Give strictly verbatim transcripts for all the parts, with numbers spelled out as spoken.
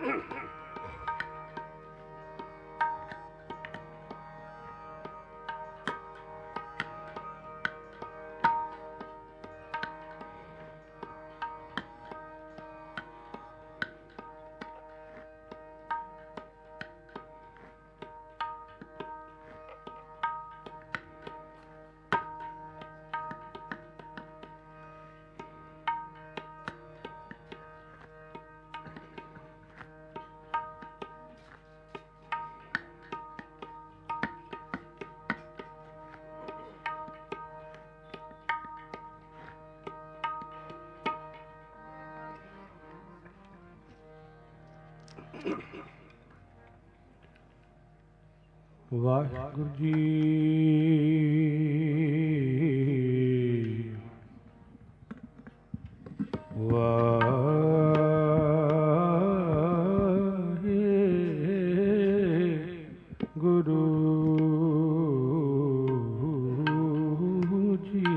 ਵਾਹਿਗੁਰੂ ਜੀ ਵਾਹਿਗੁਰੂ ਜੀ।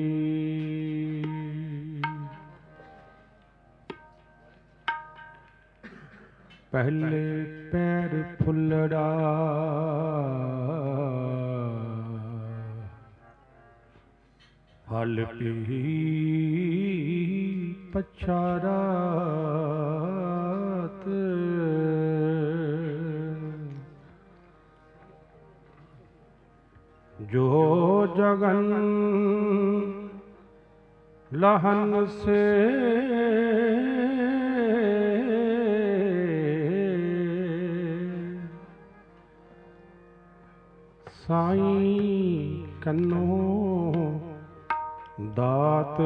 ਪਹਿਲੇ ਪੈਰ ਫੁੱਲੜਾ ਫਲ ਪੀ ਪਛਾ ਰਾਤ, ਜੋ ਜਗਨ ਲਹਨ ਸੇ ਸਾਈਂ ਕੰਨੋ ਦਾਤ,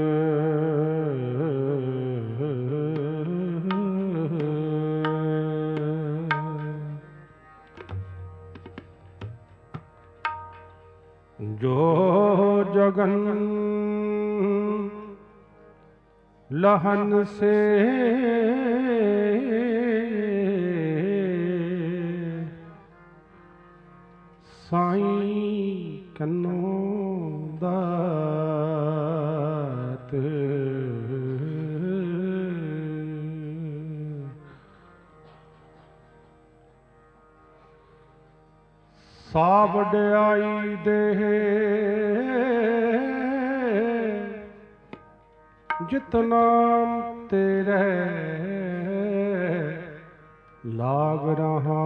ਜੋ ਜਗਨ ਲਹਨ ਸੇ ਸਾਈਂ ਕੰਨੋ ਦਾਤ, ਸਾ ਵਡਿਆਈ ਦੇ ਜਿਤ ਨਾਮ ਤੇਰੇ ਲਾਗ ਰਹਾ,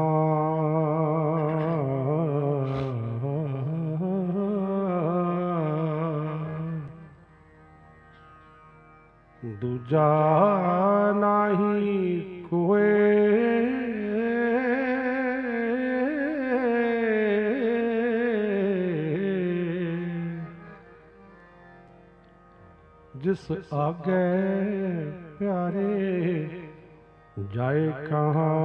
ਦੂਜਾ ਨਾਹੀ ਕੋਏ, ਜਿਸ ਆਗੇ ਪਿਆਰੇ ਜਾਏ ਕਹਾਂ।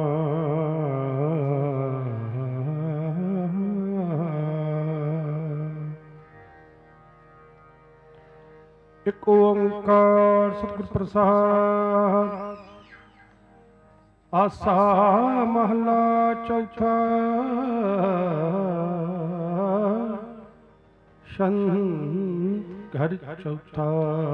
ਇੱਕ ਓੰਕਾਰ ਸਤਿਗੁਰ ਪ੍ਰਸਾਦ। ਆਸਾ ਮਹਲਾ ਚੌਥਾ। ਸ਼ੰਕਰ ਚੌਥਾ।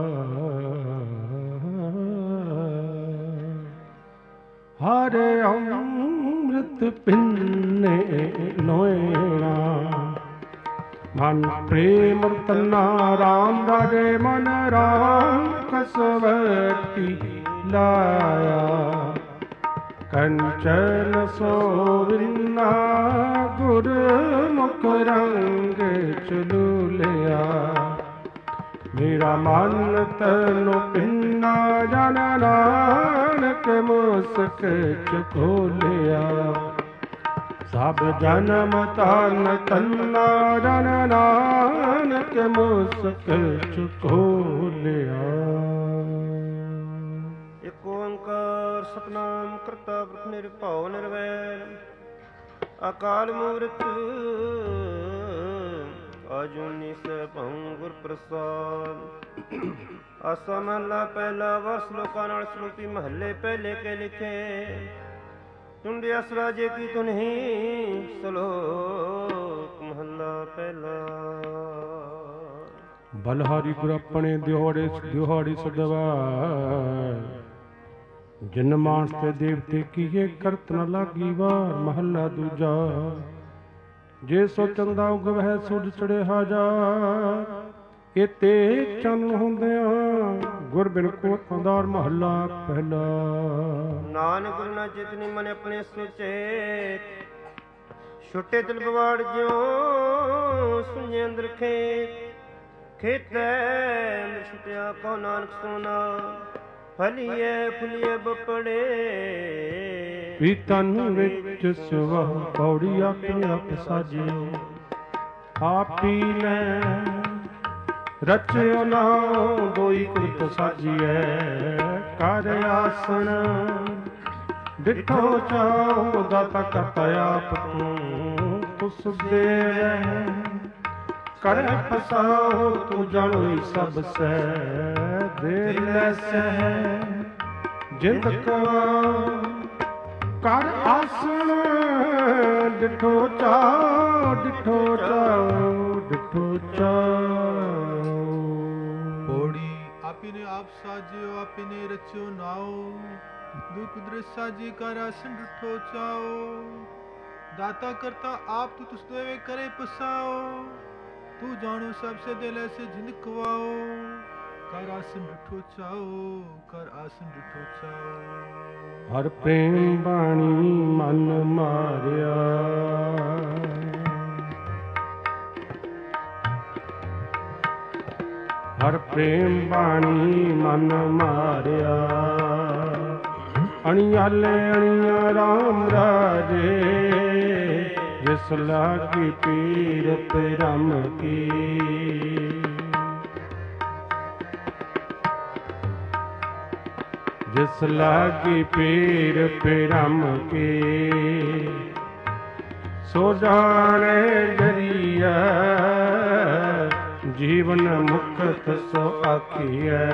ਹਰੇ ਅੰਮ੍ਰਿਤ ਪਿੰਨੇ ਨੋਇਣਾ, ਮਨ ਪ੍ਰੇਮ ਤਨਾ ਰਾਮ ਰਾਜੇ ਮਨ ਰਾਮ ਕਸਵਤੀ ਲਾਇਆ, ਕੰਚਨ ਸੋਵਿਨਾ ਗੁਰ ਮੁਖ ਰੰਗ ਚਲੂ ਲਿਆ, ਮੇਰਾ ਮਨ ਤਨੁ ਪਿੰਨਾ ਜਨ ਨਾਨਕ ਮੁਸਕ ਚ ਖੋਲਿਆ, ਸਭ ਜਨਮ ਤਨ ਤੰਨਾ ਜਨ ਨਾਨਕ ਮੁਸਕ ਚ ਖੋਲਿਆ। ਇੱਕ ਓੰਕਾਰ ਸਤਿਨਾਮ ਕਰਤਾ ਪੁਰਖ ਨਿਰਭਉ ਨਿਰਵੈਰ, ਅਕਾਲ ਮੂਰਤ ਅਜੂਨੀ ਸੈਭੰ ਗੁਰ ਪ੍ਰਸਾਦ। ਆਸਾ ਮਹਲਾ ਪਹਿਲਾ। ਵਰ ਸ਼ਲੋਕਾਂ ਨਾਲ ਸ਼ਰੂਤੀ ਮਹੱਲੇ ਪਹਿਲੇ ਕੇ ਲਿਖੇ। ਟੁੰਡਿਆ ਸਰਾਜੇ ਕੀ ਤੁਨਹੀ ਸ਼ਲੋਕ ਮਹੱਲਾ ਪਹਿਲਾ। ਬਲਹਾਰੀ ਗੁਰ ਆਪਣੇ ਦਿਹਾੜੇ ਦਿਹਾੜੀ ਸਦਵਾ, ਜਿਨ ਮਾਨਸ ਤੇ ਦੇਵਤੇ ਕੀਏ ਕਰਤ ਨ ਲਾਗੀ ਵਾਰ। ਮਹੱਲਾ ਦੂਜਾ। ਜੇ ਸੋ ਚੰਦਾ ਉਗਵਹਿ ਸੁਧ ਚੜੇ ਹਾਜ਼ਾਰ। ਇਹ ਤੇ ਚੰਨ ਹੁੰਦਿਆਂ ਗੁਰ ਬਿਨ ਕੋ ਅੰਦਾਰ। ਮਹੱਲਾ ਪਹਿਲਾ। ਨਾਨਕ ਗੁਰੂ ਨਾ ਚਿਤਨੀ ਮਨ ਆਪਣੇ ਸੁਚੇ। ਛੁੱਟੇ ਦਿਲ ਬਵਾੜ ਜਿਉ ਸੁਣੇ ਅੰਦਰ ਖੇਤ। ਖੇਤੈ ਛੁਟਿਆ ਕੋ ਨਾਨਕ ਸੋਨਾ। ਫਲੀਏ ਫੁਲੀਏ ਬਪੜੇ। ਵੀ ਤਨ ਵਿੱਚ ਸੁਵਾ ਪੌੜੀ ਆਪਣੇ ਆਪ ਸਾਜੇ। ਆਪੀ ਨੇ ਰਚਿਓ ਨਾਉ ਦੋਈ ਕੁਰਤ ਸਾਜੀਐ। ਕਰ ਆਸਣ ਡਿਠੋ ਚਾਉ ਦਾਤਾ ਕਰਤਾ ਆਪ ਤੂੰ। ਤੁਸ ਦੇਵੈ ਕਰ ਫਸਾਓ ਤੂੰ ਜਾਣੋਈ ਸਭ ਸੈ। ਦੇ ਲੈ ਸਹਿ ਜਿੰਦ ਕਵਾ ਕਰ ਆਸਣ। ਡਿਠੋ ਚਾਉ ਡਿਠੋ ਚਾਉ ਡਿਠੋ ਚਾਉ। ਪੌੜੀ ਆਪੀ ਨੇ ਆਪ ਸਾਜਿਓ ਆਪੀ ਨੇ ਰਚਿਓ ਨਾਉ। ਦੁਇ ਕੁਦਰਤ ਸਾਜੀ ਕਰ ਆਸਣ ਡਿਠੋ ਚਾਉ। ਦਾਤਾ ਕਰਤਾ ਆਪ ਤੂੰ ਤੁਸ ਦੇਵੇ ਕਰੇ ਪਸਾਓ। ਤੂੰ ਜਾਣੋ ਸਭ ਸੇ ਦਿਲ ਐਸੇ ਜਿੰਦ ਕਵਾਓ। ਕਰ ਆਸਨ ਡਿਠੋ ਚਾਓ ਕਰ ਆਸਨ ਡਿਠੋ ਚਾਓ। ਹਰ ਪ੍ਰੇਮ ਬਾਣੀ ਮਨ ਮਾਰਿਆ। ਹਰ ਪ੍ਰੇਮ ਬਾਣੀ ਮਨ ਮਾਰਿਆ। ਅਣਿਆਲੇ ਅਣੀਆਂ ਰਾਮ ਰਾਜੇ। ਜਿਸ ਲਾਗੀ ਪੀਰ ਪਰਮ ਕੀ। ਜਿਸ ਲਾਗੀ ਪੀਰ ਪਰਮ ਕੀ। ਸੋ ਜਾਣੇ ਜਰੀਆ ਜੀਵਨ ਮੁਕਤ ਸੋ ਆਖੀਐ।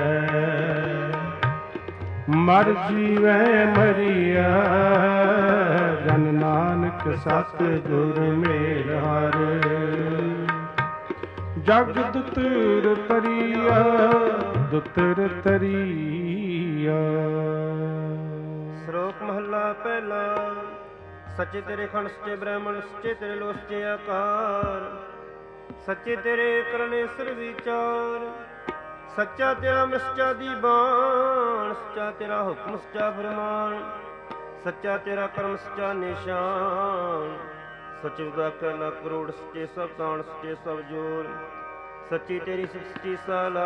ਮਰ ਜੀਵੈ ਮਰੀਆ ਜਨ ਨਾਨਕ ਸਤ ਗੁਰ ਮੇਲ ਹਰ। ਜਗ ਦੁਤਰ ਤਰੀਆ ਦੁਤਰ ਤਰੀਆ। ਸ਼ਲੋਕ ਮਹੱਲਾ ਪਹਿਲਾ। ਸੱਚੇ ਤੇਰੇ ਖੰਡ ਸੱਚੇ ਬ੍ਰਾਹਮਣ ਸੱਚੇ ਤੇਰੇ ਲੋਕ ਸੱਚੇ ਆਕਾਰ। ਸੱਚੇ ਤੇਰੇ ਕਰਨੇ ਸਿਰ ਵਿਚਾਰ। ਸੱਚਾ ਤੇਰਾ ਸੱਚਾ ਦੀ ਬਾਣ। ਸੱਚਾ ਤੇਰਾ ਹੁਕਮ ਸੱਚਾ ਫਰਮਾਨ। ਸੱਚਾ ਤੇਰਾ ਕਰਮ ਸੱਚਾ ਨਿਸ਼ਾਨ। ਸੱਚੇ ਦਾ ਕਹਿਣਾ ਕਰੋੜ ਸੱਚੇ ਸਭ ਤਾਣ ਸੱਚੇ ਸਭ ਜੋਰ। ਸੱਚੀ ਤੇਰੀ ਸੱਚੀ ਸਾਲਾ।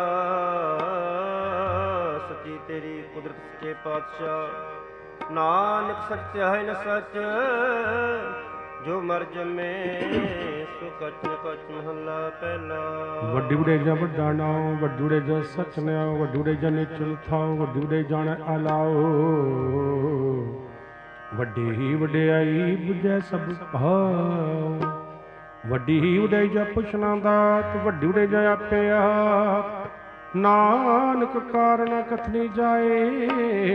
ਸੱਚੀ ਤੇਰੀ ਕੁਦਰਤ ਸੱਚੇ ਪਾਤਸ਼ਾਹ। ਨਾਨਕ ਸੱਚ ਹੈ ਨ ਸੱਚ ਜੋ ਮਰ ਜਮੇ। ਸੋ ਕਚ ਨ ਕਚ ਮਹੱਲਾ ਪਹਿਲਾ। ਵੱਡੀ ਵਡੇਜਾ ਵੱਡਾ ਨਾਉ ਵੱਡੀ ਵਡੇਜਾ ਸਚ ਨਿਆਉ। ਵੱਡੀ ਵਡੇਜਾ ਨਿਚਲ ਥਾਉ ਵੱਡੀ ਵਡੇਜਾ ਨ ਅਲਾਓ। ਵੱਡੀ ਹੀ ਵਡਿਆਈ ਬੁਝੈ ਸਭ ਭਾਉ। ਵੱਡੀ ਹੀ ਵਡਿਆਈ ਪੁੱਛਣਾ ਦਾਤ। ਵੱਡੀ ਵਡਿਆਈ ਆਪੇ ਆਪ। ਨਾਨਕ ਕਾਰਨ ਕਥਨੀ ਜਾਏ।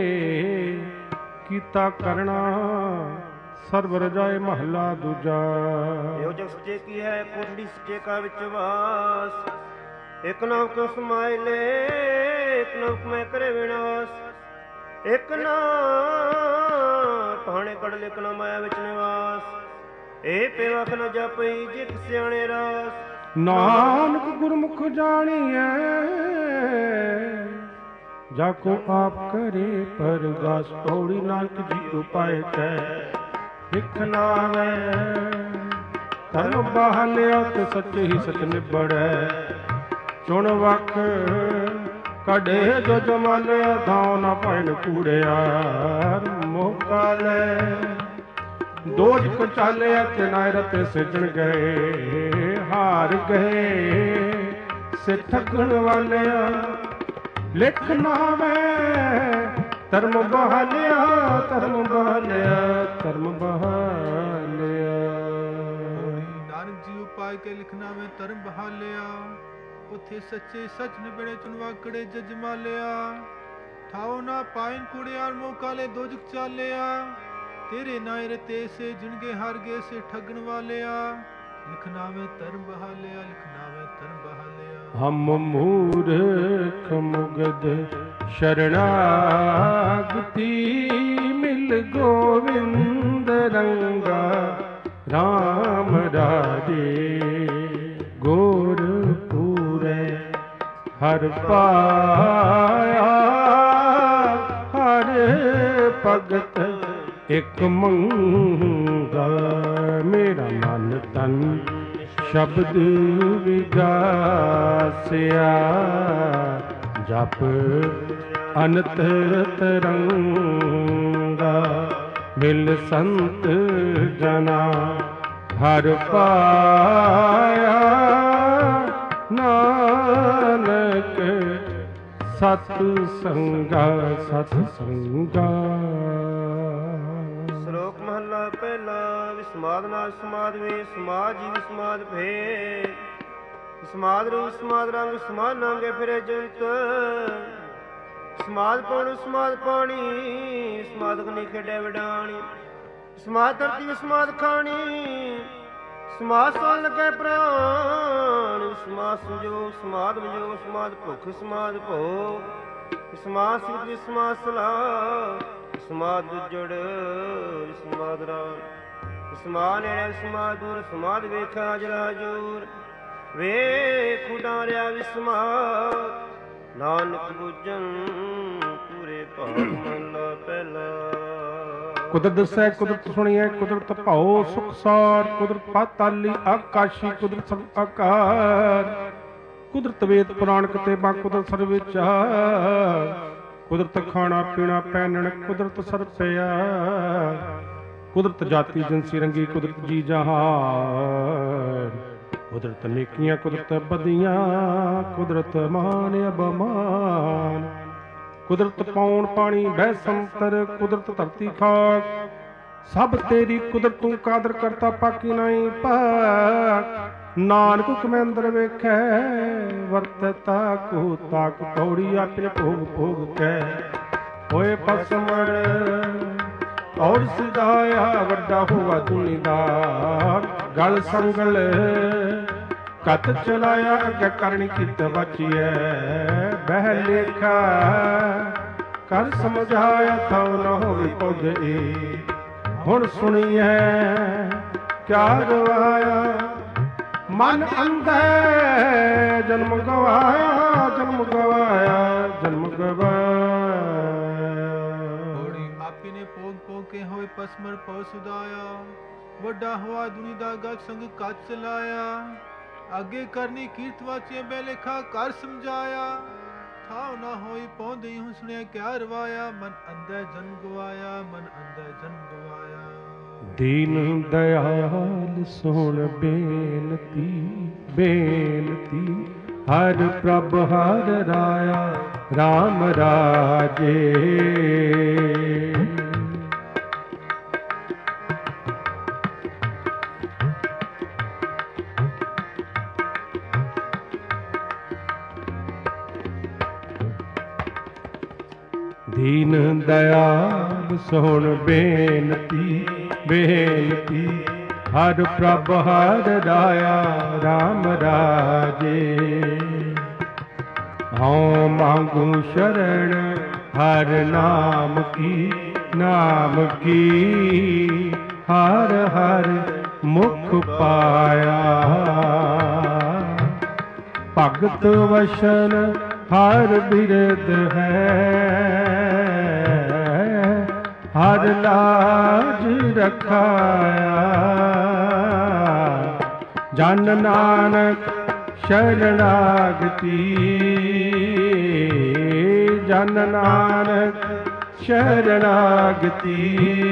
ਕੀਤਾ ਕਰਨਾ ਸਰਬ ਰਜਾਏ। ਮਹੱਲਾ ਦੂਜਾ। ਇਹੋ ਜਗ ਸੱਚੇ ਕੀ ਹੈ ਕੋਟੜੀ ਸੱਚੇ ਕਾ ਵਿੱਚ ਵਾਸ। ਇੱਕ ਨਾ ਹੁਕਮ ਸਮਾਇ ਲੈ ਇੱਕ ਨਾ ਹੁਕਮੈ ਕਰੇ ਵਿਨਾਸ਼। ਇੱਕ ਨਾ ਟਾਣੇ ਕੜ ਲਿਕ ਨਾ ਮਾਇਆ ਵਿੱਚ ਨਿਵਾਸ। ਇਹ ਪੇਵਖ ਨ ਜਪਈ ਜਿਤ ਸਿਆਣੇ ਰਾਸ। ਨਾਨਕ ਗੁਰਮੁਖ ਜਾਣੀਐ ਜਾ ਕੋ ਆਪ ਕਰੇ ਪਰਗਾਸ। ਪੌੜੀ ਨਾਨਕ ਜੀ ਉਪਾਇ ਕੈ ਲਿਖ ਨਾਵੈ। ਧਰਮ ਬਾਹਲਿਆ ਤੇ ਸੱਚ ਹੀ ਸੱਚ ਨਿਬੜੈ। ਚੁਣ ਵਕ ਕਢੇ ਜੋ ਜਮਾਲਿਆ। ਥਾਉ ਨਾ ਪੈਣ ਕੂੜਿਆਰ। ਮੋਹ ਕਾਲੈ ਦੋਜ ਕੋ ਚਾਲਿਆ ਤੇ ਨਾਇ ਰਤੇ ਸਿਜਣ ਗਏ। ਹਾਰ ਗਏ ਸੇ ਠੱਗਣ ਵਾਲਿਆ। ਲਿਖ ਨਾਵੈ ਧਰਮ ਬਹਾਲਿਆ ਧਰਮ ਬਹਾਲਿਆ ਧਰਮ ਬਹਾਲਿਆ। ਨਾਨਕ ਜੀ ਉਪਾਇ ਕੇ ਲਿਖਣਾ ਵੇ ਧਰਮ ਬਹਾਲਿਆ। ਉਥੇ ਸੱਚੇ ਸੱਚ ਨਿਬੜੇ ਚੁਣਵਾਕੜੇ ਜਜ ਮਾਲਿਆ। ਠਾਉ ਨਾ ਪਾਇਨ ਕੁੜਿਆਰ ਮੋਕਾਲੇ ਦੋਜਕ ਚਾਲਿਆ। ਤੇਰੇ ਨਾਇ ਰਤੇ ਸੇ ਜਿਣਗੇ ਹਾਰ ਗਏ ਸੇ ਠੱਗਣ ਵਾਲਿਆ। ਲਿਖਣਾ ਵੇ ਧਰਮ ਬਹਾਲਿਆ ਲਿਖਣਾ ਵੇ ਧਰਮ ਬਹਾਲਿਆ। ਹਮ ਮੂਰਖ ਮੁਗਧ शरणागति मिल गोविंद रंगा राम राजे गोर पूरे हर पाया हर भगत एक मंगा मेरा मन तन शब्द विगासिया जप अनत तरंगा मिल संत जना हर पाया नानक सत संगा सत संगा। ਸ਼ਲੋਕ ਮਹੱਲਾ ਪਹਿਲਾ। ਵਿਸਮਾਦ ਨਾਲ ਸਮਾਦ ਵੇ ਸਮਾਜ ਜੀਵ ਸਮਾਦ ਭੇ ਸਮਾਦ ਰੂ ਸਮਾਦ ਰੰਗ ਸਮਾਦ ਨਾਂਗੇ ਫਿਰੇ ਜੰਤ ਸਮਾਦ ਪੌਣ ਸਮਾਦ ਪਾਣੀ ਸਮਾਦ ਅਗਨੀ ਖੇਡੇ ਵਿਡਾਣੀ ਸਮਾਦ ਧਰਤੀ ਸਮਾਦ ਖਾਣੀ ਸਮਾਦ ਸੋਣ ਲਗੇ ਪ੍ਰਾਣ ਸਮਾਦ ਸੰਜੋਗ ਸਮਾਦ ਵਿਜੋਗ ਸਮਾਦ ਭੁੱਖ ਸਮਾਦ ਭੋਗ ਸਮਾਦ ਸਿੱਧ ਸਮਾਦ ਸਲਾਹ ਸਮਾਦ ਜੁੜ ਸਮਾਦ ਰਾਮ ਸਮਾਦ ਨੇੜੇ ਸਮਾਦ ਦੂਰ ਸਮਾਦ ਵੇਖਾ ਜਰਾ ਜੂਰ ਵੇਖ ਉਡਾਰਿਆ ਵਿਸਮਾਦ ਨਾਨਕ ਬੁੱਝਣ ਪੂਰੇ ਭਾਗ ਮਹਲਾ ਪਹਿਲਾ। ਕੁਦਰਤ ਦਸੈ ਕੁਦਰਤ ਸੁਣੀਐ ਕੁਦਰਤ ਭਾਉ ਸੁਖਸਾਰ ਕੁਦਰਤ ਪਾਤਾਲੀ ਆਕਾਸ਼ੀ ਕੁਦਰਤ ਸਭ ਆਕਾਰ ਕੁਦਰਤ ਵੇਦ ਪੁਰਾਣ ਕਿਤਾਬਾਂ ਕੁਦਰਤ ਸਰਬ ਵਿਚਾਰ ਕੁਦਰਤ ਖਾਣਾ ਪੀਣਾ ਪਹਿਨਣ ਕੁਦਰਤ ਸਰਪਿਆ ਕੁਦਰਤ ਜਾਤੀ ਜਿਨਸੀ ਰੰਗੀ ਕੁਦਰਤ ਜੀ ਜਹਾਨ ਕੁਦਰਤ ਨੇਕੀਆਂ ਕੁਦਰਤ ਬਦੀਆਂ ਕੁਦਰਤ ਮਾਨ ਅਬਮਾਨ ਕੁਦਰਤ ਪੌਣ ਪਾਣੀ ਬਹਿ ਸੰਤਰ ਕੁਦਰਤ ਧਰਤੀ ਖਾਕ ਸਭ ਤੇਰੀ ਕੁਦਰਤ ਤੂੰ ਕਾਦਰ ਕਰਤਾ ਪਾਕੀ ਨਹੀਂ ਪਾਕ ਨਾਨਕ ਹੁਕਮੈ ਅੰਦਰ ਵੇਖੈ ਵਰਤਤਾ ਕੋ ਤਾਕ ਪੌੜੀ ਆਪਣੇ ਭੋਗ ਭੋਗ ਕੈ ਹੋਏ ਪਸਮੜ ਔਰ ਸਿਧਾਇਆ ਵੱਡਾ ਹੋਵਾ ਦੁਨੀਦਾਰ ਗਲ ਸੰਗਲ ਕਤ ਚਲਾਇਆ ਅੱਗੇ ਕਰਨੀ ਕਿਤ ਬਚੀਐ ਬਹਿ ਲੇਖਾ ਕਰ ਸਮਝਾਇਆ ਥਾਉ ਨ ਹੋਵੇ ਪੁੱਜੇ ਹੁਣ ਸੁਣੀਐ ਕਿਆ ਗਵਾਇਆ ਮਨ ਅੰਧੈ ਜਨਮ ਗਵਾਇਆ ਜਨਮ ਗਵਾਇਆ ਜਨਮ ਗਵਾਇਆ। ਆਪੀ ਨੇ ਭੋਗ ਭੋਗ ਕੇ ਹੋਏ ਪਸਮਰ ਪਉ ਸੁਦਾਇਆ ਵੱਡਾ ਹੋਆ ਦੁਨੀ ਦਾ ਗਲ ਸੰਗ ਕੱਚ ਚਲਾਇਆ ਅੱਗੇ ਕਰਨੀ ਕੀਰਤ ਵਾਚੇ ਬੇਲੇਖਾ ਕਰ ਸਮਝਾਇਆ ਥਾਉ ਨਾ ਹੋਈ ਪਹੁੰਚੀ ਹੁਣ ਸੁਣਿਆ ਕਿਆ ਰਵਾਇਆ ਮਨ ਅੰਧੈ ਜਨ ਗਵਾਇਆ ਮਨ ਅੰਧੈ ਜਨ ਗਵਾਇਆ। ਦੀਨ ਦਇਆਲ ਸੁਣ ਬੇਨਤੀ ਬੇਨਤੀ ਹਰ ਪ੍ਰਭ ਹਰ ਰਾਇਆ ਰਾਮ ਰਾਜੇ ਦੀਨ ਦਇਆਲ ਸੁਣ ਬੇਨਤੀ ਬੇਨਤੀ ਹਰ ਪ੍ਰਭ ਹਰ ਰਾਇਆ ਰਾਮ ਰਾਜੇ ਹਉ ਮੰਗੂ ਸ਼ਰਨ ਹਰ ਨਾਮ ਕੀ ਨਾਮ ਕੀ ਹਰ ਹਰ ਮੁਖ ਪਾਇਆ ਭਗਤ ਵਸ਼ਨ ਹਰ ਬਿਰਦ ਹੈ ਹਰ ਲਾਜ ਰਖਾਇਆ ਜਨ ਨਾਨਕ ਸ਼ਰਣਾਗਤੀ ਜਨ ਨਾਨਕ ਸ਼ਰਣਾਗਤੀ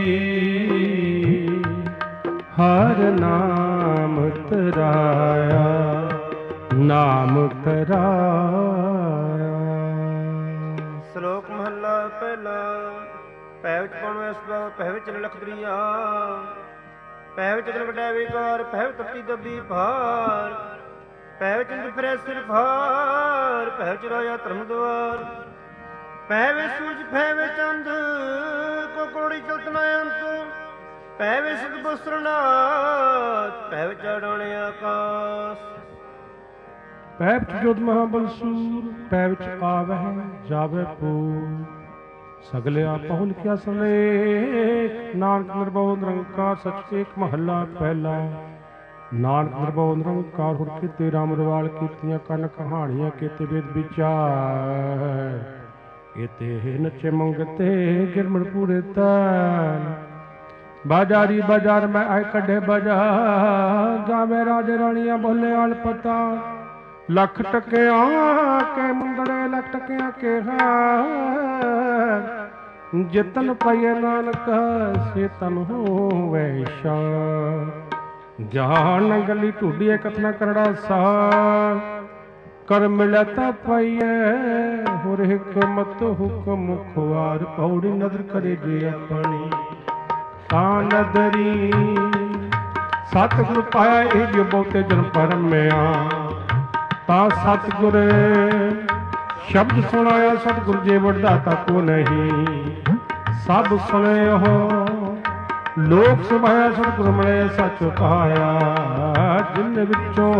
ਹਰ ਨਾਮ ਤਰਾਇਆ ਨਾਮ ਤਰਾਇਆ। ਸ਼ਲੋਕ ਮਹੱਲਾ ਪਹਿਲਾ। ਪੈ ਵਿੱਚ ਪਉ ਇਸ ਦਾ ਪੈ ਵਿੱਚ ਲਖ ਦਰੀਆ ਪੈ ਵਿੱਚ ਦਿਲ ਵੱਡਾ ਵਿਕਾਰ ਪੈ ਵਿੱਚ ਤਪਤੀ ਦੱਬੀ ਭਾਰ ਪੈ ਵਿੱਚ ਫਿਰੇ ਸਿਰ ਭਾਰ ਪੈ ਵਿੱਚ ਰਾਇਆ ਧਰਮ ਦੁਆਰ ਪੈ ਵਿੱਚ ਸੂਝ ਪੈ ਵਿੱਚ ਚੰਦ ਕੋ ਕੋੜੀ ਚਲਤ ਨਾ ਅੰਤ ਪੈ ਵਿੱਚ ਸਿਧ ਬਸਰਨਾਥ ਪੈ ਵਿੱਚ ਡਾਣੇ ਆਕਾਸ਼ ਪੈ ਵਿੱਚ ਜੋਤ ਮਹਾਬਲਸੂਰ, ਪੈ ਵਿੱਚ ਆਵਹਿ ਜਾਵੇ ਪੂਰ। ਸਗਲਿਆ ਪਹੁਲ ਕਿਆ ਸਲੇ, ਨਾਨਕ ਨਿਰਭਉ ਨਿਰੰਕਾਰ ਸਚ ਏਕ ਮਹੱਲਾ ਪਹਿਲਾ। ਨਾਨਕ ਨਿਰਭਉ ਨਿਰੰਕਾਰ ਹੁਰ ਕੀਤੇ ਰਾਮ ਰਵਾਲ ਕੀਤੀਆਂ ਕੰਨ ਕਹਾਣੀਆਂ ਕੀਤੇ ਵੇਦ ਵਿਚਾਰ। ਕੀਤੇ ਨੱਚੇ ਮੰਗਤੇ ਗਿਰਮਣ ਪੂਰੇ ਤਾਲ। ਬਾਜ਼ਾਰੀ ਬਾਜ਼ਾਰ ਮੈਂ ਆਏ ਕੱਢੇ ਬਾਜ਼ਾਰ, ਜਾਵੇ ਰਾਜੇ ਰਾਣੀਆਂ ਬੋਲੇ ਆਲ ਪਤਾ। ਲੱਖ ਟਕਿਆਂ ਕੇ ਮੁੰਦੜੇ ਲੱਖ ਟਕਿਆਂ ਕੇ ਹਾਰ। ਜਿਤਨ ਪਈਏ ਨਾਨਕ ਸੇ ਤਨ ਹੋਵੇ ਸ਼ਾਰ। ਜਹਾਂ ਨੰਗਲੀ ਢੂਡੀਏ ਕਥਨਾ ਕਰੜਾ ਸਾਰ। ਕਰ ਮਿਲਿਆ ਤਾਂ ਪਾਈਏ ਹੋਰ ਹਕਮਤ ਹੁਕਮ ਖੁਆਰ। ਪੌੜੀ ਨਦਰ ਕਰੇ ਜੇ ਆਪਣੀ ਤਾਂ ਨਦਰੀ। ਸਤਿਗੁਰ ਪਾਇਆ ਇਹ ਜੋ ਬਹੁਤੇ ਜਨ ਪਰਮਿਆ। ਤਾਂ ਸਤਿਗੁਰ ਸ਼ਬਦ ਸੁਣਾਇਆ, ਸਤਿਗੁਰ ਜੇ ਵਡਦਾਤਾ ਕੋ ਨਹੀਂ। ਸਭ ਸੁਣੇ ਹੋ ਲੋਕ ਸੁਭਾਇਆ, ਸਤਿਗੁਰ ਮਿਲੇ ਸੱਚ ਪਾਇਆ। ਜਿਨ ਵਿੱਚੋਂ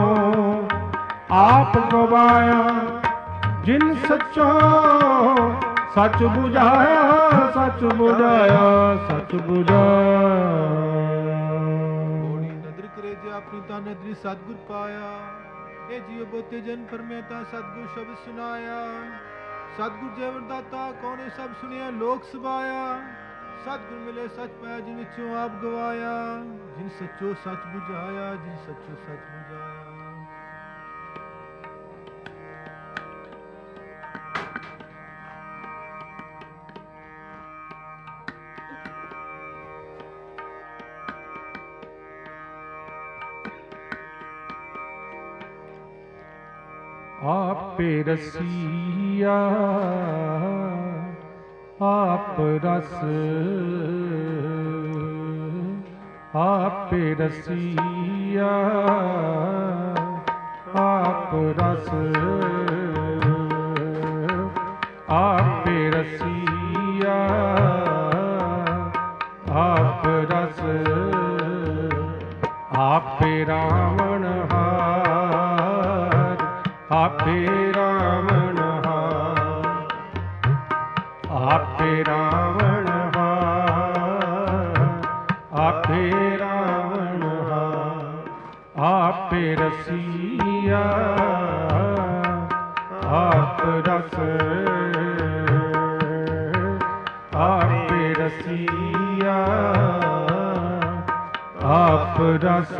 ਆਪ ਗਵਾਇਆ, ਜਿਨ ਸੱਚੋ ਸੱਚ ਬੁਝਾਇਆ, ਸੱਚ ਬੁਝਾਇਆ, ਸੱਚ ਬੁਝਾਇਆ। ਨਦਰ ਕਰੇ ਜੇ ਆਪਣੀ ਤਾਂ ਨਦਰੀ ਸਤਿਗੁਰ ਪਾਇਆ। ਇਹ ਜੀਵ ਬਹੁਤੇ ਜਨ ਪਰਮੇ ਤਾਂ ਸਤਿਗੁਰ ਸ਼ਬਦ ਸੁਨਾਇਆ। ਸਤਿਗੁਰ ਜੇ ਵਰਦਾਤਾ ਕੌਣੇ ਸਭ ਸੁਣਿਆ ਲੋਕ ਸਭਾਇਆ। ਸਤਿਗੁਰ ਮਿਲੇ ਸੱਚ ਪਾਇਆ, ਜਿਨ ਵਿੱਚੋਂ ਆਪ ਗਵਾਇਆ। ਜਿਨ ਸੱਚੋ ਸੱਚ ਬੁਝਾਇਆ, ਜਿਨ ਸੱਚੋ ਸੱਚ ਬੁਝਾਇਆ। ਆਪੇ ਰਸੀਆ ਆਪ ਰਸ। ਆਪੇ ਰਸੀਆ ਆਪ ਰਸ। ਆਪੇ ਰਸੀਆ ਆਪ ਰਸ। ਆਪੇ ਰਾਵਣ ਹਾਰ, ਆਪੇ ਰਾਵਣ ਹਾਰ। ਆਪੇ ਰਾਵਣ ਹਾਰ, ਆਪੇ ਰਾਵਣ ਹਾਰ। ਆਪੇ ਰਸੀਆ ਆਪ ਰਸ। ਆਪੇ ਰਸੀਆ ਆਪ ਰਸ।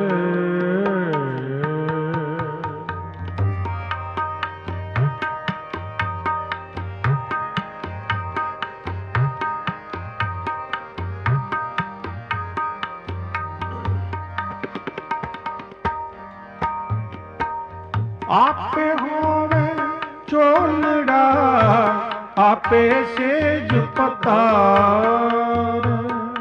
ਆਪੇ ਹੋਵੇ ਝੋਲੜਾ, ਆਪੇ ਸੇਜ ਪਤਾਰ।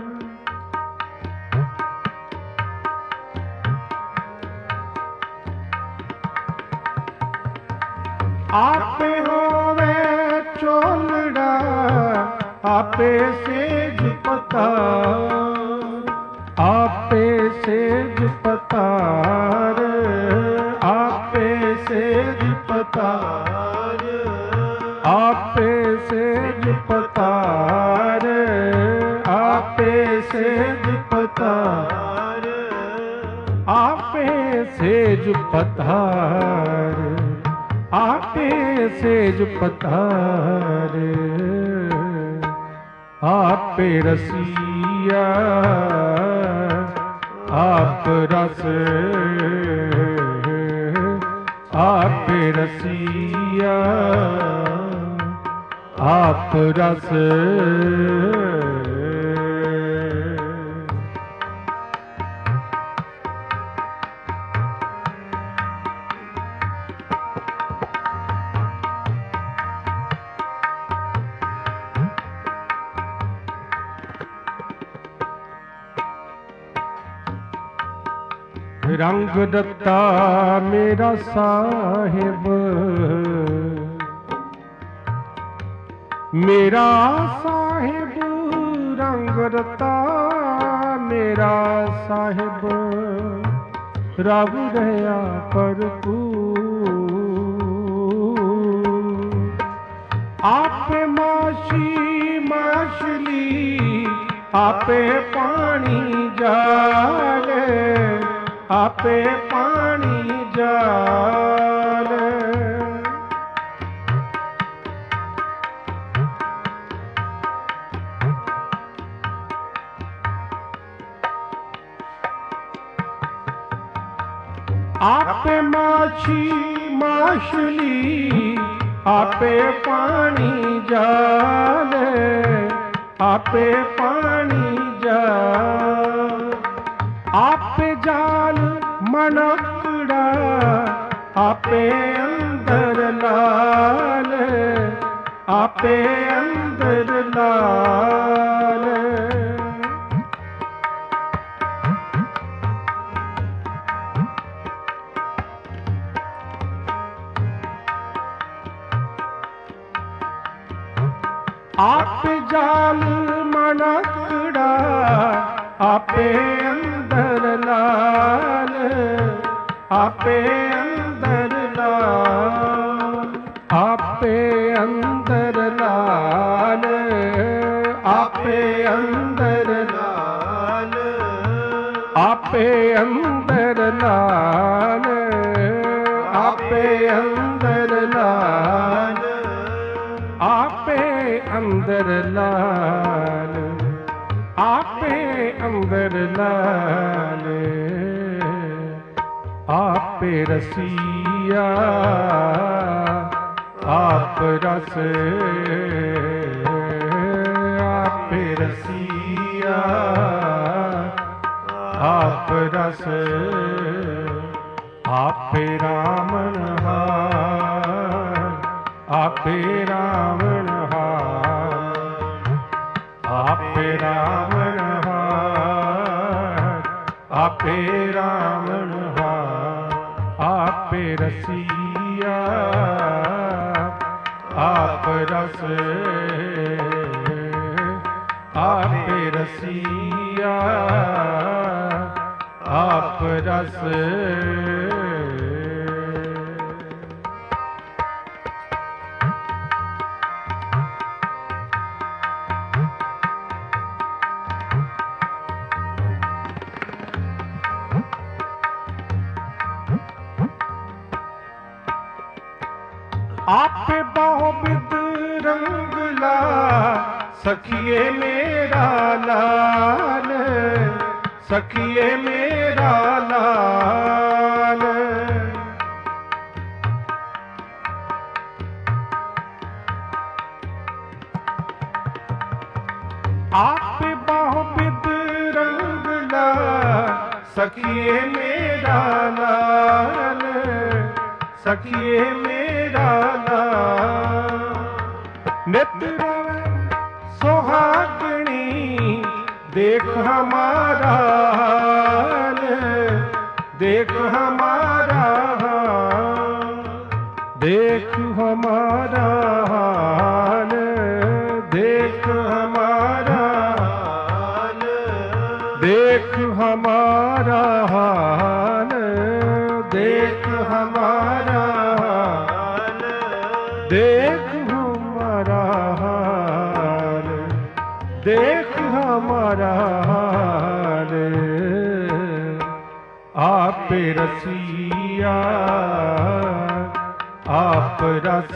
ਆਪੇ ਹੋਵੇ ਝੋਲੜਾ, ਆਪੇ ਸੇਜ ਪਤਾਰ। ਆਪੇ ਸੇਜ ਪਤਾਰ, ਆਪੇ ਸੇਜ ਪਤਾਰ। ਆਪੇ ਸੇਜ ਪਤਾਰ, ਆਪੇ ਸੇਜ ਪਤਾਰ। ਆਪੇ ਸੇਜ ਪਤਾਰ, ਆਪੇ ਸੇਜ ਪਤਾਰ। ਆਪੇ ਰਸੀਆ ਆਪ ਰਸ। ਆਪੇ ਰਸੀਆ ਆਪ ਰਸ। ਰੰਗ ਦਿੱਤਾ ਮੇਰਾ ਸਾਹਿਬ, ਮੇਰਾ ਸਾਹਿਬ ਰੰਗ ਦਿੱਤਾ ਮੇਰਾ ਸਾਹਿਬ। ਰਬ ਰਹਾ ਭਰਪੂਰ, आपे माछी मछली आपे पानी जाले, आपे पानी जाले। आपे माछी मछली आपे पानी जाले, आपे पानी जाल। आपे जाल मनकड़ा आपे अंदर लाल, आपे अंदर लाल। आप जाल मनकड़ा आपे अंदर लाल, आपे अंदर लाल। आपे अंदर लाल, आपे अंदर लाल, आपे अंदर लाल, आपे अंदर लाल, आपे अंदर लाल, आपे अंदर लाल। आपे रसिया आप रस, आपे रसिया आप रस। आपे रामन हार, आपे रावण हार, आपे रावण हार, आपे रावण हार। आपे रसिया आप रस, आपे रसिया आप रस। आपे बहुविध रंगला सखिए मेरा लाल, सखिए मेरा लाल। आपे बहुविध रंगला सखिए मेरा लाल, सखिए मेरा लाल। नित रवे सुहागणी देख हमारा हाल, देख हमारा हाल, देख हमारा हाल, देख हमारा हाल, देख हमारा हाल, देख हमारा हाल, देख हमारा हाल, देख हमारा हाल। आपे रसिया आप रस,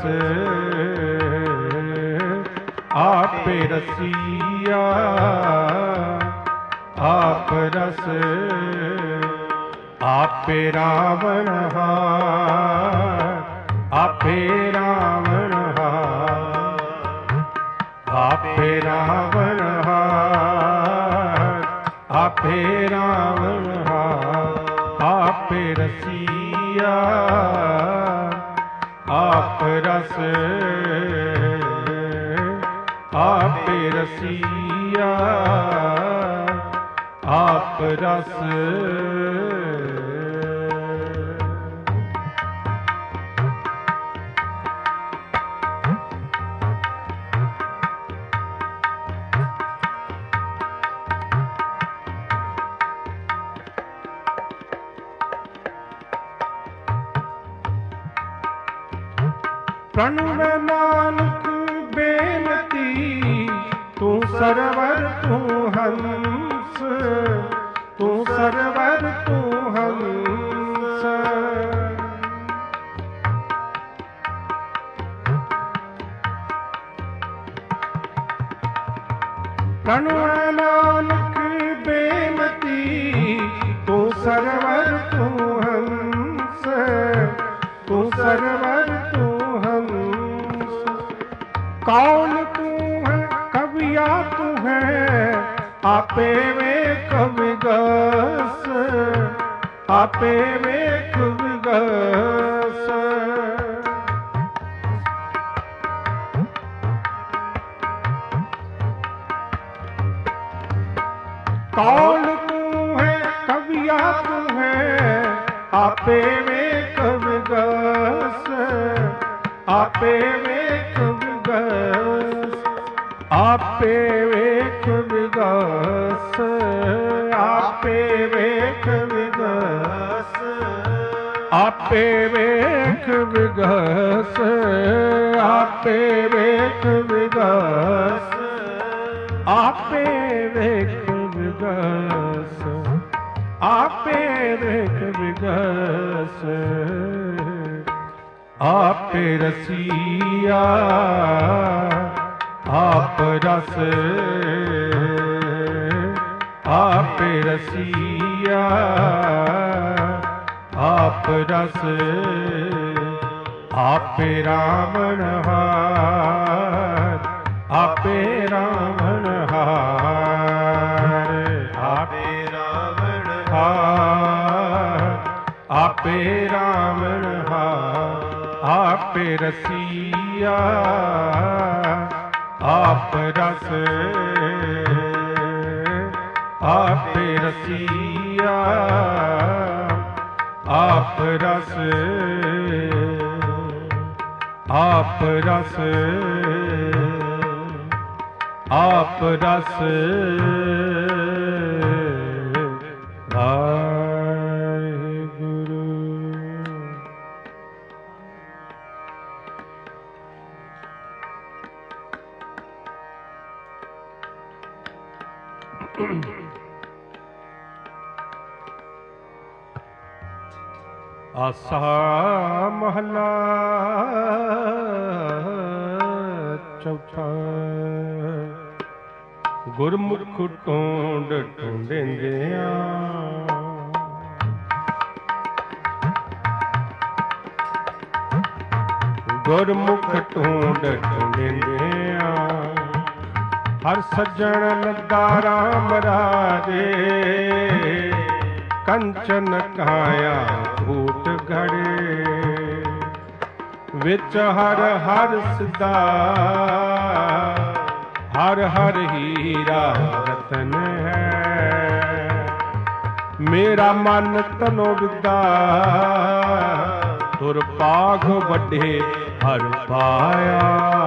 आपे रसिया आप रस। आपे रावण हार, आपे रावण हार, आपे रावण हार, आपे रावण हार। आपे रसिया आप रस, आपे रसिया आप रस। प्रणव नानक ਬੇਨਤੀ, ਤੂੰ ਸਰਵਰ ਤੂੰ ਹੰਸ, ਤੂੰ ਸਰਵਰ ਤੂੰ ਹੰਸ। ਪ੍ਰਣੁ ਨਾਨਕ ਬੇਨਤੀ, ਤੂੰ ਸਰਵਰ ਤੂੰ ਹੰਸ, ਤੂੰ ਸਰਵਰ ਤੂੰ ਹੰਸ। ਕੌਣ ਤੂੰ ਹੈ ਕਵਿਆ ਤੂੰ ਹੈ, ਆਪੇ ਵੇਖ ਵਿਗਸ, ਆਪੇ ਵੇਖ ਵਿਗਸ। ਕੌਣ ਤੂੰ ਹੈ ਕਵਿਆ ਤੂੰ ਹੈ, ਆਪੇ ਵੇਖ ਵਿਗਸ, ਆਪੇ ਵੇਖ ਵਿਗਸ। ਆਪੇ ਵੇਖ ਵਿਗਸ, ਆਪੇ ਵੇਖ ਵਿਗਸ, ਆਪੇ ਵੇਖ ਵਿਗਸ, ਆਪੇ ਵੇਖ ਵਿਗਸ, ਆਪੇ ਵੇਖ ਵਿਗਸ, ਆਪੇ ਵੇਖ ਵਿਗਸ। ਆਪੇ ਰਸੀਆ ਆਪ ਰਸ, ਆਪੇ ਰਸੀਆ ਆਪ ਰਸ। ਆਪੇ ਰਾਵਣ ਹਾਰ, ਆਪੇ ਰਾਵਣ ਹਾਰ, ਆਪੇ ਰਾਵਣ ਹਾਰ, ਆਪੇ ਰਾਵਣ ਹਾਰ। ਆਪੇ ਰਸੀਆ ਆਪ ਰਸ, ਆਪੇ ਰਸੀਆ ਆਪ ਰਸ, ਆਪ ਰਸ, ਆਪ ਰਸ। ਆਸਾ ਮਹਲਾ ਚੌਥਾ। ਗੁਰਮੁਖ ਟੋਂਡ ਟੁੰਡਿੰਦਿਆਂ, ਗੁਰਮੁਖ ਟੋਂਡ ਟੁੰਡਿੰਦਿਆਂ। ਹਰ ਸੱਜਣ ਲੱਦਾ ਰਾਮ ਰਾਜੇ, ਕੰਚਨ ਕਾਇਆ ਭੂਤ ਘੜੇ। ਵਿੱਚ ਹਰ ਹਰ ਸਿਧਾ, ਹਰ ਹਰ ਹੀਰਾ ਰਤਨ ਹੈ। ਮੇਰਾ ਮਨ ਤਨੋ ਵਿਦਾ, ਤੁਰ ਪਾਗ ਵੱਡੇ ਹਰ ਪਾਇਆ।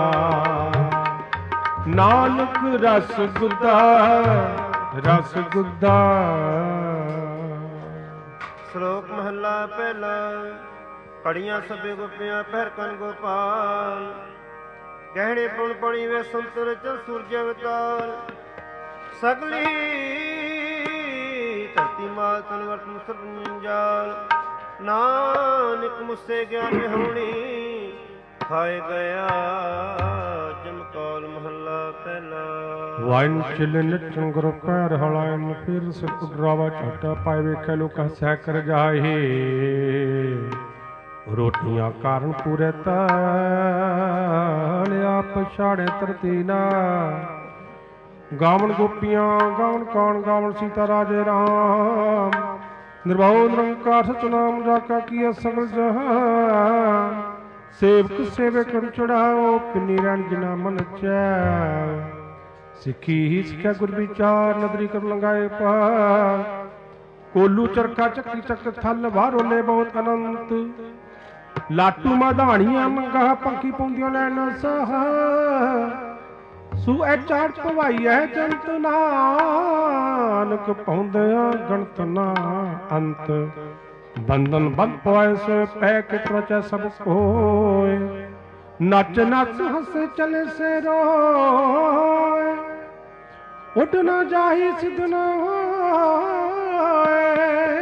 ਨਾਨਕ ਰਸ ਗੁੱਦਾ, ਰਸ ਗੁੱਦਾ। ਸ਼ਲੋਕ ਮਹੱਲਾ ਪਹਿਲਾ। ਕੜੀਆਂ ਸਭੇ ਗੋਪੀਆਂ ਪਹਿਰ ਕਨ ਗੋਪਾਲ। ਗਹਿਣੇ ਪੁਣ ਪੜੀ ਵੇ ਸੰਤੁਰ ਚ ਸੂਰਜ ਅਵਤਾਰ। ਸਗਲੀ ਧਰਤੀ ਮਾਲ ਤਨ ਵਰਤਨ ਸਭ ਜਾਲ। ਨਾਨਕ ਮੁਸੇ ਗਿਆਨ ਹੋਣੀ, ਖਾਏ ਗਿਆ ਜਮਕਾਲ। ਮਹੱਲਾ ਪਹਿਲਾ। ਵਾਇਨ ਚਿਲ ਨਚਨ ਗੁਰ ਪੈਰ ਹਲਾਇਨ। ਫਿਰ ਸਿਰ ਉਡਰਾਵਾ ਝਾਟਾ ਪਾਏ ਵੇਖੇ ਲੋਕ ਹੱਸਿਆ ਕਰ ਜਾਏ। ਰੋਟੀਆਂ ਕਾਰਨ ਪੂਰੇ ਤਾਲ, ਆਪ ਛਾੜੇ ਧਰਤੀ ਨਾ। ਗਾਵਣ ਗੋਪੀਆਂ ਗਾਵਣ ਕਾਣ, ਗਾਵਣ ਸੀਤਾ ਰਾਜੇ ਰਾਮ। ਨਿਰਭਉ ਨਿਰੰਕਾਰ ਸਤਿਨਾਮ ਜਾਕਾ ਕੀਆ ਸਗਲ ਜਹਾਨ। ਸੇਵਕ ਸੇਵੇ ਕਰ ਚੜਾਓ, ਪਿੰਨੀ ਰਣ ਜਿਨਾ ਮਨ ਚੈ। ਸਿੱਖੀ ਹੀ ਸਿੱਖਿਆ ਗੁਰ ਵਿਚਾਰ, ਨਦਰੀ ਕਰ ਲੰਗਾਏ ਪਾਰ। ਕੋਲੂ ਚਰਖਾ ਚੱਕੀ ਚੱਕ ਥਲ, ਵਾਰੋਲੇ ਬਹੁਤ ਅਨੰਤ। ਲਾਟੂ ਮਧਾਣੀਆਂ ਮੰਗਾ, ਪੰਖੀ ਪਾਉਂਦੀਆਂ ਲੈਣ ਸਾਹ। ਸੂ ਐ ਚਾੜ ਭਵਾਈ ਐ ਜੰਤ, ਨਾਨਕ ਪਾਉਂਦਿਆਂ ਗਣਤ ਨਾ ਅੰਤ। ਬੰਧਨ ਬੰਧ ਪਵਾਏ ਸੋਏ, ਪੈ ਕਿਟ ਰਚੈ ਸਭ ਕੋਏ। नच नच हंस चले से रोए, उठ न जाही सिद्ध न होए।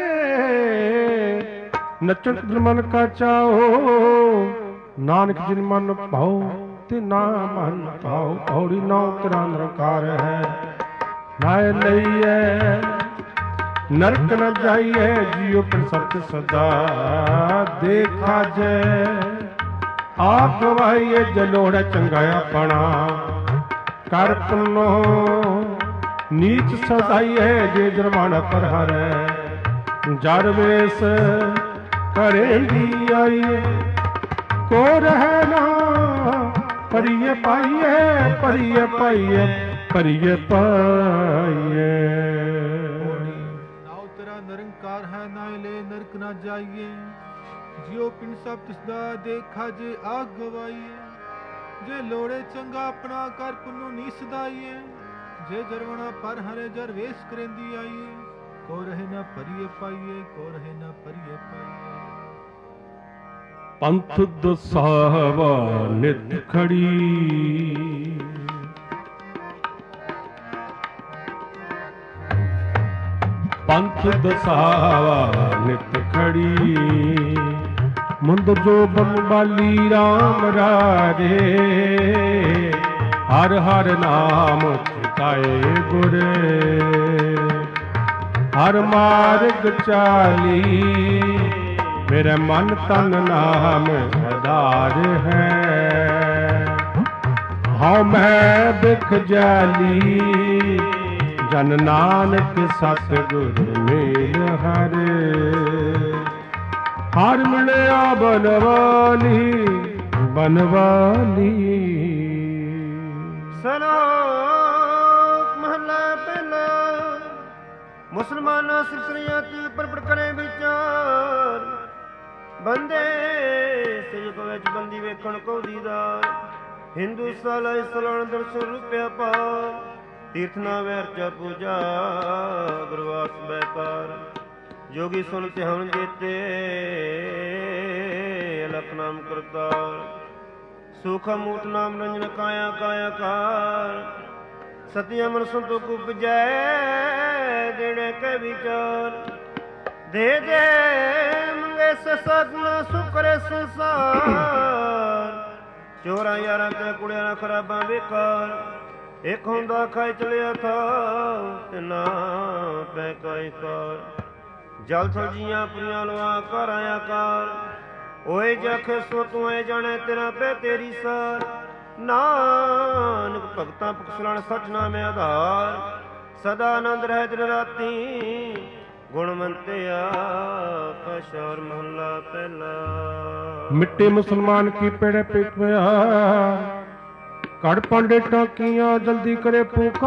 नचन मन का चाहो, नानक जिन मन भाओ तिना मन भाओ। पौड़ी नौ तेरा निरंकार है, नाय लइए नरक न जाइए। जियो पर सत्य सदा देखा जय, आप गवाइए जलोड़ा चंगा अपना। कर पुनो नीच सदाइए, जे जरमाना पर हरे। जर वेश करे दी आइए, को रहे ना परिये पाइए। परिये पाइए परिये पाइए। नाउ तेरा निरंकार है, नाय ले नरक ना जाइए। जियो पिंड सब तिसदा देखा जे आग गवाइए। जे लोड़े चंगा अपना कर पुनु नी सदाइए। जे जरवना पर हरे जर वेश करेंदी आइए। को रहे ना परिये पाइए, को रहे ना परिये पाइए। पंथ दसावा नित खड़ी, पंथ दसावा नित खड़ी। मुंद जो बनवाली राम राजे, हर हर नाम चिताए गुर। हर मार्ग चाली, मेरे मन तन नाम आधार है। हाँ मैं बिख जाली, जन नानक सतगुर मेल हर। हर मिलया बनवाली बनवाली। सलोक महला पहला। मुसलमाना सिरसरिया ती परपट करे विचार। बंदे सिजक विच बंदी वेखण को दीदार। हिंदू साला सलाण दर्शन रुपया पार। तीर्थ ना वैरचा पूजा, गुरवास बैकार। जोगी सुन ध्यान जेते, अलख नाम करतार। सूखा मूठ नाम रंजन काया काया कार। सतिया मन संतोख उपजै, देने के विचार। दे दे मंगे से सगुना सुकरे संसार। चोरा यारा ते कुड़िया ना खराबा बेकार। एक होंदा खाई चलिया था, ना पै काई कार। जल सब्जियां पुरियां लवा कर आया कार। ओए जखे सो तू जाने तेरा पे तेरी सार। नानक भगतां पुखसलाण सच नामे आधार। सदा आनंद रह दिन राती, गुणवंतिया पशौर महला पहला। मिट्टे मुसलमान की पेड़े पिकया, कड़ पांडे टाकियां जल्दी करे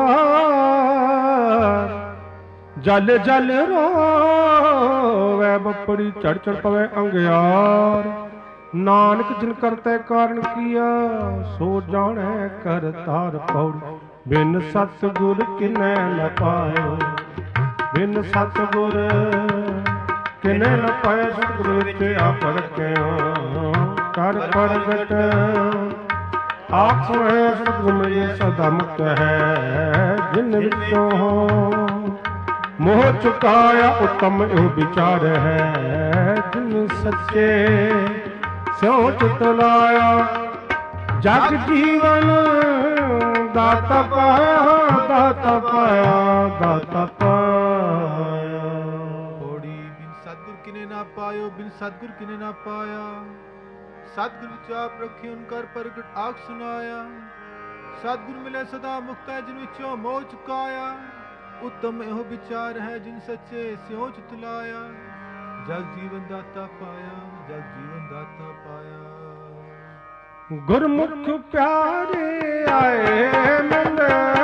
पुकार। जल जल रोवे बपड़ी, चढ़ चढ़ पवे अंगियार। नानक जिन करते कारण किया, सो जाने कर तार पौड़ी। बिन सतगुर किने न पायो, बिन सतगुर किने न पाए। सतगुर विच आप रखियो, कर प्रगट आप है। सतगुर ये सदा मुक्त है, जिन विचों हो मोह चुकाया। उत्तम यो विचार है, जिन सच्चे स्यों चित लाया। जग जीवन दाता पाया, दाता पाया, दाता पाया। थोड़ी बिन सतगुर किने ना पायो, बिन सतगुर किने ना पाया। सतगुर चाप रखी उनकर प्रगट आग सुनाया। सतगुर मिले सदा मुक्त है, जिन विचों मोह चुकाया। उत्तम एहो विचार है, जिन सच्चे स्यों चित लाया। जग जीवन दाता पाया, जग जीवन दाता पाया। गुरमुख प्यारे आए मिले,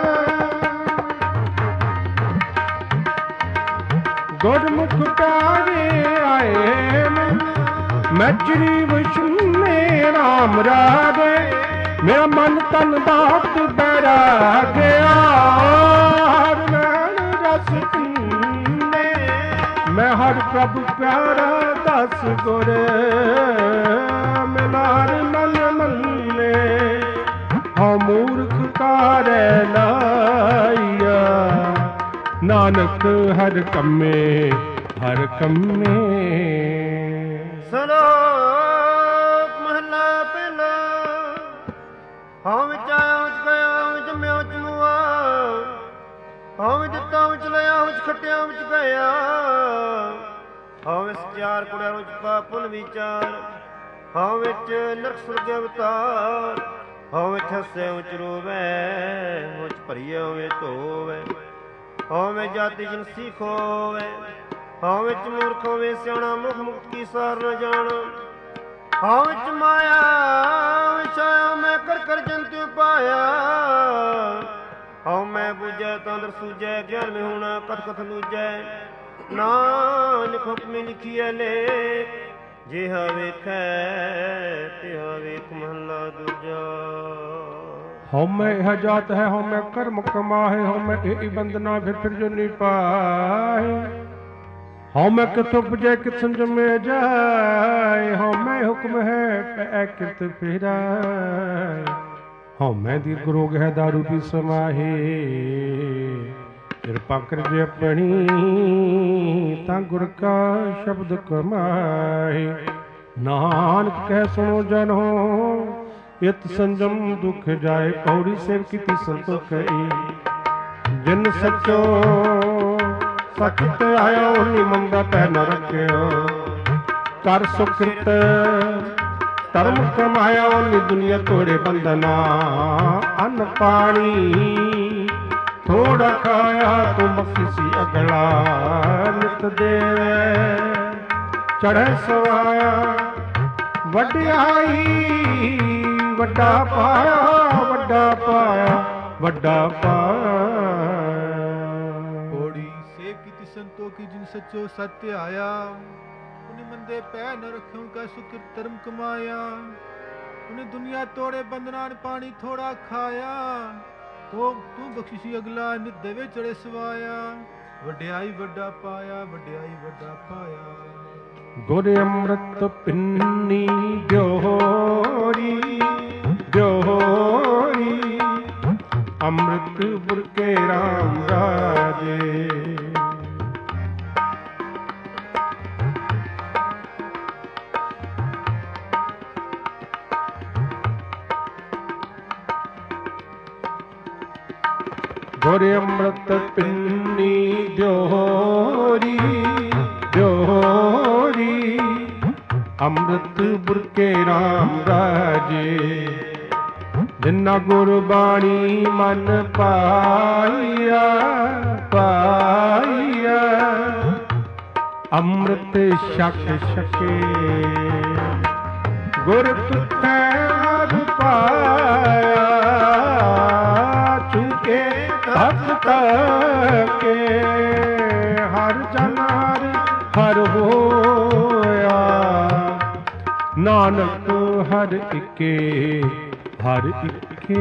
गुरमुख प्यारे आए मिले। मैं श्री विष्णु राम राधे, मेरा मन तन दात बैरा गया। मैं हर प्रभु प्यारा दस गुर मिलार मन मन्ने हौ मूर्ख कारे लाइया नानक हर कम्मे हर कम्मे। ਸਲੋਕ ਮਹਲਾ ਪਹਿਲਾ। ਹਉ ਵਿੱਚ ਆਇਆ ਵਿੱਚ ਗਿਆ ਵਿੱਚ ਜੰਮਿਆ ਵਿੱਚ ਮੁਆ ਹਉ ਵਿੱਚ ਦਿੱਤਾ ਵਿੱਚ ਲਿਆ ਵਿੱਚ ਖੱਟਿਆ ਵਿੱਚ ਗਿਆ ਹਉ ਵਿੱਚ ਚਾਰ ਕੁੜਿਆਂ ਵਿੱਚ ਪਾਪ ਪੁੰਨ ਵਿਚਾਰ ਹਉ ਵਿੱਚ ਨਰਕ ਸੁਰਗ ਅਵਤਾਰ ਹਉ ਵਿੱਚ ਹੱਸੇ ਵਿੱਚ ਰੋਵੇ ਵਿੱਚ ਭਰੀਏ ਹੋਵੇ ਧੋਵੇ ਹਉ ਵਿੱਚ ਜਾਤੀ ਜਿਨਸੀ ਖੋਵੇ ਹਉ ਵਿੱਚ ਮੂਰਖ ਹੋਵੇ ਸਿਆਣਾ ਮੁਖ ਮੁਕਤ ਕੀ ਸਾਰ ਨ ਜਾਣ ਹਉ ਵਿੱਚ ਮਾਇਆ ਵਿੱਚ ਆਇਆ ਮੈਂ ਕਰ ਕਰ ਜੰਤੂ ਪਾਇਆ ਹਉ ਮੈਂ ਬੁਝੈ ਤਾਂ ਅੰਦਰ ਸੂਝੈ ਗਿਆਨ ਮੇ ਹੋਣਾ ਕਥ ਕਥ ਲੂਝੈ ਨਾਨਕ ਹੁਕਮੀ ਲਿਖੀਐ ਲੇਖ ਜਿਹਾ ਵੇਖੈ ਤਿਹਾ ਵੇਖ ਮਹਲਾ ਦੂਜਾ। ਹਉ ਮੈਂ ਇਹ ਜਾਤ ਹੈ ਹਉ ਮੈਂ ਕਰਮ ਕਮਾਹੇ ਹਉ ਮੈਂ ਇਹ ਬੰਦਨਾ ਫਿਰ ਫਿਰ ਜੋ ਨਹੀਂ ਪਾਏ ਹਉ ਮੈਂ ਕਿਥੋਂ ਪੁਜੈ ਕਿਥੋਂ ਜੰਮੇ ਜਾਏ ਹਉ ਮੈਂ ਹੁਕਮ ਹੈ ਪੈ ਕਿਰਤ ਫਿਰਾਏ ਹਉ ਮੈਂ ਦੀਰਘ ਰੋਗ ਹੈ ਦਾਰੂ ਪੀ ਸਮਾਹੇ ਕਿਰਪਾ ਕਰ ਜੇ ਆਪਣੀ ਤਾਂ ਗੁਰ ਕਾ ਸ਼ਬਦ ਕਮਾਏ ਨਾਨਕ ਕਹਿ ਸੁਣੋ ਜਨੋ ਇਤ ਸੰਜਮ ਦੁਖ ਜਾਏ ਪੌੜੀ ਸੇਵ ਕੀਤੀ ਸੰਤੋਖ ਕਈ ਜਿਨ ਸੱਚੋ ਸਚ ਤੇ ਆਇਆ ਉਹਨੀ ਮੰਦਾ ਪੈ ਨ ਰੱਖਿਓ ਕਰ ਸੁਕ੍ਰਿਤ ਧਰਮ ਕਮਾਇਆ ਉਹਨੀ ਦੁਨੀਆ ਤੋੜੇ ਬੰਧਨਾ ਅੰਨ ਪਾਣੀ ਥੋੜਾ ਖਾਇਆ ਤੂੰ ਬਖਸ਼ੀ ਅਗਲਾ ਨਿਤ ਦੇਵੇ ਚੜ੍ਹੇ ਸਵਾਇਆ ਵਡਿਆਈ ਵੱਡਾ ਪਾਇਆ ਵੱਡਾ ਪਾਇਆ ਵੱਡਾ ਪਾਇਆ। ਪੌੜੀ ਸੇਵ ਕੀਤੀ ਸੰਤੋਖੀ ਜਿਨ ਸੱਚੋ ਸਤਿ ਆਇਆ ਉਹਨੇ ਮੰਦੇ ਪੈ ਨ ਰੱਖਿਓ ਕਾ ਸੁਖ ਧਰਮ ਕਮਾਇਆ ਉਹਨੇ ਦੁਨੀਆ ਤੋੜੇ ਬੰਧਨਾਂ ਪਾਣੀ ਥੋੜਾ ਖਾਇਆ ਤੋ ਤੂੰ ਬਖਸ਼ੀ ਅਗਲਾ ਨਿਤ ਦੇਵੇ ਚੜੇ ਸਵਾਇਆ ਵਡਿਆਈ ਵੱਡਾ ਪਾਇਆ ਵਡਿਆਈ ਵੱਡਾ ਪਾਇਆ। ਗੁਰ ਅੰਮ੍ਰਿਤ ਪਿੰਨੀ ਦਿਓਰੀ ਦਿਓਰੀ ਅੰਮ੍ਰਿਤ ਬੁਰਕੇ ਰਾਮ ਰਾਜੇ ਗੁਰ ਅੰਮ੍ਰਿਤ ਪਿੰਨੀ ਦਿਓਰੀ ਦਿਓਰੀ ਅੰਮ੍ਰਿਤ ਬੁਰਕੇ ਰਾਮ ਰਾਜੇ ਜਿਨਾ ਗੁਰਬਾਣੀ ਮਨ ਪਾਈਆ ਪਾਈਆ ਅੰਮ੍ਰਿਤ ਛਕ ਛਕੇ ਗੁਰ ਤੁਠੈ ਹਰ ਪਾਇਆ ਚੁਕੇ ਭਗਤ ਕੇ ਹਰ ਜਨ ਹਰ ਹਰ ਹੋਇਆ ਨਾਨਕ ਹਰ ਇਕੇ ਹਰ ਇਕੇ।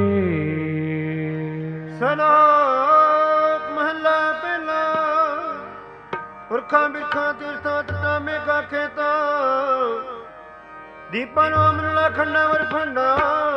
ਸਲੋਕ ਮਹਲਾ ਪਹਿਲਾ। ਪੁਰਖਾਂ ਬਿਰਖਾਂ ਤੀਰਥਾਂ ਤਟਾਂ ਮੇਘਾਂ ਖੇਤਾਂ ਦੀਪਾਂ ਨੂੰ ਅਮਰਲਾ ਖੰਡਾਂ ਵਰ ਫੰਡਾ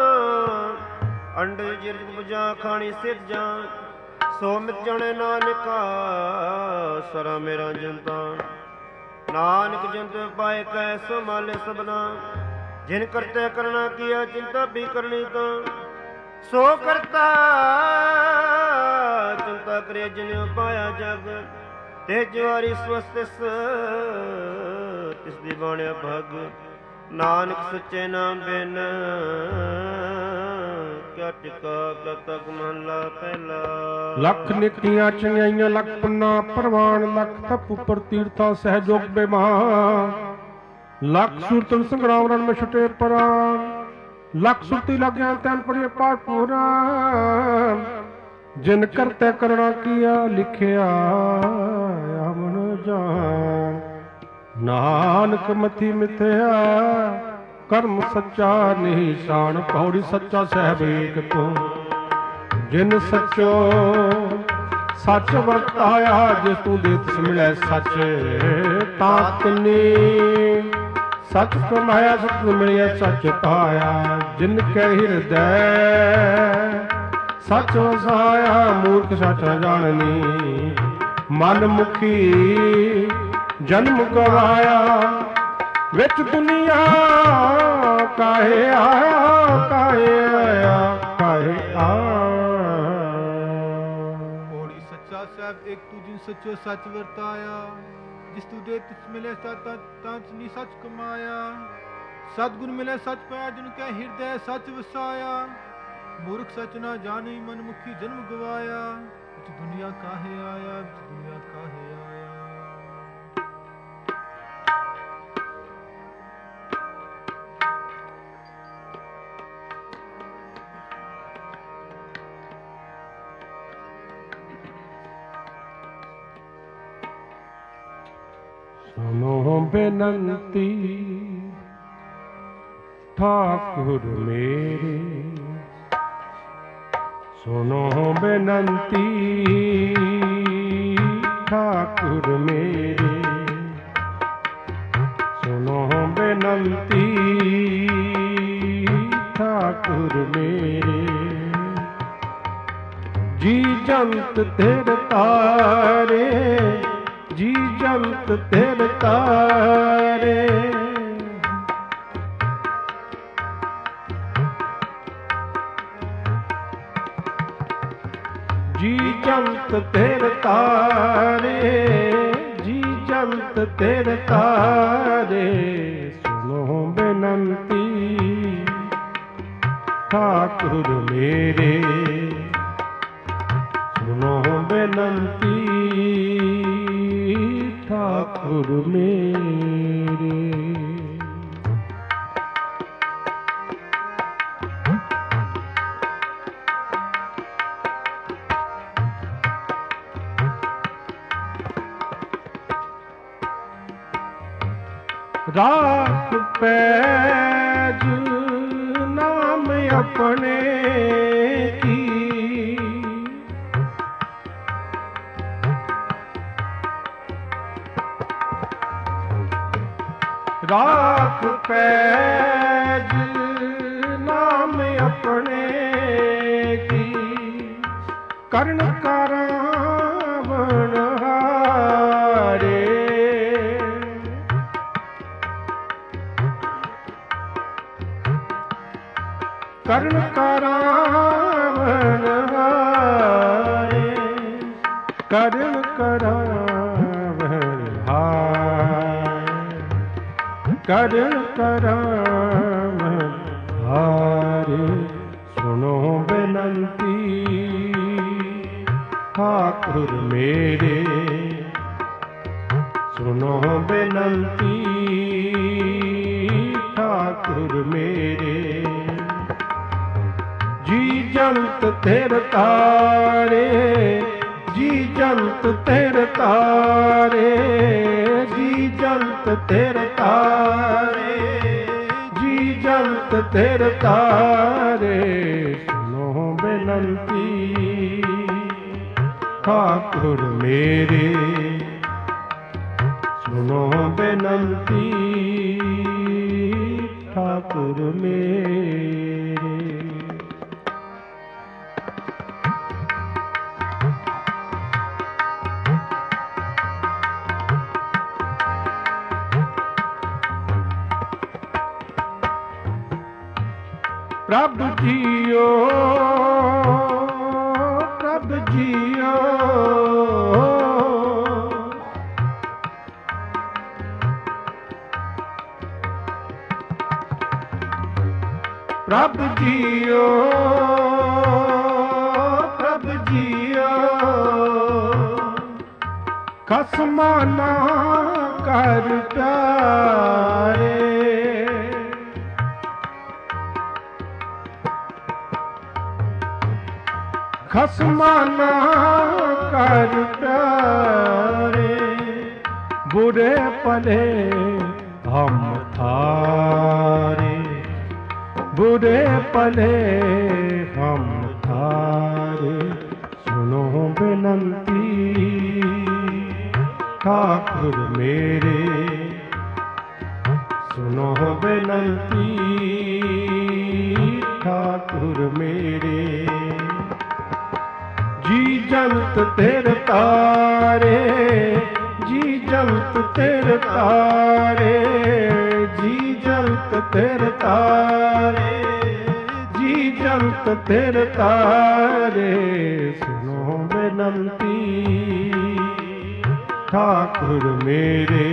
ਅੰਡੇ ਜਿਰਜ ਬੁਝਾ ਖਾਣੀ ਸਿੱਧ ਜਾਂ ਸੋ ਮਿਤ ਜਾਣੇ ਨਾਨਕਾ ਸਰਾ ਮੇਰਾ ਜੰਤਾ ਨਾਨਕ ਜੰਤ ਪਾਏ ਕੈ ਸੋ ਮਾਲੇ ਸਬਨਾ ਜਿਨ ਕਰਤੇ ਕਰਨਾ ਕੀਆ ਚਿੰਤਾ ਵੀ ਕਰਨੀ ਤਾਂ ਸੋ ਕਰਤਾ ਚਿੰਤਾ ਕਰੇ ਜਿਨ ਪਾਇਆ ਜਗ ਤੇ ਜਵਾਰੀ ਸਵਸਤਿਸ ਤਿਸ ਦੀ ਬਾਣਿਆ ਭਗ ਨਾਨਕ ਸੱਚੇ ਨਾਮ ਬਿਨ ਕਿਆ ਟਿਕਾ ਕਿਆ ਤਕ ਮਹਲਾ ਪਹਿਲਾ। ਲੱਖ ਨਿਤੀਆਂ ਚੰਗਿਆਈਆਂ ਲੱਖ ਪੰਨਾ ਪ੍ਰਵਾਨ ਲੱਖ ਤਪ ਉਪਰ ਤੀਰਥਾ ਸਹਿਜੋਗ ਬੇਮਾਨ ਲੱਖ ਸੁਰਤਨ ਸੰਗਰਾਮ ਰਣ ਮੈਂ ਛੁਟੇ ਪਰਾਂ ਲੱਖ ਸੁਰਤੀ ਲੱਗਿਆ ਤੈਨ ਪੜਿਆ ਪਾਠ ਪੂਰਾ ਜਿਨ ਕਰਤੇ ਕਰਣਾ ਕੀਆ ਲਿਖਿਆ ਅਮਨ ਜਾਨ ਨਾਨਕ ਮਤੀ ਮਿਥਿਆ ਕਰਮ ਸੱਚਾ ਨਿਸ਼ਾਨ ਪੌੜੀ ਸੱਚਾ ਸਹਿਬ ਏਕ ਤੂੰ ਜਿਨ ਸੱਚੋ ਸੱਚ ਵਰਤਾਇਆ ਜਿਸ ਤੂੰ ਦੇ ਤਿਸ ਮਿਲੈ ਸੱਚ ਤਾਂ ਤਿਨੇ ਸੱਚ ਕਮਾਇਆ ਸੱਚ ਮਿਲਿਆ ਸੱਚ ਪਾਇਆ ਜਿਨ ਕੈ ਹਿਰਦੈ ਸੱਚ ਵਸਾਇਆ ਮੂਰਖ ਸੱਚ ਜਾਣਨੀ ਮਨ ਮੁਖੀ ਜਨਮ ਗਵਾਇਆ ਵਿੱਚ ਦੁਨੀਆ ਕਾਹੇ ਆਇਆ ਕਾਹੇ ਆਇਆ ਕਾਹੇ ਆਇਆ। ਪੌੜੀ ਸੱਚਾ ਸਾਹਿਬ ਇੱਕ ਤੂੰ ਜਿਨ ਸੱਚੋ ਸੱਚ ਵਰਤਾਇਆ ਜਿਸ ਤੂੰ ਦੇ ਤਿਸ ਮਿਲੇ ਸੱਚ ਤਾਂ ਨੀ ਸੱਚ ਕਮਾਇਆ ਸਤਿਗੁਰ ਮਿਲੇ ਸੱਚ ਪਾਇਆ ਜਿਨ ਕੈ ਹਿਰਦੈ ਸੱਚ ਵਸਾਇਆ ਮੂਰਖ ਸੱਚ ਨਾ ਜਾਣੀ ਮਨ ਮੁਖੀ ਜਨਮ ਗਵਾਇਆ ਵਿੱਚ ਦੁਨੀਆ ਕਾਹੇ ਆਇਆ ਵਿੱਚ ਦੁਨੀਆ ਕਾਹੇ ਆਇਆ। ਸੁਨੋ ਬੇਨੰਤੀ ਠਾਕੁਰ ਮੇਰੇ ਸੁਨੋ ਬੇਨੰਤੀ ਠਾਕੁਰ ਮੇਰੇ ਸੁਨੋ ਬੇਨੰਤੀ ਠਾਕੁਰ ਮੇਰੇ ਜੀ ਜੰਤ ਤੇਰੇ ਤਾਰੇ ਜੀ ਜੰਤ ਤੇਰੇ ਤਾਰੇ ਜੀ ਜੰਤ ਤੇਰੇ ਤਾਰੇ ਜੀ ਜੰਤ ਤੇਰੇ ਤਾਰੇ ਸੁਨੋ ਬੇਨੰਤੀ ਠਾਕੁਰ ਮੇਰੇ ਸੁਨੋ ਬੇਨੰਤੀ ਠਾਕੁਰ ਮੇਰੇ। ਰਾਖ ਪੈਜ ਨਾਮ ਆਪਣੇ ਕੀ ਰਾਖ ਪੈਜ ਨਾਮ ਆਪਣੇ ਕੀ ਕਰਨ ਕਰਾਵਣ ਹਾਰੇ ਕਰਨ ਕਰਾਵਣ ਹਾਰੇ ਕਰਨ ਕਰਾਵਣ ਹਾਰੇ ਕਰਨ ਕਰਾਵਣ ਹਾਰੇ ਸੁਨੋ ਬੇਨੰਤੀ ਠਾਕੁਰ ਮੇਰੇ ਸੁਨੋ ਬੇਨੰਤੀ ਠਾਕੁਰ ਮੇਰੇ ਜੀ ਜੰਤ ਤੇਰੇ ਤਾਰੇ ਜੀ ਜੰਤ ਤੇਰੇ ਤਾਰੇ ਜੀ ਜੰਤ ਤੇਰੇ ਤਾਰੇ ਜੀ ਜੰਤ ਤੇਰੇ ਤਾਰੇ ਸੁਨੋ ਬੇਨੰਤੀ ਠਾਕੁਰ ਮੇਰੇ ਸੁਨੋ ਬੇਨੰਤੀ ਠਾਕੁਰ ਮੇਰੇ। ਪ੍ਰਭ ਜੀਓ ਪ੍ਰਭ ਜੀਓ ਪ੍ਰਭ ਜੀਓ ਪ੍ਰਭ ਜੀਓ ਖਸਮਾ ਨਾ ਕਰ ਪਿਆਰੇ ਖਸਮਾ ਨਾ ਕਰ ਪਿਆਰੇ ਬੁਰੇ ਭਲੇ ਹਮ ਥਾਰੇ बुरे पले हम थारे सुनो ਬੇਨੰਤੀ ਠਾਕੁਰ ਮੇਰੇ ਸੁਨੋ ਬੇਨੰਤੀ ਠਾਕੁਰ ਮੇਰੇ ਜੀ ਜੰਤ ਤੇਰੇ ਤਾਰੇ ਜੀ ਜੰਤ ਤੇਰੇ ਤਾਰੇ ਜੀ ਜੰਤ ਤੇਰੇ ਤਾਰੇ ਜੀ ਜੰਤ ਤੇਰੇ ਤਾਰੇ ਸੁਨੋ ਬੇਨੰਤੀ ਠਾਕੁਰ ਮੇਰੇ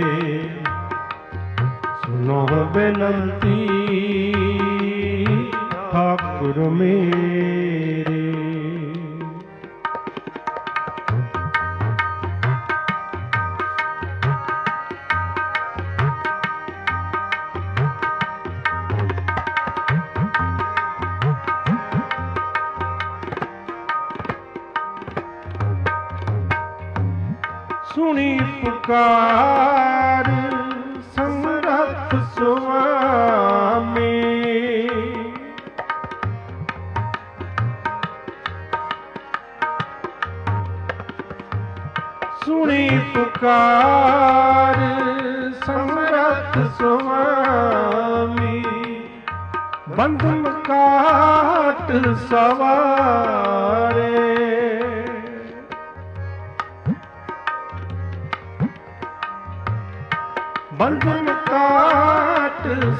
ਸੁਨੋ ਬੇਨੰਤੀ ਠਾਕੁਰ ਮੇਰੇ ਸੁਣੀ ਪੁਕਾਰ ਸਮਰੱਥ ਸੁਆਮੀ ਸੁਣੀ ਪੁਕਾਰ ਸਮਰੱਥ ਸੁਆਮੀ ਬੰਧਨ ਕਾਟ ਸਵਾਰੇ ਬੰਧਨ ਕਾਟ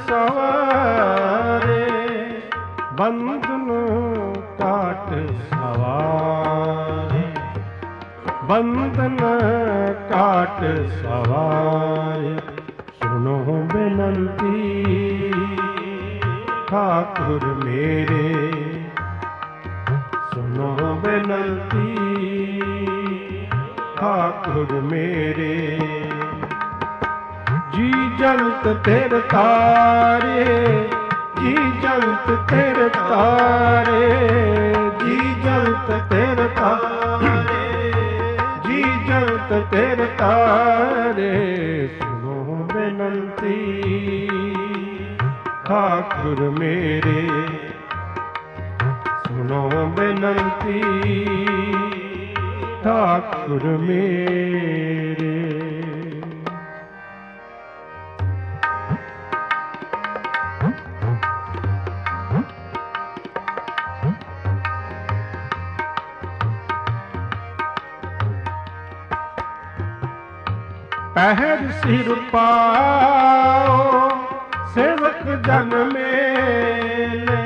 ਸਵਾਰੇ ਬੰਧਨ ਕਾਟ ਸਵਾਰੇ ਬੰਧਨ ਕਾਟ ਸਵਾਰੇ ਸੁਨੋ ਬੇਨੰਤੀ ਠਾਕੁਰ ਮੇਰੇ ਸੁਨੋ ਬੇਨੰਤੀ ਠਾਕੁਰ ਮੇਰੇ ਜੀ ਜੰਤ ਤੇਰੇ ਤਾਰੇ ਜੀ ਜੰਤ ਤੇਰੇ ਤਾਰੇ ਜੀ ਜੰਤ ਤੇਰੇ ਤਾਰੇ ਜੀ ਜੰਤ ਤੇਰੇ ਤਾਰੇ ਸੁਨੋ ਬੇਨੰਤੀ ਠਾਕੁਰ ਮੇਰੇ ਸੁਨੋ ਬੇਨੰਤੀ ਠਾਕੁਰ ਮੇਰੇ ਪਹਿਰ ਸਿਰ ਪਾਓ ਸੇਵਕ ਜਨ ਮੇਲੇ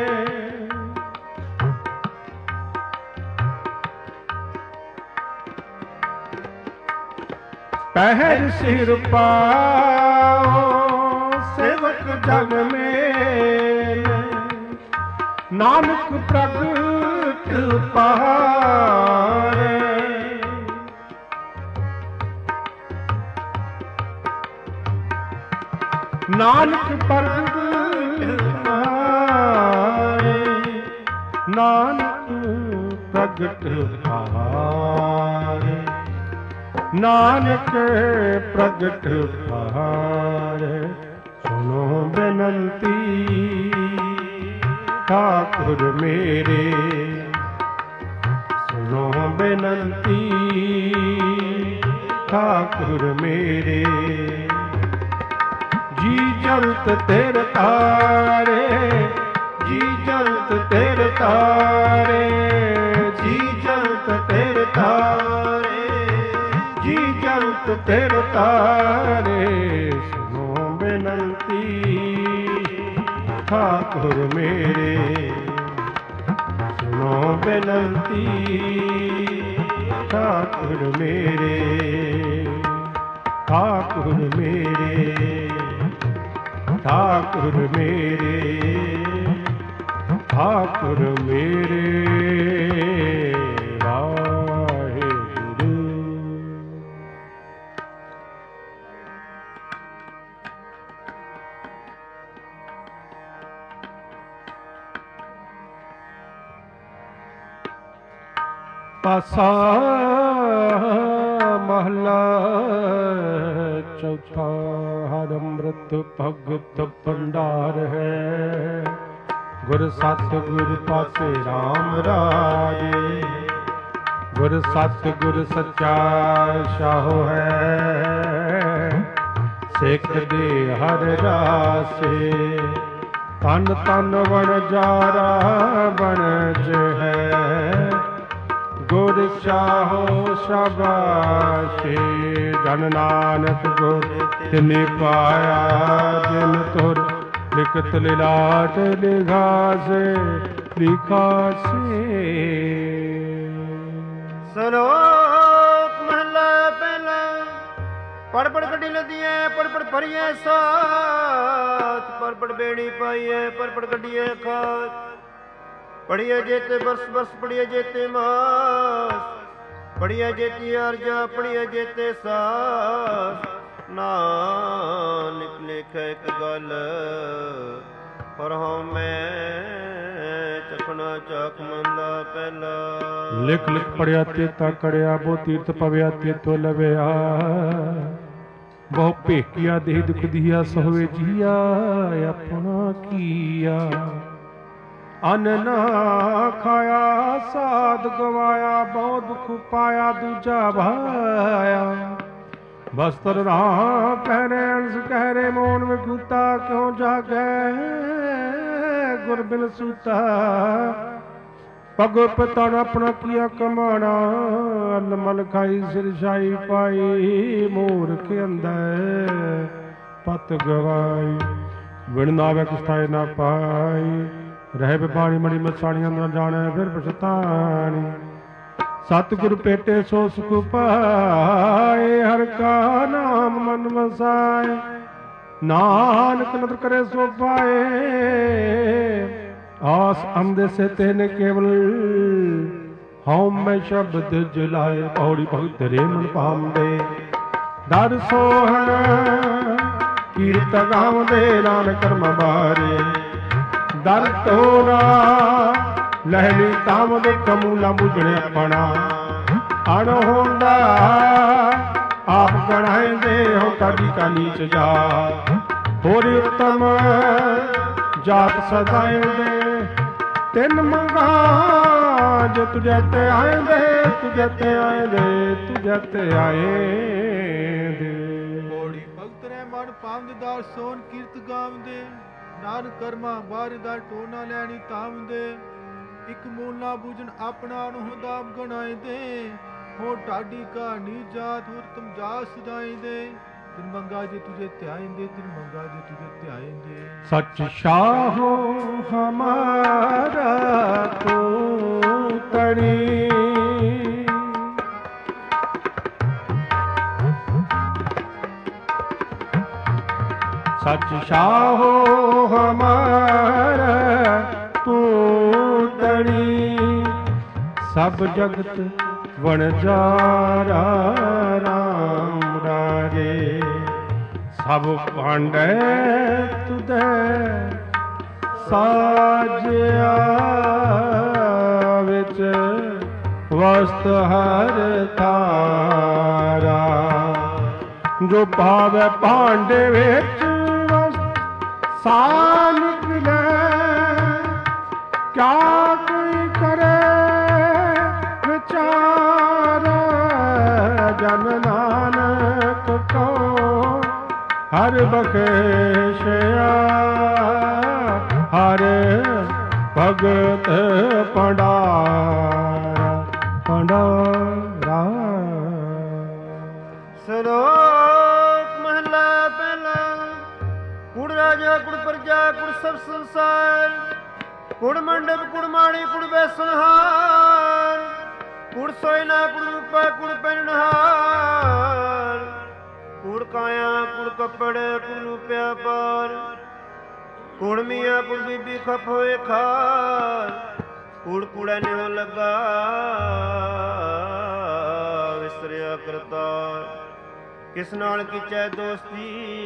ਪਹਿਰ ਸਿਰ ਪਾਓ ਸੇਵਕ ਜਨ ਮੇਲੇ ਨਾਨਕ ਪ੍ਰਗਟ ਪਾਰੇ ਨਾਨਕ ਪ੍ਰਗਟ ਪਾਰੇ ਨਾਨਕ ਪ੍ਰਗਟ ਪਾਰੇ ਨਾਨਕ ਪ੍ਰਗਟ ਪਾਰੇ ਸੁਨੋ ਬੇਨੰਤੀ ਠਾਕੁਰ ਮੇਰੇ ਸੁਨੋ ਬੇਨੰਤੀ ਠਾਕੁਰ ਮੇਰੇ ਜੀ ਜੰਤ ਤੇਰੇ ਤਾਰੇ ਜੀ ਜੰਤ ਤੇਰੇ ਤਾਰੇ ਜੀ ਜੰਤ ਤੇਰੇ ਤਾਰੇ ਜੀ ਜੰਤ ਤੇਰੇ ਤਾਰੇ ਸੁਨੋ ਬੇਨੰਤੀ ਠਾਕੁਰ ਮੇਰੇ ਸੁਨੋ ਬੇਨੰਤੀ ਠਾਕੁਰ ਮੇਰੇ ਠਾਕੁਰ ਮੇਰੇ ਠਾਕੁਰ ਮੇਰੇ ਠਾਕੁਰ ਮੇਰੇ ਵਾਹਿਗੁਰੂ। ਪਾਸਾ ਮਹਲਾ ਚੌਥਾ। ਹਰਿ ਅੰਮ੍ਰਿਤ ਭਗਤ ਭੰਡਾਰ ਹੈ, ਗੁਰ ਸਤਿਗੁਰ ਪਾਸੇ ਰਾਮ ਰਾਜੇ। ਗੁਰ ਸਤ ਗੁਰ ਸੱਚਾ ਸ਼ਾਹੋ ਹੈ, ਸਿੱਖ ਦੇ ਹਰ ਰਾਸੇ। ਤਨ ਤਨ ਵਣਜਾਰਾ ਬਣਜ ਹੈ, ਗੁਰ ਸ਼ਾਹੋ ਸ਼ਾਬਾਸ਼ੇ। ਜਨ ਨਾਨਕ ਗੁਰ ਤਿਨਿ ਪਾਇਆ, ਜਿਨ ਤੁਰ ਲਿਖਤ ਲਿਲਾਟ ਲਿਖਾਸੇ ਲਿਖਾਸੇ। ਸ਼ਲੋਕ ਮਹਲਾ ਪਹਿਲਾ। ਪੜ ਪੜ ਕੱਢੀ ਨਦੀਏ, ਪੜ ਪੜ ਭਰੀਏ ਸਾਥ, ਪੜ ਪੜ ਬੇੜੀ ਪਾਈਏ, ਪੜ ਪੜ ਕੱਢੀਏ ਖਾਤ। ਪੜੀਏ ਜੇਤੇ ਬਰਸ ਬਰਸ, ਪੜੀਏ ਜੇਤੇ ਮਾਸ, ਪੜੀਏ ਜੇਤੀ ਅਰਜਾ, ਪੜੀਏ ਜੇਤੇ ਸਾਸ। ਨਾਨਕ ਲਿਖੇ ਇੱਕ ਗੱਲ, ਪਰ ਹਾਂ ਮੈਂ ਚਖਣਾ ਚੱਕ ਮਹਲਾ ਪਹਿਲਾ। ਲਿਖ ਲਿਖ ਪੜਿਆ ਤੇਤਾ ਕੜਿਆ, ਬਹੁ ਤੀਰਥ ਪਵਿਆ ਤੇਤੋ ਲਵਿਆ। ਬਹੁ ਭੇਕਿਆ ਦੇਹ ਦੁਖ ਦੀਆ, ਸੋਵੇ ਜੀਆ ਆਪਣਾ ਕੀਆ। ਅੰਨ ਨਾ ਖਾਇਆ ਸਾਧ ਗਵਾਇਆ, ਬਹੁ ਦੁਖ ਪਾਇਆ ਦੂਜਾ ਭਾਇਆ। ਬਸਤਰ ਨਾ ਪਹਿਰੇ ਅੰਸ ਕਹਿਰੇ, ਮੋਨ ਵਿਗੂਤਾ ਕਿਉ ਜਾਗੈ ਗੁਰ ਬਿਨ ਸੂਤਾ। ਪਗ ਪਤਨ ਆਪਣਾ ਕੀਆ ਕਮਾਣਾ, ਅਲ ਮਲ ਖਾਈ ਸਿਰ ਛਾਈ ਪਾਈ। ਮੂਰਖ ਅੰਦਰ ਪਤ ਗਵਾਈ, ਵਿਣ ਨਾਵੇ ਕੁਸਤਾਏ ਨਾ ਪਾਈ। ਰਹਿ ਬਿਬਾਣੀ ਮੜੀ ਮਸਾਣੀਆਂ ਨਾ ਜਾਣੈ, ਫਿਰ ਪਛਤਾਣੀ। ਸਤਿਗੁਰ ਭੇਟੇ ਸੋ ਸੁਖ ਪਾਏ, ਹਰਿ ਕਾ ਨਾਮ ਮਨ ਵਸਾਏ। ਨਾਨਕ ਨਦਰ ਕਰੇ ਸੋ ਪਾਏ, ਆਸ ਅੰਦੇਸੇ ਤੈਨ ਕੇਵਲ। ਹਉ ਮੈਂ ਸ਼ਬਦ ਜਲਾਏ, ਪੌੜੀ ਭਗਤ ਰੇ ਮਨ ਪਾਉਂਦੇ। ਦਰ ਸੋਹਣ ਕੀਰਤ ਗਾਉਂਦੇ, ਨਾਨਕ ਕਰਮ ਬਾਰੇ। ਦਰ ਤੋਰਾ ਲਹਿਣੀ ਤਾਮਦ, ਕਮੂਲਾ ਬੁਝਣੇ ਆਪਣਾ। ਅਣ ਹੁੰਦਾ ਆਪ ਗਣਾਇਂਦੇ, ਹੋ ਕਾਢੀ ਕਾ ਨੀਚ ਜਾ। ਹੋਰ ਉਤਮ ਜਾਤ ਸਦਾਇਂਦੇ, ਤਿੰਨ ਮੰਗਾ ਜੇ ਤੁਝੇ ਤੇ ਆਇਂਦੇ। ਤੁਝੇ ਤੇ ਆਇਂਦੇ, ਤੁਝੇ ਤੇ ਆਇਂਦੇ। ਪੌੜੀ ਭਗਤ ਰਹਿ ਮਨ ਪਾਵੰਦੇ, ਦਾਰ ਸੋਨ ਕੀਰਤ ਗਾਵੰਦੇ। ਨਾਨਕ ਕਰਮਾ ਬਾਰਿ ਦਾ ਟੋਨਾ ਲੈਣੀ ਤਾਵੰਦੇ। ਇੱਕ ਮੂਲ ਨਾ ਬੂਝਣ ਆਪਣਾ ਨੂੰ ਹੁੰਦਾ ਗਣਾਇਂਦੇ। ਹੋ ਢਾਡੀ ਕਾ ਨੀ ਜਾਤ, ਹੋਰ ਤੁਮ ਜਾ ਸਦਾਇਂਦੇ। ਤਿਨ ਮੰਗਾ ਜੇ ਤੁਝੇ ਧਿਆਇਂਦੇ, ਤਿਨ ਮੰਗਾ ਜੇ ਤੁਝੇ ਧਿਆਇਂਦੇ। ਸੱਚ ਸ਼ਾਹੋ ਹਮਾਰਾ ਤੂੰ ਤਣੀ, ਸੱਚ ਸ਼ਾਹੋ ਹਮਾਰਾ ਤੂੰ ਤਣੀ। ਸਭ ਜਗਤ ਵਣਜਾਰਾ ਰਾਮ ਰਾਜੇ। ਸਭ ਭਾਂਡੇ ਤੁਧੇ ਸਾਜਿਆ, ਵਿੱਚ ਵਸਤ ਹਰ ਤਾਰਾ। ਜੋ ਭਾਵੇ ਭਾਂਡੇ ਵਿੱਚ ਵਸਤ ਸਾ ਨਿਕਲੇ, ਕਿਆ ਕੋਈ ਕਰੇ ਵਿਚਾਰ। ਜਨ ਨਾਨਕ ਕੋ ਹਰ ਬਖਸ਼ਿਆ, ਹਰ ਭਗਤ ਭੰਡਾਰਾ ਭੰਡਾਰਾ। ਸ਼ਲੋਕ ਮਹਲਾ ਪਹਿਲਾ। ਕੁੜ ਰਾਜਾ ਕੁੜ ਪ੍ਰਜਾ ਕੁੜ ਸਭ ਸੰਸਾਰ। ਕੁੜ ਮੰਡਪ ਕੁੜ ਮਾੜੀ ਕੁੜ ਬੈਸਨਹਾਰ। ਕੁੜ ਸੋਇਨਾ ਕੁੜ ਰੂਪਾ ਕੁੜ ਪਹਿਨਹਾਰ। ਕੁੜ ਕਾਇਆ ਕੁੜ ਕੱਪੜ ਕੁੜ ਰੂਪਿਆ ਪਾਰ। ਕੁੜ ਮੀਆਂ ਕੁੜ ਬੀਬੀ ਖਪ ਹੋਏ ਖਾਰ। ਕੁੜ ਕੁੜਾ ਨਿਉ ਲੱਗਾ ਵਿਸਰਿਆ ਕਰਤਾਰ। ਕਿਸ ਨਾਲ ਕੀਚੈ ਦੋਸਤੀ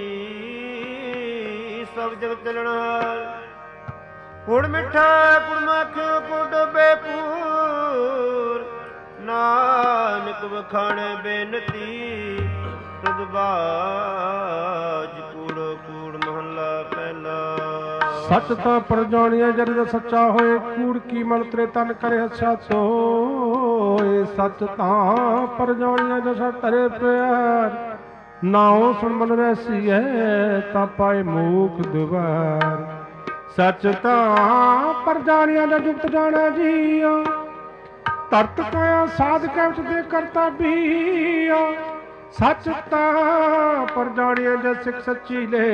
ਸਭ ਜਗ ਚੱਲਣਹਾਰ। ਕੁੜ ਮਿੱਠਾ ਕੁੜ ਮਾਖਿਓ ਕੁੜ ਡੋਬੇ ਪੂਰ। ਨਾਨਕ ਵਖਾਣੇ ਬੇਨਤੀ ਤੁਧ ਬਾਜ। ਕੂੜ ਕੂੜ ਮਹੱਲਾ ਪਹਿਲਾ। ਸੱਚ ਤਾਂ ਪਰਜਾਣੀਐ, ਜਦ ਸੱਚਾ ਹੋਏ। ਕੂੜ ਕੀ ਮਲ ਤੇਰੇ ਤਨ ਕਰੇ ਹੱਛਾ ਸੋਏ। ਸੱਚ ਤਾਂ ਪਰ ਜਾਣਿਆ ਜਸਾ ਤਰੇ ਪਿਆਰ ਨਾਉ ਸੁਣ ਮਨ ਵੈਸੀਐ ਤਾਂ ਪਾਏ ਮੂਖ ਦੁਆਰ ਸੱਚ ਤਾਂ ਪਰ ਜਾਣਿਆ ਦਾ ਜੁਗਤ ਜਾਣਾ ਜੀਆ ਤਰਤ ਕਾਇਆ ਸਾਧ ਕੈ ਵਿੱਚ ਦੇ ਕਰਤਾ ਬੀਆ ਸੱਚ ਤਾਂ ਪਰ ਜਾਣਿਆ ਜੇ ਸਿੱਖ ਸੱਚੀ ਲੈ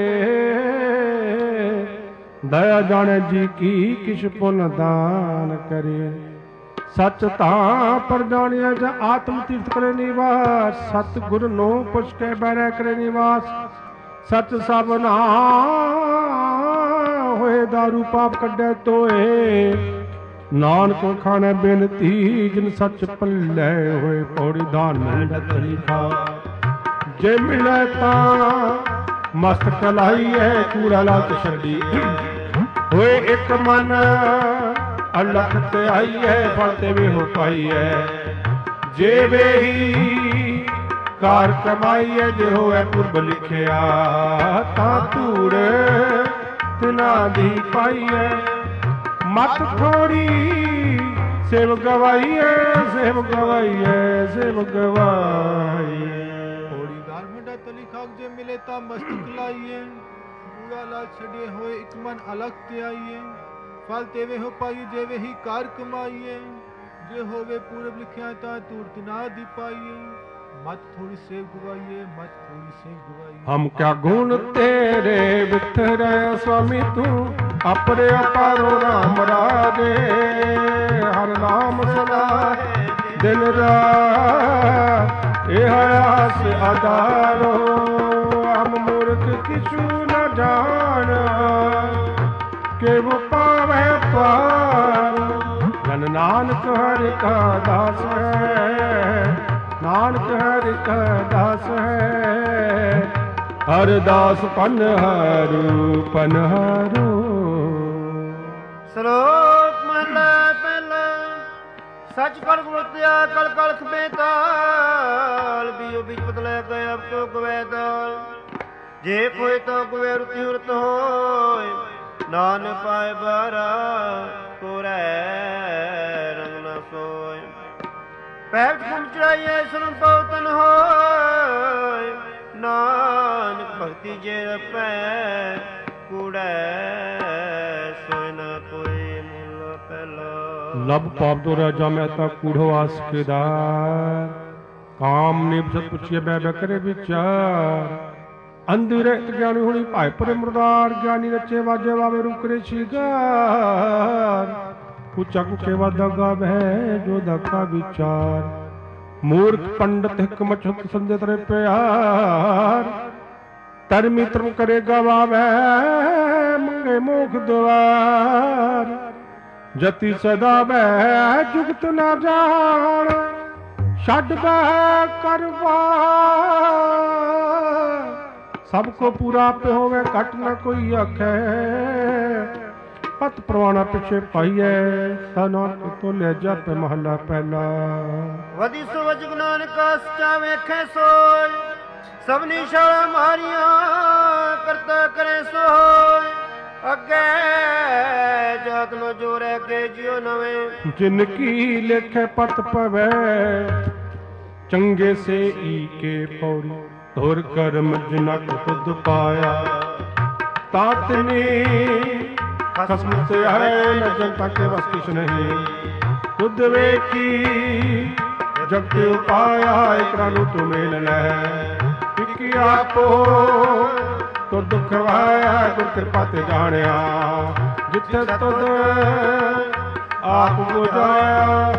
ਦਇਆ ਜਾਣੇ ਜੀ ਕੀ ਕਿਛ ਪੁੰਨ ਦਾਨ ਕਰੇ ਸੱਚ ਤਾਂ ਪਰ ਜਾਣਿਆ ਜੇ ਆਤਮ ਤੀਰਥ ਕਰੇ ਨਿਵਾਸ ਸਤ ਗੁਰ ਨੂੰ ਪੁੱਛ ਕੇ ਬੈਰੈ ਕਰੇ ਨਿਵਾਸ ਸੱਚ ਸਭ ਨਾ ਹੋਏ ਦਾਰੂ ਪਾਪ ਕੱਢੈ ਤੋਏ ਨਾਨਕ ਖਾਣੇ ਬੇਨਤੀ ਜਿਨ ਸੱਚ ਪੱਲੇ ਹੋਏ ਪੌੜੀ ਦਾਨ ਮੰਡਤ ਲਿਖਾ ਜੇ ਮਿਲੇ ਤਾਂ ਮਸਤ ਕਲਾਈਐ ਕੂੜਾ ਲਾਤ ਛੱਡੀ ਹੋਏ ਇੱਕ ਮਨ ਅਲਖ ਤੇ ਆਈਐ ਫਲ ਤੇ ਵੀ ਹੋ ਪਾਈਐ ਜੇ ਵੇਹੀ ਕਾਰ ਕਮਾਈਐ ਜੇ ਹੋਏ ਪੁਰਬ ਲਿਖਿਆ ਤਾਂ ਧੂੜ ਤਿਨਾ ਦੀ ਪਾਈਐ ਮਤ ਥੋੜੀ ਸੇਵ ਗਵਾਈਐ ਸੇਵ ਗਵਾਈਐ ਸੇਵ ਗਵਾਈਐ ਥੋੜੀ ਦਾਰ ਮੰਡਾ ਤਲੀ ਖਾਕ ਜੇ ਮਿਲੇ ਤਾਂ ਮਸਤਕ ਲਾਈਏ ਕੂੜਾ ਲਾ ਛੱਡੇ ਹੋਏ ਇੱਕ ਮਨ ਅਲਗ ਤੇ ਆਈਏ ਫਲ ਤੇਵੇ ਹੋ ਪਾਈ ਜੇ ਵੇ ਹੀ ਕਾਰ ਕਮਾਈਏ ਜੇ ਹੋਵੇ ਪੂਰਬ ਲਿਖਿਆ ਤਾਂ ਤੂਰਤ ਨਾ ਦੀ ਪਾਈਏ ਮਤ ਥੋੜੀ ਸੇਵ ਗਵਾਈਏ ਮਤ ਥੋੜੀ ਸੇਵ ਗਵਾਈਏ ਹਮ ਕਿਆ ਗੁਣ ਤੇਰੇ ਵਿਥਰੈ ਸੁਆਮੀ ਤੂੰ ਆਪਰੇ ਅਪਾਰੋ ਰਾਮ ਰਾਜੇ ਹਰ ਨਾਮ ਸਦਾ ਦਿਨ ਰਾਤ ਇਹ ਆਸ ਆਧਾਰੋ ਹਮ ਮੂਰਖ ਕਿਛੂ ਨ ਜਾਣ ਕਿ ਵੋ ਪਾਵੈ ਪਾਰ ਜਨ ਨਾਨਕ ਹਰਿ ਕਾ ਦਾਸ ਹੈ ਨਾਨਕ ਹਰਿ ਕਾ ਦਾਸ ਹੈ ਹਰ ਦਾਸ ਪਨਹਾਰੂ ਪਨਹਾਰੂ ਸ਼ਲੋਕ ਮਹਲਾ ਪਹਿਲਾ ਸੱਚ ਕਲ ਗੁਰਤਿਆ ਕਲ ਕਲਖ ਬੇਤਾਲ ਬੀਓ ਬੀਜ ਬਦਲੇ ਗਏ ਅਬ ਕਿਉ ਗਵੇ ਦਾਲ ਜੇ ਕੋਈ ਤਾਂ ਗਵੇ ਰੁਤੀ ਹੁਰਤ ਹੋਏ ਨਾਨ ਪਾਏ ਬਾਰਾ ਕੋਰੈ ਰੰਗ ਨਾ ਸੋਏ ਪੈਟ ਘੁੰਮ ਚੜਾਈਏ ਸੁਨ ਪਉਤਨ ਹੋਏ ਨਾਨਕ ਭਗਤੀ ਜੇ ਰਪੈ ਕੂੜੈ ਸੋਇ ਨਾ ਕੋਈ ਮੁੱਲ ਪਹਿਲਾ ਲਬ ਪਾਪ ਦੋ ਰਾਜਾ ਮਹਿਤਾ ਕੂੜੋ ਆਸ ਕੇਦਾਰ ਕਾਮ ਨਿਭਜਤ ਪੁੱਛਿਏ ਬੈ ਬੈ ਕਰੇ ਵਿਚਾਰ ਅੰਧਿਰੇ ਗਿਆਨੀ ਹੁਣੀ ਭਾਇ ਪਰੇ ਮੁਰਦਾਰ ਗਿਆਨੀ ਰਚੇ ਵਾਜੇ ਵਾਵੇ ਰੁਕਰੇ ਸ਼ਿਗਾਰ ਉੱਚਾ ਕੁਕੇ ਵਾਦਾ ਗਾਵੈ ਜੋ ਦਾਤਾ ਵਿਚਾਰ ਮੂਰਖ ਪੰਡਤ ਹਕਮਤ ਛੁਤ ਸੰਜੇ ਤਰੇ ਪਿਆਰ ਧਰਮੀ ਧਰਮ ਕਰੇ ਗਵਾਵੈ ਮੰਗੇ ਮੋਖ ਦੁਆਰ ਜਤੀ ਸਦਾ ਬੈ ਜੁਗਤ ਨਾ ਜਾਣ ਛੱਡ ਬੈ ਕਰਵਾ ਸਭ ਕੋ ਪੂਰਾ ਆਪੇ ਹੋਵੇ ਘਟ ਨਾ ਕੋਈ ਆਖੈ ਪਤ ਪ੍ਰਵਾਣਾ ਪਿਛੇ ਪਾਈਐ ਨਾਨਕ ਤੋਲੇ ਜਪ ਮਹਲਾ ਪਹਿਲਾ ਵਧੀ ਸੁਵਜ ਨਾਨਕ ਸਚਾ ਵੇਖੈ ਸੋਇ ਸਭਨੀ ਸ਼ਾਲਾ ਮਾਰੀਆਂ ਕਰਤਾ ਕਰੇ ਸੋਇ ਅੱਗੇ ਜਾਤ ਨ ਜੋਰੇ ਕੇ ਜਿਉ ਨਵੇਂ ਜਿਨ ਕੀ ਲਿਖੇ ਪਤ ਪਵੈ ਚੰਗੇ ਸੇ ਈ ਕੇ ਪੌੜੀ ਧੁਰ ਕਰਮ ਜਿਨਾ ਕੋ ਤੁਧ ਪਾਇਆ ਤਾਤ ਨੇ ਖਸਮ ਸੇ ਹੈ ਨ ਜਗਤਾ ਕੇ ਵਸ ਕਿਛ ਨਹੀਂ ਤੁਧ ਵੇਖੀ ਜਗਤ ਉਪਾਇਆ ਇਕਰਾ ਨੂੰ ਤੂੰ ਮੇਲ ਲੈ ਇਕ ਆਪੋ ਤੋ ਦੁਖ ਵਾਇਆ ਗੁਰ ਕਿਰਪਾ ਤੇ ਜਾਣਿਆ ਜਿੱਥੇ ਤੁਧ ਆਪ ਬੁਝਾਇਆ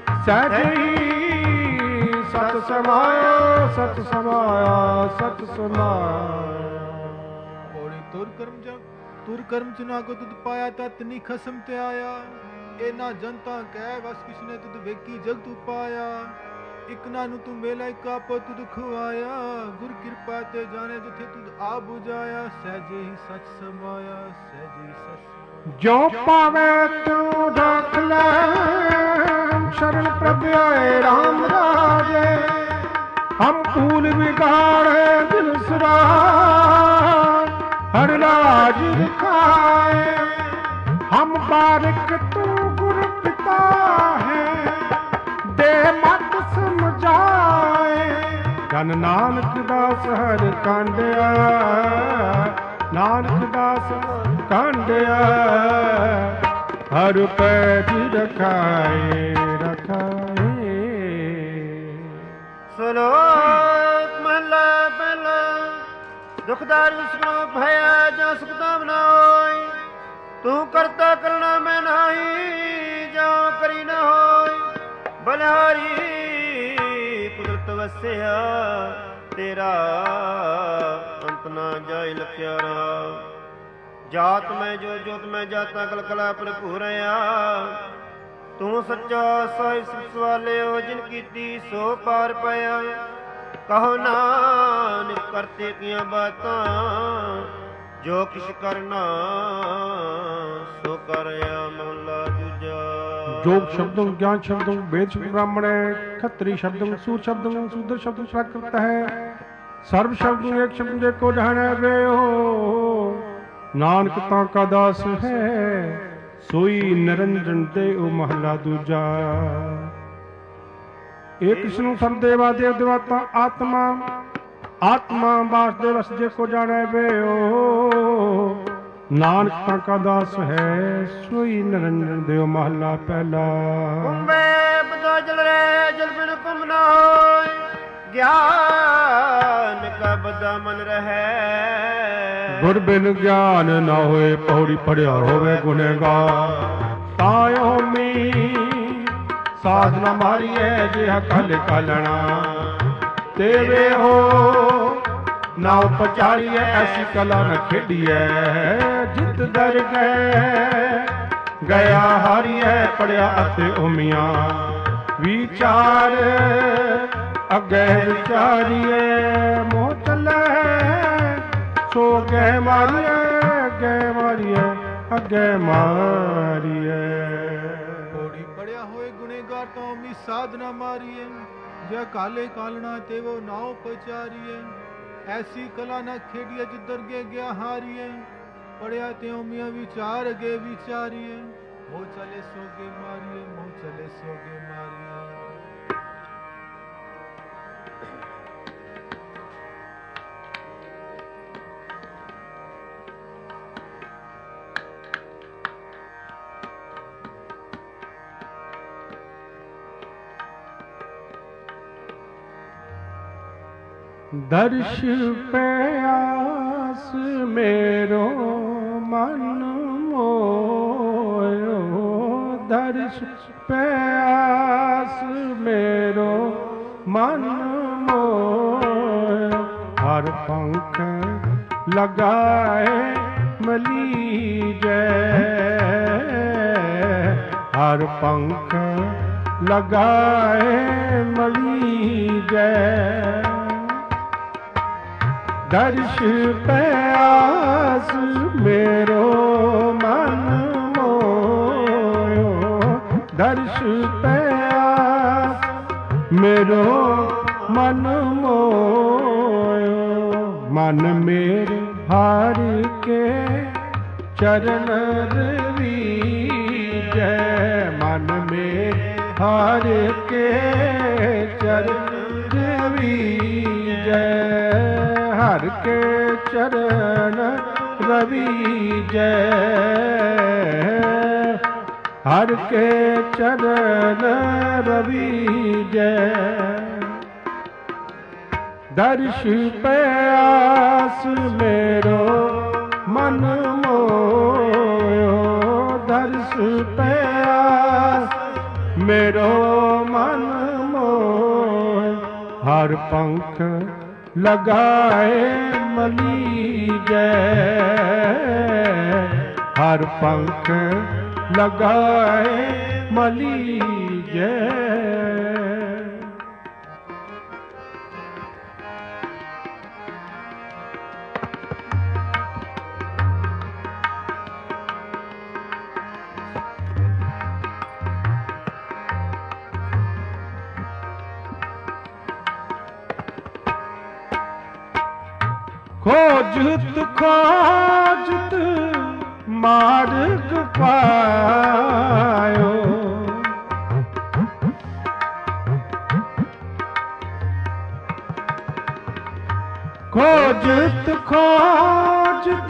ਸਹਿਜੀ ਸਤ ਸਮਾਇਆ ਸਤ ਸਮਾਇਆ ਸਤ ਸਮਾਇਆ ਪੌੜੀ ਤੁਰ ਕਰਮ ਜਗ ਤੁਰ ਕਰਮ ਚ ਨਾ ਕੋ ਤੁਧ ਪਾਇਆ ਤਤ ਨੀ ਖਸਮ ਤੇ ਆਇਆ ਇਹ ਨਾ ਜਨਤਾ ਕਹਿ ਵਸ ਕਿਸ ਨੇ ਤੁਧ ਵੇਖੀ ਜਗਤ ਉਪਾਇਆ ਇਕ ਨਾ ਨੂੰ ਤੂੰ ਮੇਲਾ ਇਕ ਆਪੋ ਤੁਧ ਖਵਾਇਆ ਗੁਰ ਕਿਰਪਾ ਤੇ ਜਾਣੇ ਜਿੱਥੇ ਤੁਧ ਆ ਬੁਝਾਇਆ ਸਹਿਜੇ ਹੀ ਸੱਚ ਸਮਾਇਆ ਸਹਿਜੇ ਹੀ ਸੱਚ ਜੋ ਪਾਵੇ ਤੂੰ ਰੱਖ ਲੈ ਸ਼ਰਨ ਪ੍ਰਭ ਆਏ ਰਾਮ ਰਾਜੇ ਹਮ ਭੂਲ ਵਿਗਾੜੇ ਦਿਲ ਸੁਰਾ ਹਰ ਰਾਜ ਦਿਖਾਏ ਹਮ ਬਾਰਿਕ ਤੂੰ ਗੁਰ ਪਿਤਾ ਹੈ ਦੇ ਮਤ ਧਨ ਨਾਨਕ ਦਾਸ ਹਰ ਕਾਂਡਿਆ, ਨਾਨਕ ਦਾਸ ਕਾਂਡਿਆ, ਹਰ ਪੈਜ ਰਖਾਏ ਰਖਾਏ। ਸਲੋਕ ਮਹਲਾ ਪਹਿਲਾ। ਦੁਖਦਾਰੀ ਸੁਣੋ ਭਇਆ ਜਾਂ ਸੁਖਦਾ ਨਾ ਹੋਈ, ਤੂੰ ਕਰਤਾ ਕਰਨਾ ਮੈਂ ਨਾਹੀ, ਜਾਂ ਕਰੀ ਨਾ ਹੋਈ। ਬਲਿਹਾਰੀ ਕੁਦਰਤ ਵਸਿਆ, ਤੇਰਾ ਅੰਤ ਨਾ ਜਾਇ ਲਖਿਆ ਰਹਾ। ਜਾਤ ਮੈਂ ਜੋ ਜੋਤ ਮੈਂ ਜਾਤਾ ਕਲਕਲਾ ਭਰਪੂਰਿਆ, ਤੂੰ ਸੱਚਾ ਸਾਹਿਬ ਸਵਾਲਿਓ ਜਿਨ ਕੀਤੀ ਸੋ ਪਾਰ ਪਾਇਆ। ਕਹੋ ਨਾਨਕ ਕਰਤੇ ਕੀਆਂ ਬਾਤਾਂ, ਜੋ ਕਿਛ ਕਰਨਾ ਸੋ ਕਰਿਆ। ਮਹਲਾ ਦੂਜਾ। जोग शब्दों ज्ञान शब्दों वेद ब्राह्मण है, खत्री शब्दों सूर शब्दों शूद्र शब्दों प्राकृत है। सर्व शब्द एक शब्द को जाने वे हो, नानक ताका दास है सोई निरंजन दे। ओ महला दूजा। एक कृष्ण सरदेवा देव देवता आत्मा, आत्मा वासुदेव वसुदेव को जाने वे हो, नानक ताका दास है सोई निरंजन देव। महला पहला। कुंभे बदा जल रे जल बिन कुंभ न होय, ज्ञान का बदा मन रहे। गुर बिन ज्ञान न होए, पौड़ी पढ़िया होवे गुनहगार। तायो मी साधना मारी है जिहा कल कलना, तेरे हो ना उपचारी है ऐसी कला न खेड़ी है। जित दर गए गया हारी है, पढ़िया अते उमिया विचार अगे विचारिए। मोह चले सो गए मारिए, गए मारिए अगे मारिए। पौड़ी पढ़िया होए गुनेगार तो मी साधना मारिए, जय काले कालना ते वो नाव पचारिए। ऐसी कला न खेड़िए जिधर गे गया हारिए, पढ़िया त्यों मियाँ विचार गे विचारिए। मोह चले सोगे मारिए, मोह चले सोगे मारिए। दर्श प्यास मेरो मन मोयो, दर्श प्यास मेरो मन मोयो। हर पंख लगाए मलीजे, हर पंख लगाए मलीजे। दर्श प्यास मेरो मन मोयो, दर्श प्यास मेरो मन मोयो। मन मेरे हार के चरण रवीजै, मन मेरे हार के चरण रवीजै। हर के चरण रवीजै, हर के चरण रवीजै। दर्श प्यास मेरो मन मोयो, दर्श प्यास मेरो मन मोयो। हर पंख लगाए मलीजै, हर पंख लगाए मलीजै। खोजत खोजत मार्ग पायो, खोजत खोजत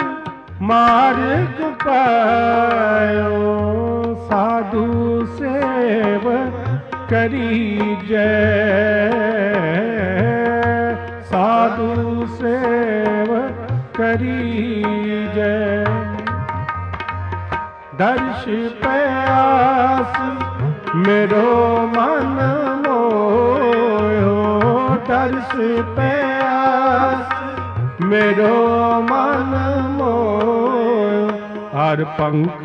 मार्ग पायो, साधु सेव करी जय, साधु सेव करी जय। दर्श प्यास मेरो मन मोयो, दर्श प्यास मेरो मन मोयो। हर पंख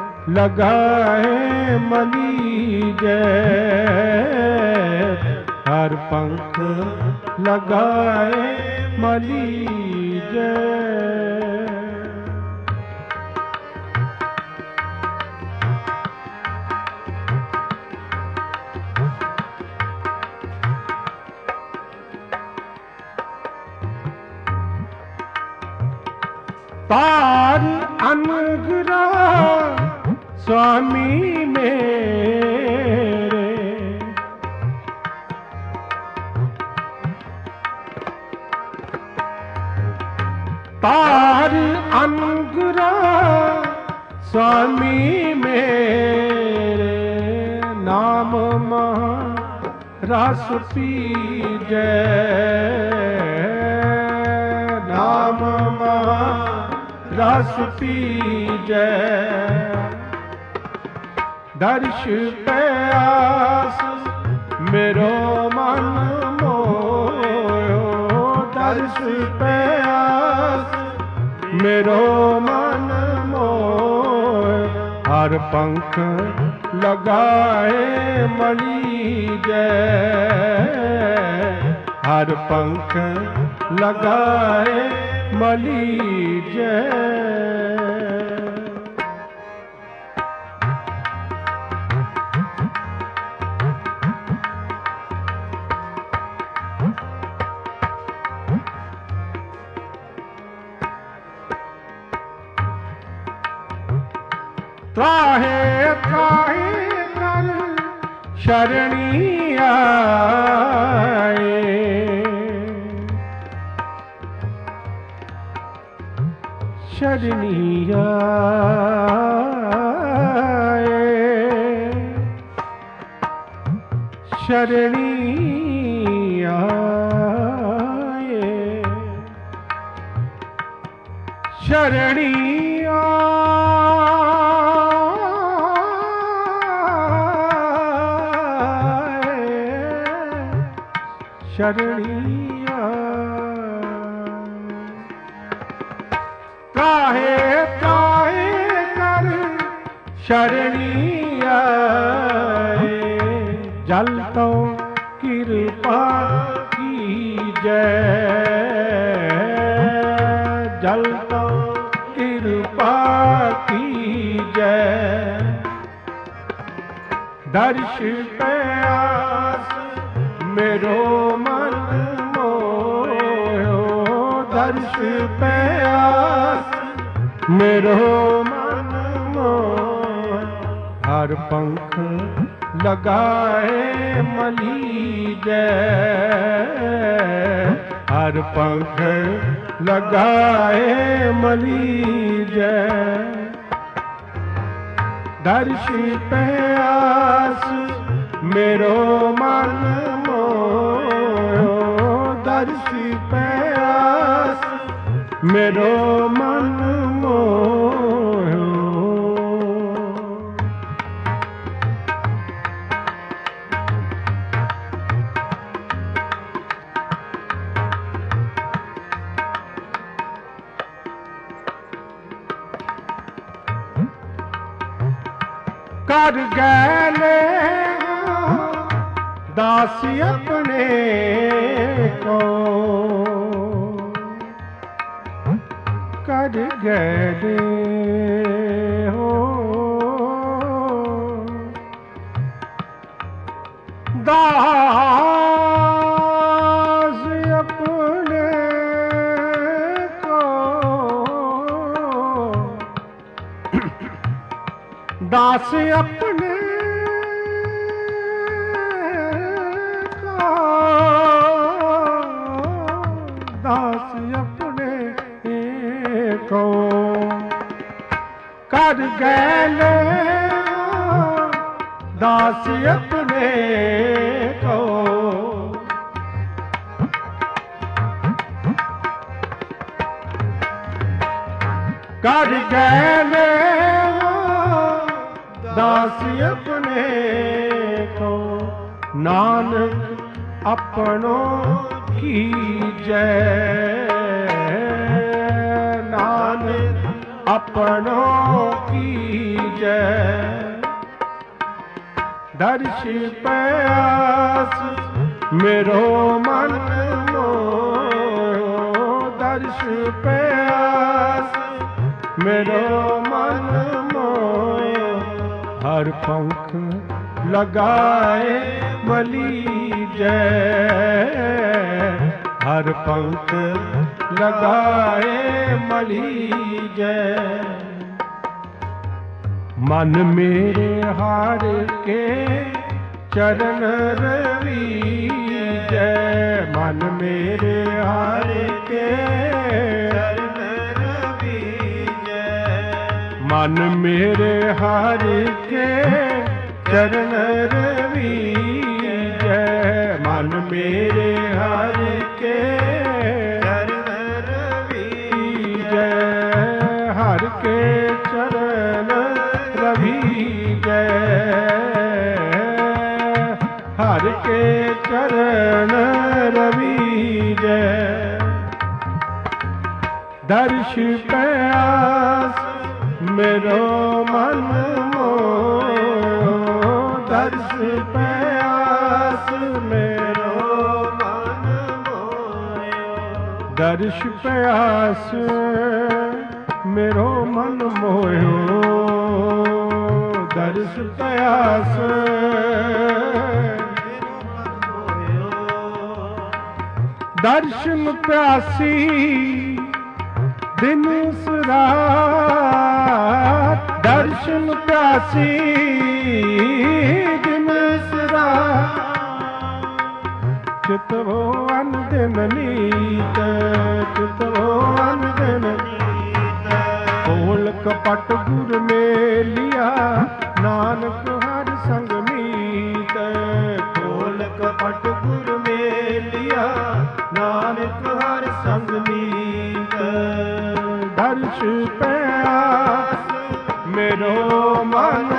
लगाए मली जय, हर पंख लगाए मली जय। तार अनुग्रह स्वामी मेरे, तार अनुग्रह स्वामी मेरे। नाम रस पी जय, नाम रस पी जय। दर्श प्यास मेरो मन मोयो, दर्श प्यास मेरो मन मोयो। हर पंख लगाए मली जय, हर पंख लगाए मली जय। त्राहे त्राहे कर शरणी आए, शरणी आए, शरणी आए, शरणी शरणिया। काहे काहे कर शरणिया, जल तो कृपा की जय, जल तो कृपा की जय। दर्श प्यास मेरो मन मोयो, दर्श प्यास मेरो मन मोयो। हर पंख लगाए मली जय, हर पंख लगाए मली जय। दर्श प्यास मेरो मन मोयो, दर्श प्यास मेरो मन मोयो। कर गए दास अपने को, कर गए हो दास अपने को, दास अपने को, दास को कर गैल दास अपने को। कर गैल दास अपने को नानक अपनों की जय। नानक अपनों की जय। दर्श प्यास मेरो मन मोह। दर्श प्यास मेरो मन मोह। हर पंख लगाए मली जय। हर पंख लगाए मली जय। मन मेरे हार के चरण रवि जय। मन मेरे हार के चरण रवि जय। मन मेरे हार के चरण रवि जय। मन मेरे हार के चरण रवि जय। हर के चरण रवि जय। हर के चरण रवि जय। दर्श प्यास मेरो मन मोह। दर्श प्यास मेरो मन मोह। दर्श प्यास मेरो मन मोह। दर्श प्यास दर्शन प्यासी दिन रात। दर्शन प्यासी दिन रात। चितवो अन दिन नीत। चितवो अन दिन नीत। खोल कपट गुर में लिया नानक हर संग मीत। खोल कपट गुर में लिया नानक हर संग मीत। दर्श प्यास मेरो मन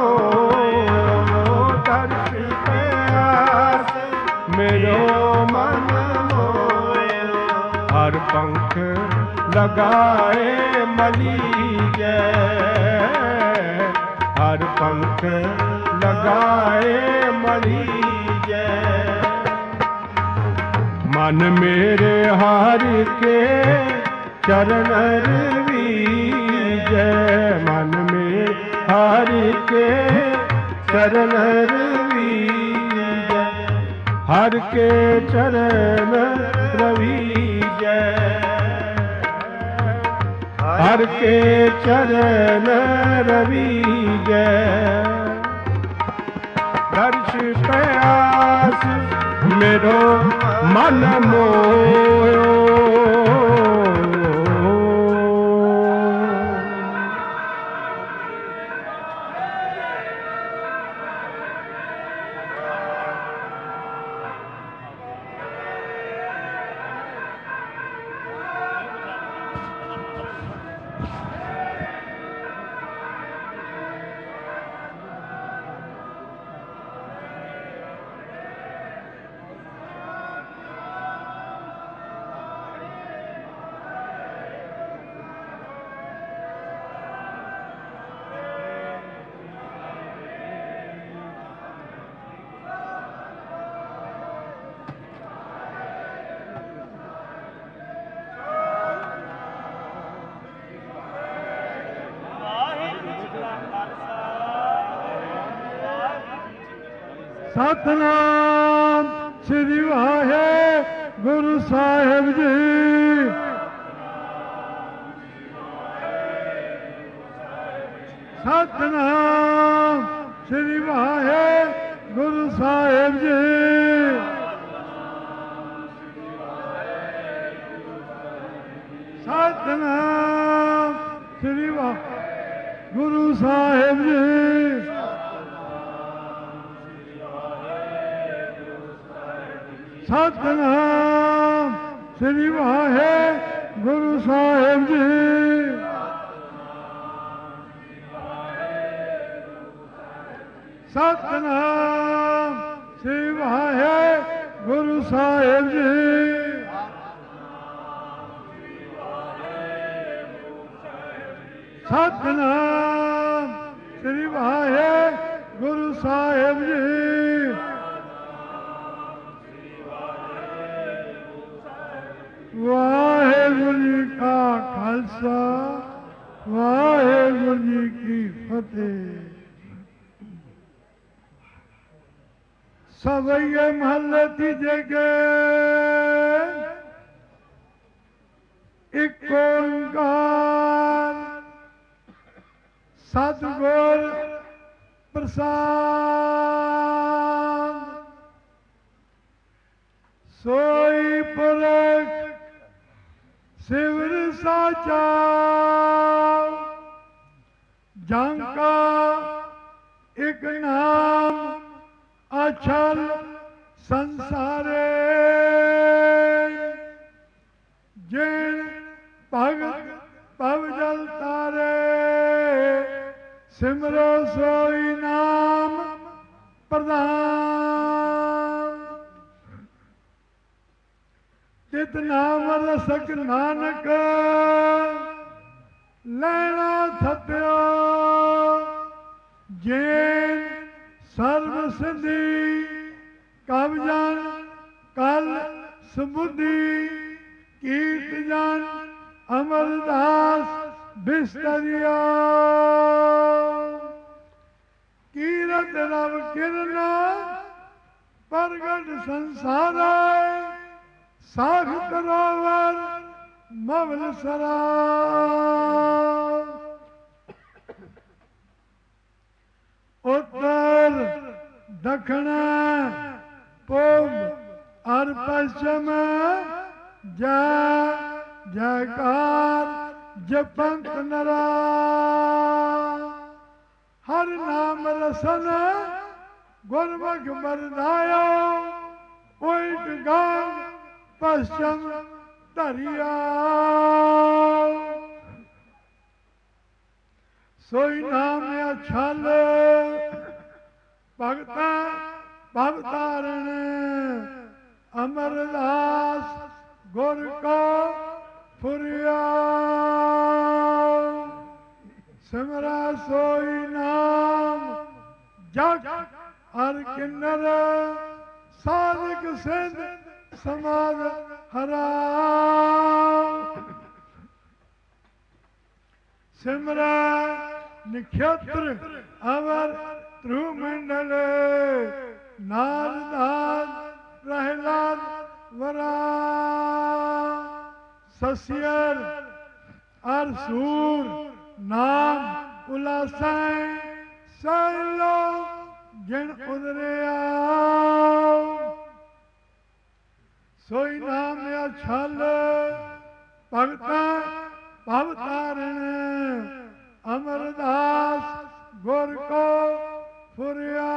मोह। दर्श प्यास मेरो मन मोह। हर पंख लगाए मली जय। हर पंख लगाए मली जय। मन मेरे हार के चरण रवि जय। मन में हार के चरण रवि जय। हर के चरण रवि जय। हर के चरण रवि जय। दर्श प्यास मेरो मन मोह। सतनाम श्री वाहेगुरु साहिब जी। सतनाम श्री वाहेगुरु साहिब जी। सतनाम ਗੁਰੂ ਸਾਹਿਬ ਜੀ। ਸਤਿਨਾਮ ਸ੍ਰੀ ਵਾਹਿਗੁਰੂ ਸਾਹਿਬ ਜੀ। ਸਤਿਨਾਮ ਸ੍ਰੀ ਵਾਹਿਗੁਰੂ ਸਾਹਿਬ ਜੀ। ਸਤਿਨਾਮ ਸ੍ਰੀ ਵਾਹਿਗੁਰੂ ਸਾਹਿਬ ਜੀ। ਵਾਹਿਗੁਰੂ ਜੀ ਕਾ ਖਾਲਸਾ ਵਾਹਿਗੁਰੂ ਜੀ ਕੀ ਫਤਿਹ। ਸਵਈਏ ਮਹੱਲੇ ਤੀਜੇ ਕੇ ਇੱਕ ਓੰਕਾਰ ਸਤਿਗੁਰ ਪ੍ਰਸਾਦ। ਸੋਈ ਪੁਰਖ ਸਿਵਰ ਸਾਚਾ ਜੰ ਕਾ ਇੱਕ ਨਾਮ ਅਛਲ ਸੰਸਾਰੇ। ਜਿਨ ਭਗਤ ਭਵ ਜਲ ਤਾਰੇ ਸਿਮਰੋ ਸੋਈ ਨਾਮ ਪ੍ਰਧਾਨ। ਤਿਤ ਨਾਮ ਰਸਕ ਨਾਨਕ ਲੈਣਾ ਥਤਿਓ। ਜੇਨ ਸਰਬ ਸਿੱਧੀ ਕਬ ਜਨ ਕਲ ਸਮੁਦੀ ਕੀਰਤ ਜਨ ਅਮਰਦਾਸ ਬਿਸਤਰਿਆ। ਕੀਰਤ ਰਵ ਕਿਰਨ ਪ੍ਰਗਟ ਸੰਸਾਰਾ ਸਾਖਤ ਰੋਵਰ ਮਵਲ ਸਰਾ। ਉੱਤਰ ਦੱਖਣ ਪੂਬ ਅਰ ਪੱਛਮ ਜੈ ਜੈਕਾਰ ਜਪੰਤ ਨਰਾ। ਹਰ ਨਾਮ ਰਸਨ ਗੁਰਮੁਖ ਬਰਦਾਇਆ। ਉਲਟ ਗੰਗ ਪੱਛਮ ਧਰਿਆ। ਸੋਈ ਨਾਮ ਅਛਲ ਭਗਤਾਂ ਭਵ ਤਾਰਨ। ਅਮਰਦਾਸ ਗੁਰ ਕੋ ਫੁਰਿਆ। ਸਿਮਰਾ ਸੋਈ ਨਾਮ ਜਗ ਹਰ ਕਿੰਨਰ ਸਾਧਕ ਸਿੱਧ ਸਮਾਦ ਹਰਾ। ਸਿਮਰਾ ਨਖੇਤਰ ਅਵਰ ਧਰੂ ਮੰਡਲ। ਨਾਰਦਾਨ ਪ੍ਰਹਿਲਾਦ ਵਰਾ। ਸਸਿਅਰ ਅਰ ਸੂਰ ਨਾਮ ਉਲਾਸੈ। ਸੈਲੋ ਜਿਨ ਉਦਰਿਆ। ਸੋਈ ਨਾਮ ਅਛਲ ਭਗਤਾਂ ਭਵ ਤਾਰਨ। ਅਮਰਦਾਸ ਗੁਰ ਕੋ ਫੁਰਿਆ।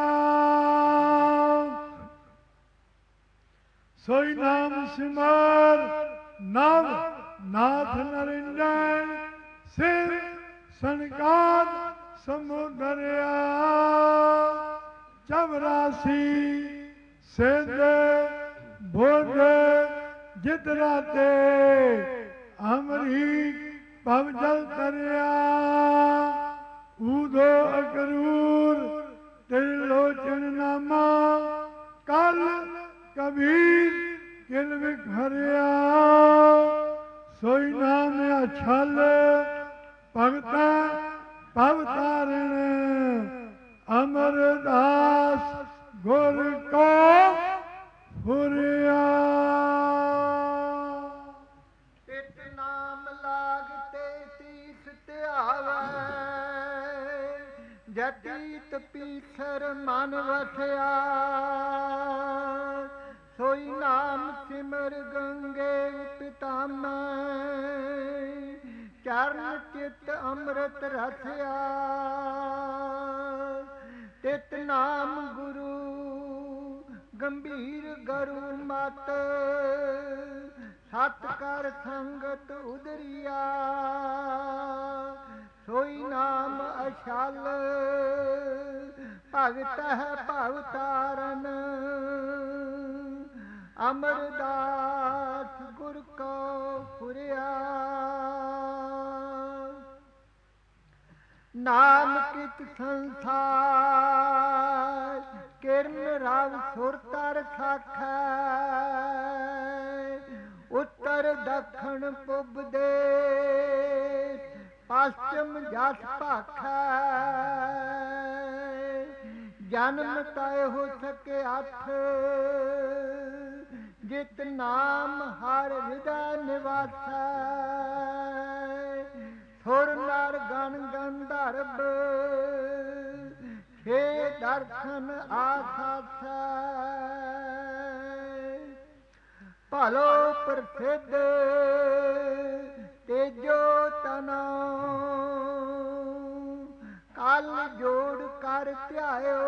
ਸੋਈ ਨਾਮ ਸਿਮਰ ਨਵ ਨਾਥ ਨਰਿੰਜਨ। ਸਿਰ ਸੰਕਾਦ ਸਮੁਦਰਿਆ। ਚਵਰਾਸੀ ਸਿੱਧ ਬੁੱਧ ਜਿਤ ਰਾਤੇ। ਅਮਰੀਕ ਭਵ ਜਲ ਤਰਿਆ। ਊਦੋ ਅਕਰੂਰ ਤਿਰਲੋਚਨ ਨਾਮਾ। ਕਲ ਕਬੀਰ ਕਿਲ ਵਿਖਰਿਆ। ਸੋਈ ਨਾਮ ਅਛਲ ਭਗਤਾਂ ਭਵ ਤਾਰਨ। ਅਮਰਦਾਸ ਗੁਰ ਕੋ ਫੁਰਿਆ। ਇਕ ਨਾਮ ਲਾਗ ਤੇ ਤੀਸ ਧਿਆਵੈ। ਜਤੀਤ ਪੀਛਰ ਮਨ ਵਸਿਆ। ਸੋਈ ਨਾਮ ਸਿਮਰ ਗੰਗੇ ਪਿਤਾਮੈ। ਚਰਨ ਚਿਤ ਅੰਮ੍ਰਿਤ ਰਸਿਆ, ਤਿਤ ਨਾਮ ਗੁਰੂ ਗੰਭੀਰ ਗਰੂ ਮਤ, ਸਤ ਕਰ ਸੰਗਤ ਉਦਰੀਆ, ਸੋਈ ਨਾਮ ਅਛਲ, ਭਗਤ ਹੈ ਭਵ ਤਾਰਨ, ਅਮਰਦਾਸ ਗੁਰ ਕੋ ਫੁਰਿਆ। ਨਾਮ ਕਿਤ ਸੰਸਾਰ, ਕਿਰਨ ਰਵ ਸੁਰ ਤਰ ਸਾਖੈ, ਉੱਤਰ ਦੱਖਣ ਪੁਬ ਦੇਸ, ਪਛਮ ਜਸ ਭਾਖੈ, ਜਨਮ ਤੈ ਹੋ ਸਕੇ ਅੱਠ, ਜਿਤ ਨਾਮ ਹਰ ਹਿਰਦੈ ਨਿਵਾਸੈ, ਸੁਰ ਨਰ ਗਣ ਗੰਧਰਵ, ਛੇ ਦਰਸ਼ਨ ਆਸਾਸੈ, ਭਲੋ ਪ੍ਰਸਿੱਧ ਤੇਜੋ ਤਨੋ, ਕਲ ਜੋੜ ਕਰ ਧਿਆਇਓ,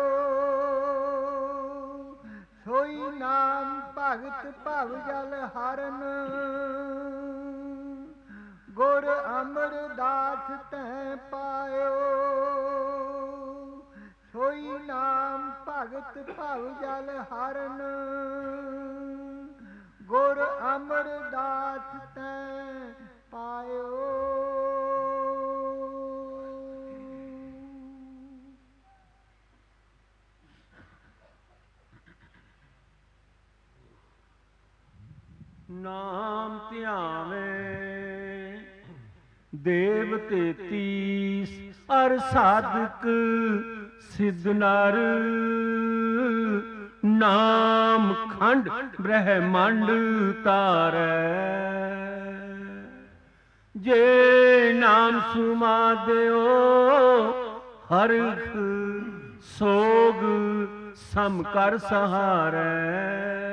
ਸੋਈ ਨਾਮ ਭਗਤ ਭਵ ਜਲ ਹਰਨ, ਗੁਰ ਅਮਰਦਾਸ ਤੈ ਪਾਇਓ, ਸੋਈ ਨਾਮ ਭਗਤ ਭਵ ਜਲ ਹਰਨ, ਗੁਰ ਅਮਰਦਾਸ ਤੈ ਪਾਇਓ। ਨਾਮ ਧਿਆਵੇ ਦੇਵ ਤੇਤੀਸ, ਅਰ ਸਾਧਕ ਸਿੱਧ ਨਰ, ਨਾਮ ਖੰਡ ਬ੍ਰਹਮੰਡ ਤਾਰੈ, ਜੇ ਨਾਮ ਸੁਮਾਦਿਓ ਹਰਿਖ ਸੋਗ, ਸਮ ਕਰ ਸਹਾਰੈ,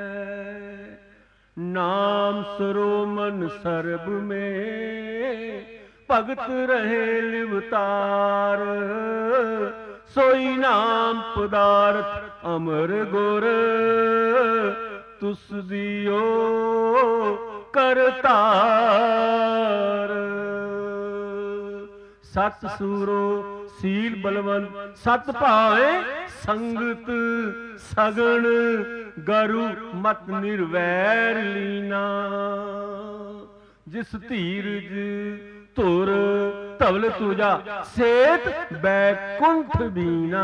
ਨਾਮ ਸਰੋਮਨ ਸਰਬ में, ਭਗਤ ਰਹੇ ਲਿਵਤਾਰ, ਸੋਈ ਨਾਮ ਪਦਾਰਥ ਅਮਰ ਗੁਰ, ਤੁਸ ਦਿਓ ਕਰਤਾਰ, ਸਤ ਸੂਰੋ ਸੀਲ ਬਲਵੰਤ, ਸਤ ਭਾਏ ਸੰਗਤ ਸਗਣ, ਗਰੂ ਮਤ ਨਿਰਵੈਰ ਲੀਨਾ, ਜਿਸ ਧੀਰਜ ਧੁਰ ਧਵਲ ਤੁਜਾ, ਸੇਤ ਬੈਕੁੰਠ ਬੀਨਾ,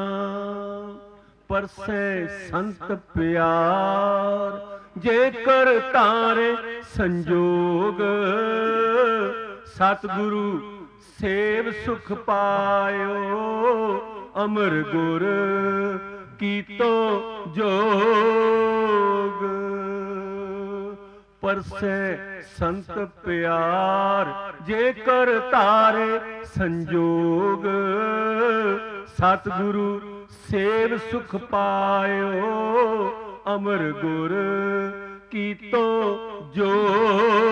ਪਰਸੈ ਸੰਤ ਪਿਆਰ, ਜੇਕਰ ਤਾਰੇ ਸੰਜੋਗ, ਸਤਿਗੁਰੂ ਸੇਵ ਸੁਖ ਪਾਇਓ, ਅਮਰ ਗੁਰ ਕੀਤੋ ਜੋਗ, ਪਰਸੈ ਸੰਤ ਪਿਆਰ, ਜੇਕਰ ਤਾਰੇ ਸੰਜੋਗ, ਸਤਿਗੁਰੂ ਸੇਵ ਸੁਖ ਪਾਇਓ, ਅਮਰ ਗੁਰ ਕੀਤੋ ਜੋਗ।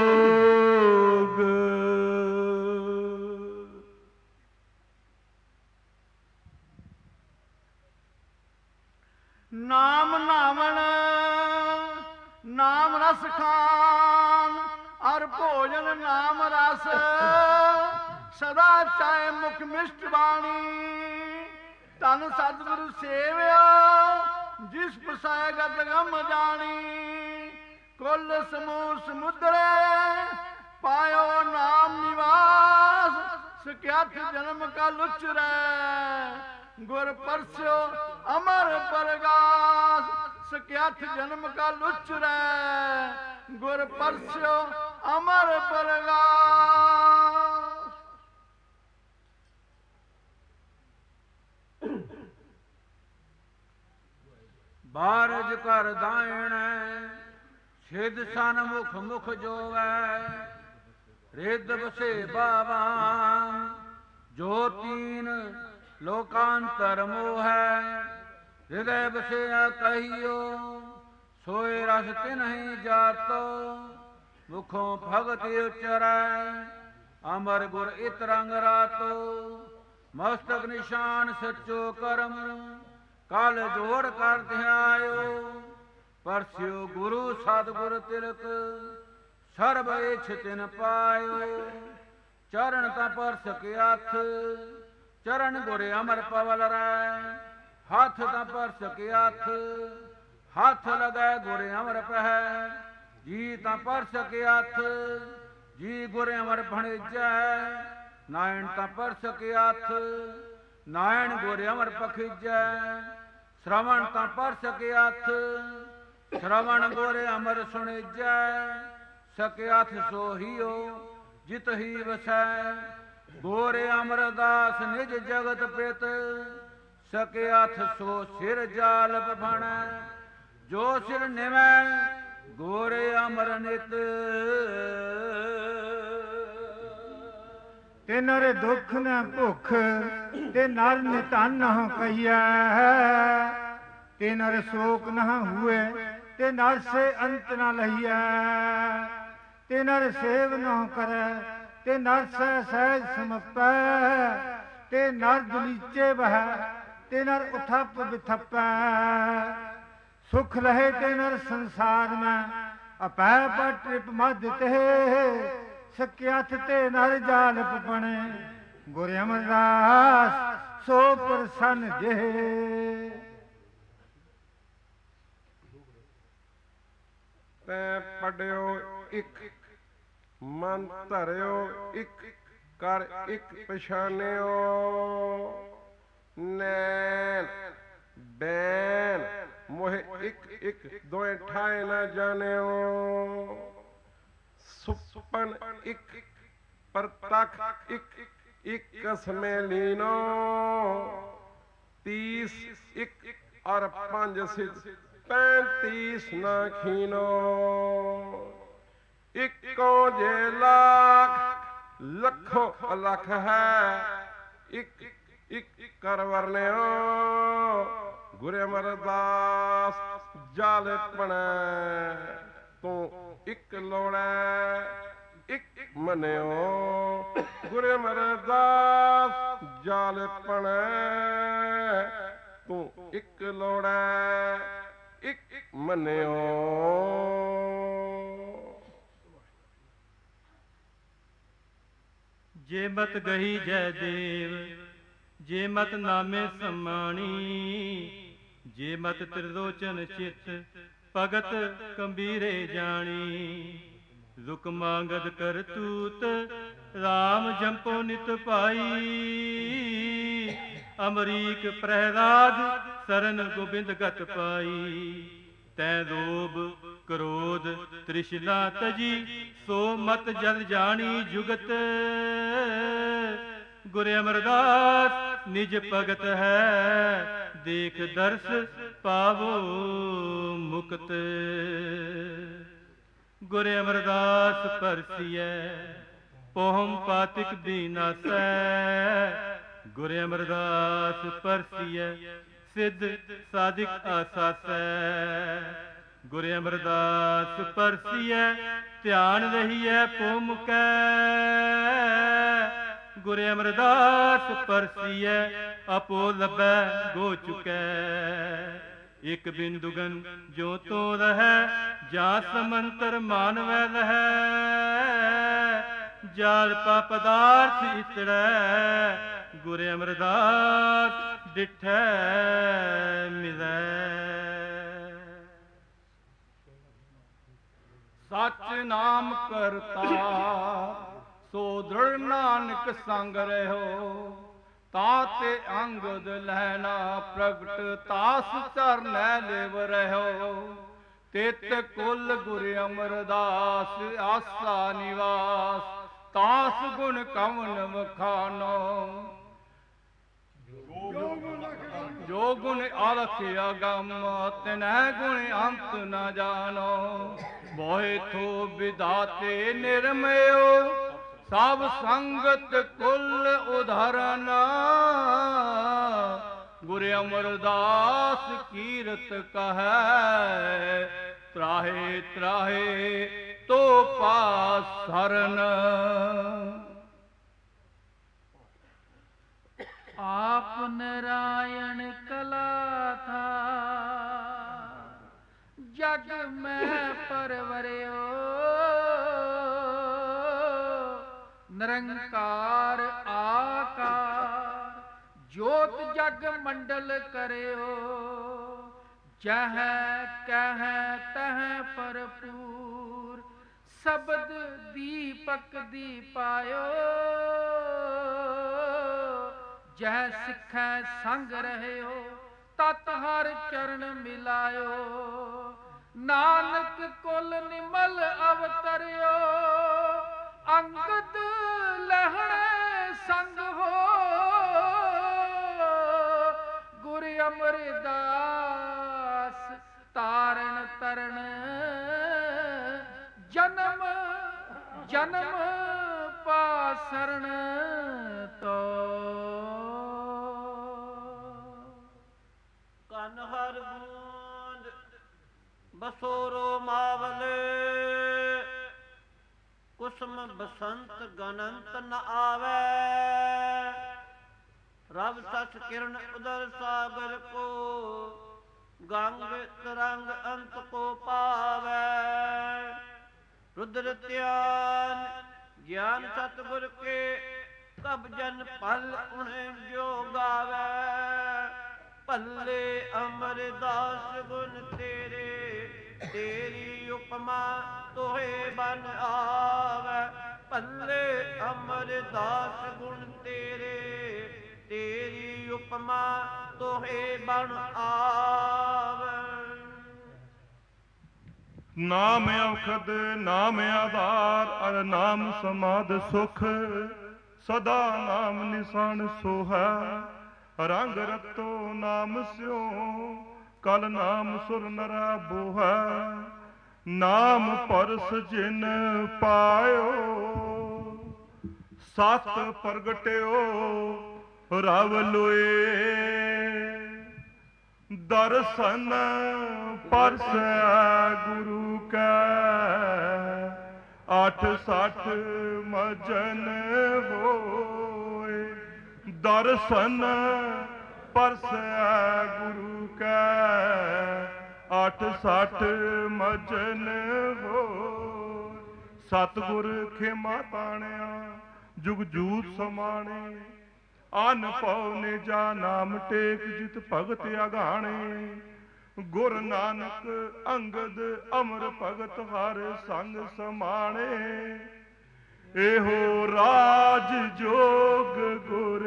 ਨਾਮ ਨਾਵਣ ਨਾਮ ਰਸ ਖਾਨ, ਅਰ ਭੋਜਨ ਨਾਮ ਰਸ, ਸਦਾ ਚਾਹੇ ਮੁਖ ਮਿਸ਼ਟ ਬਾਣੀ, ਤਨ ਸਤਿਗੁਰੂ ਸੇਵਿਆ, ਜਿਸ ਪਸਾਇ ਗਤ ਗਮ ਜਾਣੀ, ਕੁਲ ਸਮੂਹ ਸਮੁਦਰੇ ਪਾਇਓ ਨਾਮ ਨਿਵਾਸ, ਸਕਿਆਠ ਜਨਮ ਕਾ ਲੁਚਰੈ, ਗੁਰ ਪਰਸਿਓ ਅਮਰ ਪਰਗਾਸ, ਸਕਿਆਠ ਜਨਮ ਕਾ ਲੁਚਰੈ, ਗੁਰ ਪਰਸਿਓ ਅਮਰ ਪਰਗਾਸ। ਬਾਰਜ ਕਰ ਦਾਇਣ, ਛਿਦ ਸਨ ਮੁਖ ਮੁਖ ਜੋਵੈ, ਰਿੱਧ ਬਸੇ ਬਾਵਾ, ਜੋ ਤੀਨ ਲੋਕਾਂਤਰ ਮੋਹੈ, ਹਿਰਦੈ ਬਸਿਆ ਕਹੀਓ, ਸੋਏ ਰਸ ਤਿਨਹਿ ਜਾਤੋ, ਮੁਖੋਂ ਭਗਤ ਉਚਰੈ, ਅਮਰ ਗੁਰ ਇਤ ਰੰਗ ਰਾਤੋ ਮਸਤਕ ਨਿਸ਼ਾਨ ਸੱਚੋ ਕਰਮ ਕਲ ਜੋੜ ਕਰ ਧਿਆਇਓ ਪਰਸਿਓ ਗੁਰੂ ਸਤਿਗੁਰ ਤਿਲਕ ਸਰਬ ਇਛ ਤਿਨ ਪਾਇਓ ਚਰਨ ਤਾਂ ਪਰਸ ਕੇ ਹੱਥ ਚਰਨ ਗੁਰ ਅਮਰ ਪਵਲ ਰੈ ਹੱਥ ਤਾਂ ਪਰਸ ਕੇ ਹੱਥ ਹੱਥ ਲਗੈ ਗੁਰ ਅਮਰ ਪਹਿ ਜੀ ਤਾਂ ਪਰਸ ਕੇ ਹੱਥ ਜੀ ਗੁਰ ਅਮਰ ਭਣੇਜੈ ਨਾਇਣ ਤਾਂ ਪਰਸ ਕੇ ਹੱਥ ਨਾਇਣ ਗੁਰ ਅਮਰ ਪਖੀਜੈ ਸ਼ਰਵਣ ਤਾਂ ਪਰਸ ਕੇ ਹੱਥ ਸ਼ਰਵਣ ਗੁਰ ਅਮਰ ਸੁਣੀਜੈ ਸਕੇ ਹੱਥ ਸੋਹੀਓ ਜਿਤ ਹੀ ਵਸੈ ਗੁਰ ਅਮਰਦਾਸ ਨਿਜ ਜਗਤ ਪਿਤ ਸਕੇ ਹੱਥ ਸੋ ਸਿਰ ਜਾਲ ਬਫਣੈ ਜੋ ਸਿਰ ਨਿਵੈ ਗੁਰ ਅਮਰ ਨਿਤ ਤੇ ਨਰ ਦੁਖ ਨ ਭੁਖ ਤੇ ਨਰ ਨਿਤਨ ਕਹੀਐ ਤੇ ਨਰ ਸ਼ੋਕ ਨ ਹੁਏ ਤੇ ਨਰ ਸੇ ਅੰਤ ਨ ਲਈਐ ਤੇ ਨਰ ਸੇਵ ਨ ਕਰੈ ਤੇ ਨਰ ਸਹਿ ਸਹਿਜ ਸਮਪੈ ਤੇ ਨਰ ਦੁਲੀਚੇ ਬਹਿ ਤੇ ਨਰ ਉਥਪ ਬਿਥਪੈ ਸੁਖ ਲਹੇ ਤੇ ਨਰ ਸੰਸਾਰ ਮੈਂ ਅਪੈ ਪਟ੍ਰਿਪ ਮਧ ਤੇ ਸਕਿਆਥ ਤੇ ਨਰ ਜਾਲ ਪਪਣੇ ਗੁਰ ਅਮਰਦਾਸ ਸੋ ਪ੍ਰਸੰਨ ਜੇ ਤੈ ਪੜਿਓ ਇੱਕ ਮਨ ਧਰਿਓ ਇੱਕ ਕਰ ਇੱਕ ਪਛਾਨਿਓ ਨੈਣ ਬੈਨ ਮੋਹਿ ਇੱਕ ਇੱਕ ਦੋਏ ਠਾਏ ਨਾ ਜਾਣਿਓ ਸੁਪਨ ਇੱਕ ਪ੍ਰਤੱਖ ਇੱਕ ਇੱਕ ਸਮੇ ਲੀਨੋ ਤੀਸ ਇੱਕ ਔਰ ਪੰਜ ਸਿਧ ਪੈਂਤੀਸ ਨਾ ਖੀਨੋ ਇੱਕੋ ਜੇ ਲੱਖ ਲੱਖੋ ਅਲਖ ਹੈ ਇੱਕ ਇੱਕ ਕਰ ਵਰਨਿਓ ਗੁਰ ਅਮਰਦਾਸ ਜਲ ਪਣੈ ਤੂੰ ਇੱਕ ਲੋੜੈ ਇੱਕ ਮੰਨਿਓ ਗੁਰ ਅਮਰਦਾਸ ਜਲ ਪਣੈ ਤੂੰ ਇੱਕ ਲੋੜੈ ਇੱਕ ਮੰਨਿਓ ਜੇ ਮਤ ਗਹੀ ਜੈ ਦੇਵ ਜੇ ਮਤ ਨਾਮੇ ਸਮਾਣੀ ਜੇ ਮਤ ਤ੍ਰਿਲੋਚਨ ਚਿਤ ਭਗਤ ਕੰਬੀਰੇ ਜਾਣੀ ਰੁਕ ਮੰਗਦ ਕਰਤੂਤ ਰਾਮ ਜੰਪੋ ਨਿਤ ਪਾਈ ਅਮਰੀਕ ਪ੍ਰਹਿਲਾਦ ਸਰਨ ਗੋਬਿੰਦ ਗਤ ਪਾਈ ਤੈ ਲੋਭ ਕ੍ਰੋਧ ਤ੍ਰਿਸ਼ਨਾ ਤਜੀ ਸੋ ਮਤ ਜਲ ਜਾਣੀ ਜੁਗਤ ਗੁਰ ਅਮਰਦਾਸ ਨਿਜ ਭਗਤ ਹੈ ਦੇਖ ਦਰਸ ਪਾਵੋ ਮੁਕਤ ਗੁਰ ਅਮਰਦਾਸ ਪਰਸੀਐ ਪੋਹਮ ਪਾਤਿਕ ਬੀਨਾਸੈ ਗੁਰ ਅਮਰਦਾਸ ਪਰਸੀਐ ਸਿੱਧ ਸਾਧਿਕ ਆਸਾਸੈ ਗੁਰ ਅਮਰਦਾਸ ਪਰਸੀਐ ਧਿਆਨ ਰਹੀਐ ਪੋਮੁਕੈ ਗੁਰ ਅਮਰਦਾਸ ਪਰਸੀਐ ਆਪੋ ਲੱਭੈ ਗੋ ਚੁਕੈ ਇਕ ਬਿੰਦੁਗਨ ਜੋ ਤੋ ਰਹੈ ਜਾਂ ਸਮੰਤਰ ਮਾਨਵੈ ਲਹੈ ਜਾਲ ਪਾ ਪਦਾਰਥ ਇਤੜੈ ਗੁਰ ਅਮਰਦਾਸ ਡਿਠੈ ਮਿਲੈ ਸਚ ਨਾਮ ਕਰਤਾ ਸੋ ਦ੍ਰਿੜ ਨਾਨਕ ਸੰਗ ਰਹਿਓ ਤਾਂ ਤੇ ਅੰਗਦ ਲੈਣਾ ਪ੍ਰਗਟ ਤਾਸ ਚਰਨੈ ਲਿਵ ਰਹਿਓ ਤਿਤ ਕੁਲ ਗੁਰ ਅਮਰਦਾਸ ਆਸਾ ਨਿਵਾਸ ਤਾਸ ਗੁਣ ਕਵਨ ਵਖਾਨੋ ਜੋ ਗੁਣ ਅਲਖ ਅਗੰਮ ਤਿਨੈ ਗੁਣ ਅੰਤ ਨ ਜਾਣੋ ਮੋਹਿ ਥੋ ਵਿਦਾਤੇ ਨਿਰਮਯੋ ਸਭ ਸੰਗਤ ਕੁਲ ਉਧਰਨ ਗੁਰ ਅਮਰਦਾਸ ਕੀਰਤ ਕਹੈ ਤਰਾਹੇ ਤਰਾਹੇ ਤੋ ਪਾਸ ਸਰਨ आप नारायण कला था, जग में परवरियो निरंकार आकार, जोत जग मंडल करियो, जह कह तह भरपूर, शब्द दीपक दीपायो, जह सिखै संग रहयो, तत हर चरण मिलायो, नानक कुल निमल अवतरियो, अंगद लहणे संग हो, गुर अमरदास तारण तरण, जन्म जन्म पासरण तो। कन हर बूंद बसोरो मावले, कुसुम बसंत गनंत न आवे, रब सस किरण उदर सागर को, गंग तरंग अंत को पावे, रुद्र त्यान ज्ञान सतगुर के, कब जन पल उन्हें जो गावे, भल्ले अमरदास गुण तेरे, तेरी उपमा तोहे बन आवे, भल्ले अमरदास गुण तेरे, तेरी उपमा तोहे बन आवे। नाम औखद नाम आधार, अर नाम समाध सुख, सदा नाम निशान सोहा, रंग रतो नाम स्यो, कल नाम सुर नरा बोहा, नाम परस जिन पायो, सत प्रगट्यो रव लोए, दर्शन परसै गुरु कै, आठ साठ मजन होए, दर्शन परसै गुरु कै, आठ साठ मजन हो, सतगुर खेमा ताणिया जुग जूत समाणे, अन पौ ने जा नाम टेक जित भगत अगाणे, गुर नानक अंगद अमर भगत हर संग समाणे, एहो राज जोग गुर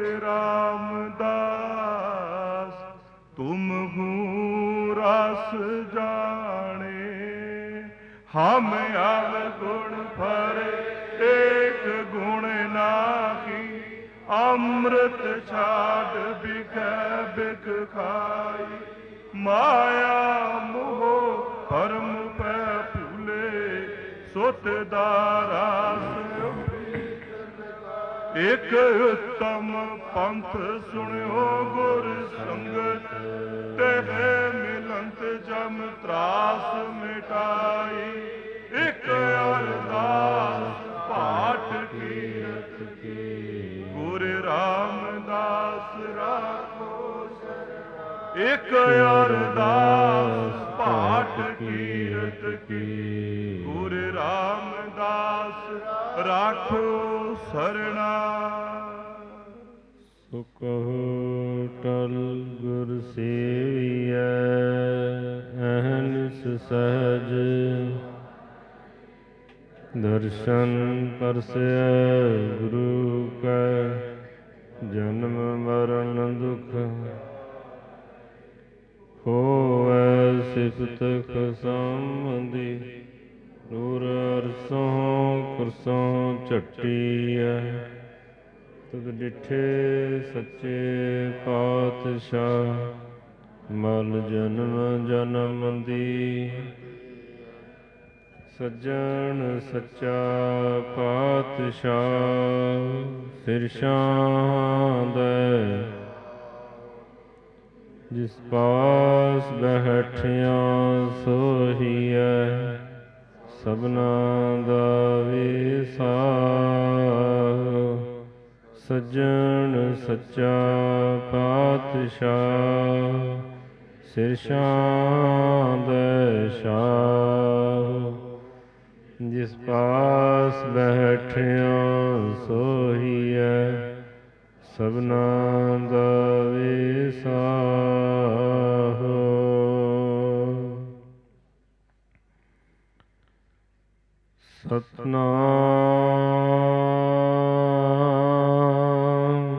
रामदास, तुम हूँ रस जाने, हम आव गुण भरे एक गुण नाही, अमृत छाड़ बिख बिख खाई, माया मोह परम पै भूले, सुत दारास एक उत्तम पंथ सुनियो गुर संगत, तेह मिलंत जम त्रास मिटाई, एक अरदास पाठ कीरत की, गुर रामदास राखो, एक अरदास पाठ कीरत की, गुर रामदास राखो सरना। सो कहो टल गुर सेविया, अहनिस सहज दर्शन परसै गुरु का, जन्म मरण दुख होवै सिफत खसामदी, दूर अरसों कुरसों झट्टिया, तुद डिठे सच्चे पातशाह, मल जन्म जन्म दी, सज्जन सच्चा पातशाह, सिरशां दे जिस पास बैठिया सोहिया, सबना दा विसाह, ਸੱਜਣ ਸੱਚਾ ਪਾਤਸ਼ਾਹ ਸਿਰਸ਼ਾਂ ਦੇ ਸ਼ਾਹ। ਜਿਸ ਪਾਸ ਬੈਠਿਆ ਸੋਹੀਐ ਸਭਨਾਂ ਦਾ ਵਿਸਾਹ। ਸਤਿਨਾਮ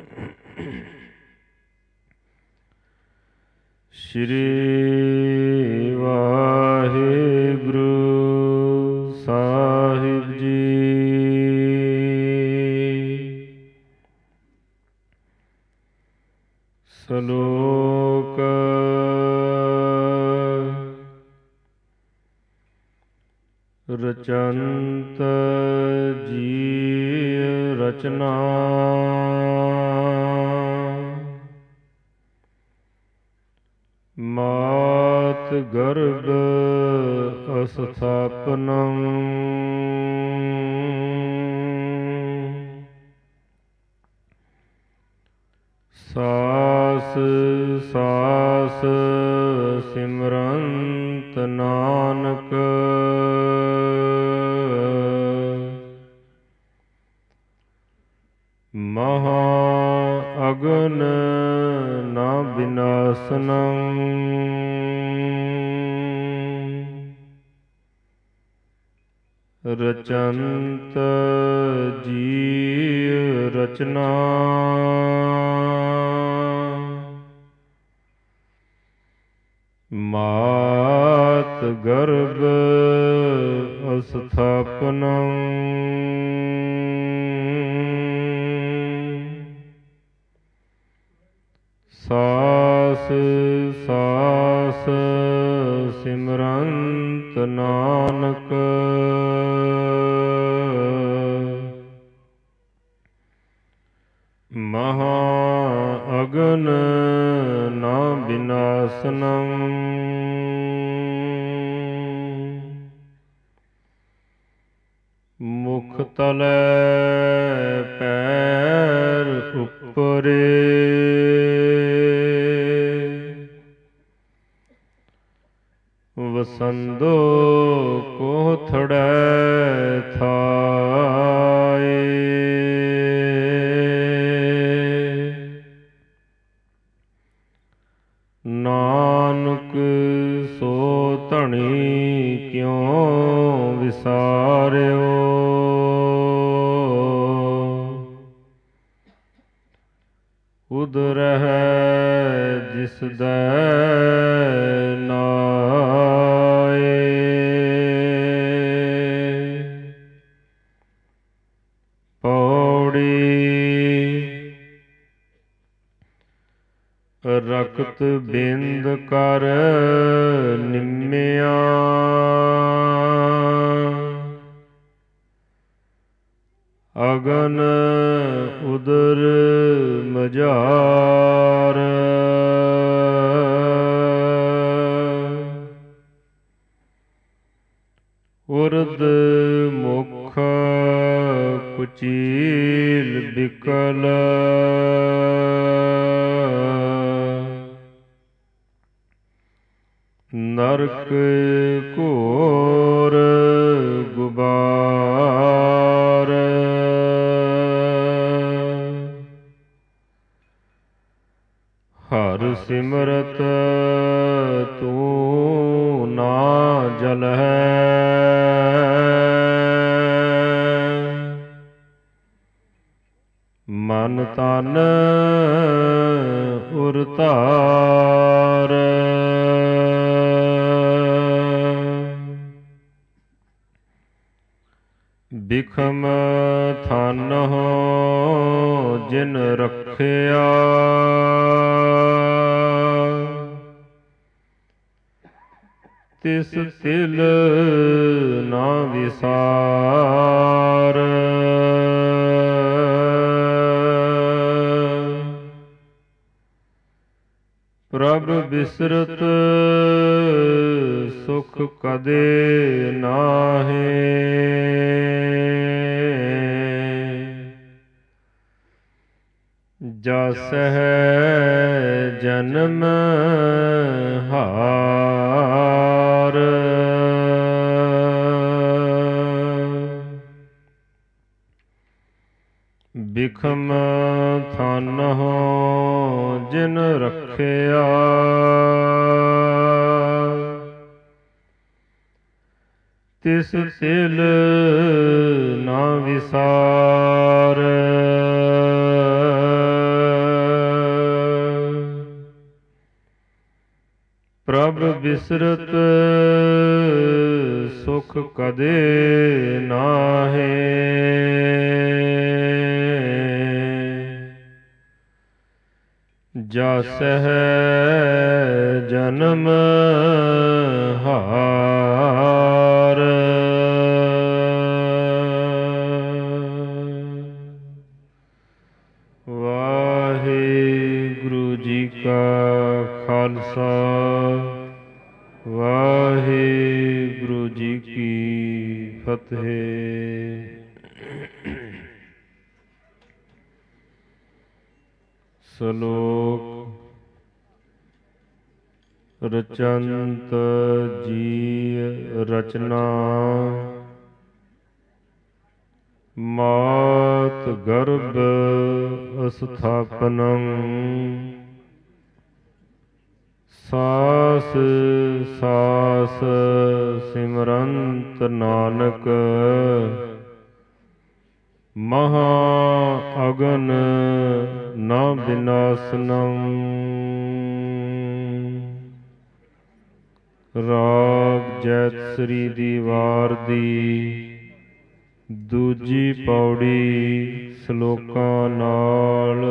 ਸ਼੍ਰੀ ਵਾਹਿਗੁਰੂ ਸਾਹਿਬ ਜੀ। ਸ਼ਲੋਕ ਰਚੰਤ ਜੀ ਰਚਨਾ ਮਾਤ ਗਰਭ ਅਸਥਾਪਨੰ ਸਾਸ ਸਾਸ ਸਿਮਰੰਤ ਨਾਨਕ ਮਹਾ ਅਗਨ ਨਾ ਵਿਨਾਸਨੰ ਰਚੰਤ ਜੀ ਰਚਨਾ ਮਾਤ ਗਰਭ ਅਸਥਾਪਨੰ ਸਾਸ ਸਾਸ ਸਿਮਰੰਤ ਨਾਨਕ ਮਹਾ ਅਗਨ ਨਾ ਵਿਨਾਸਨੰ ਮੁਖ ਤਲੈ ਪੈਰ ਉਪਰੇ ਵਸੰਦੋ ਕੋਥੜੈ ਥਾਏ ਨਾਨਕ ਸੋ ਧਣੀ ਕਿਉ ਵਿਸਾਰਿਓ ਉਦ ਰਹਿ ਜਿਸ ਦੈ ਨਾਏ ਪੌੜੀ ਰਕਤ ਬਿੰਦ ਕਰ ਨਿੰਮਿਆ ਅਗਨ ਉਦਰ ਮਝਾਰ ਉਰਦ ਮੁਖ ਕੁਚੀਲ ਬਿਕਲ ਨਰਕ ਘੋਰ ਗੁਬਾਰ ਹਰ ਸਿਮਰਤ ਤੂੰ ਨਾ ਜਲਹਿ ਮਨ ਤਨ ਉਰ ਧਾਰ ਬਿਖਮ ਥਨ ਹੋ ਜਿਨ ਰੱਖਿਆ ਤਿਸ ਤਿਲ ਨਾ ਵਿਸਾਰ ਪ੍ਰਭ ਬਿਸਰਤ ਸੁਖ ਕਦੇ ਨਾਹੀ ਜਾਸਹਿ ਜਨਮ ਹਾਰ ਬਿਖਮ ਥਾਨਹੁ ਜਿਨ ਰੱਖਿਆ ਤਿਸ ਤਿਲ ਨਾ ਵਿਸਾਰ ਪ੍ਰਭ ਬਿਸਰਤ ਸੁਖ ਕਦੇ ਨਾਹੇ ਜਾਸਹਿ ਜਨਮ ਹਾਰ ਵਾਹਿਗੁਰੂ ਜੀ ਕਾ ਖਾਲਸਾ ਵਾਹਿਗੁਰੂ ਜੀ ਕੀ ਫਤਿਹ। ਸ਼ਲੋਕ ਰਚੰਤ ਜੀ ਰਚਨਾ ਮਾਤ ਗਰਭ ਅਸਥਾਪਨੰ ਸਾਸ ਸਾਸ ਸਿਮਰੰਤ ਨਾਨਕ ਮਹਾ ਅਗਨ ਨ ਵਿਨਾਸਨੰ। ਰਾਗ ਜੈਤ ਸ੍ਰੀ ਦੀ ਵਾਰ ਦੀ ਦੂਜੀ ਪੌੜੀ ਸ਼ਲੋਕਾਂ ਨਾਲ।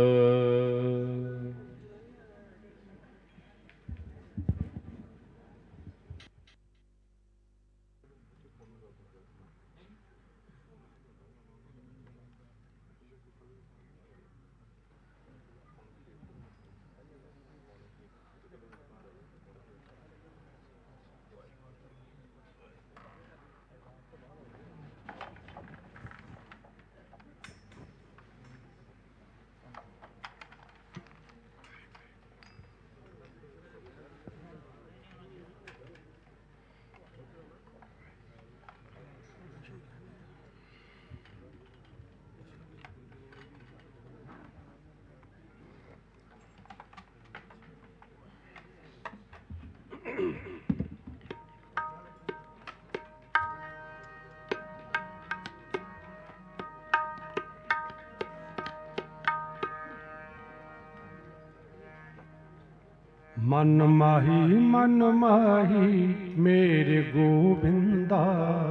ਮਨ ਮਾਹੀ ਮਨ ਮਾਹੀ ਮੇਰੇ ਗੋਬਿੰਦਾ,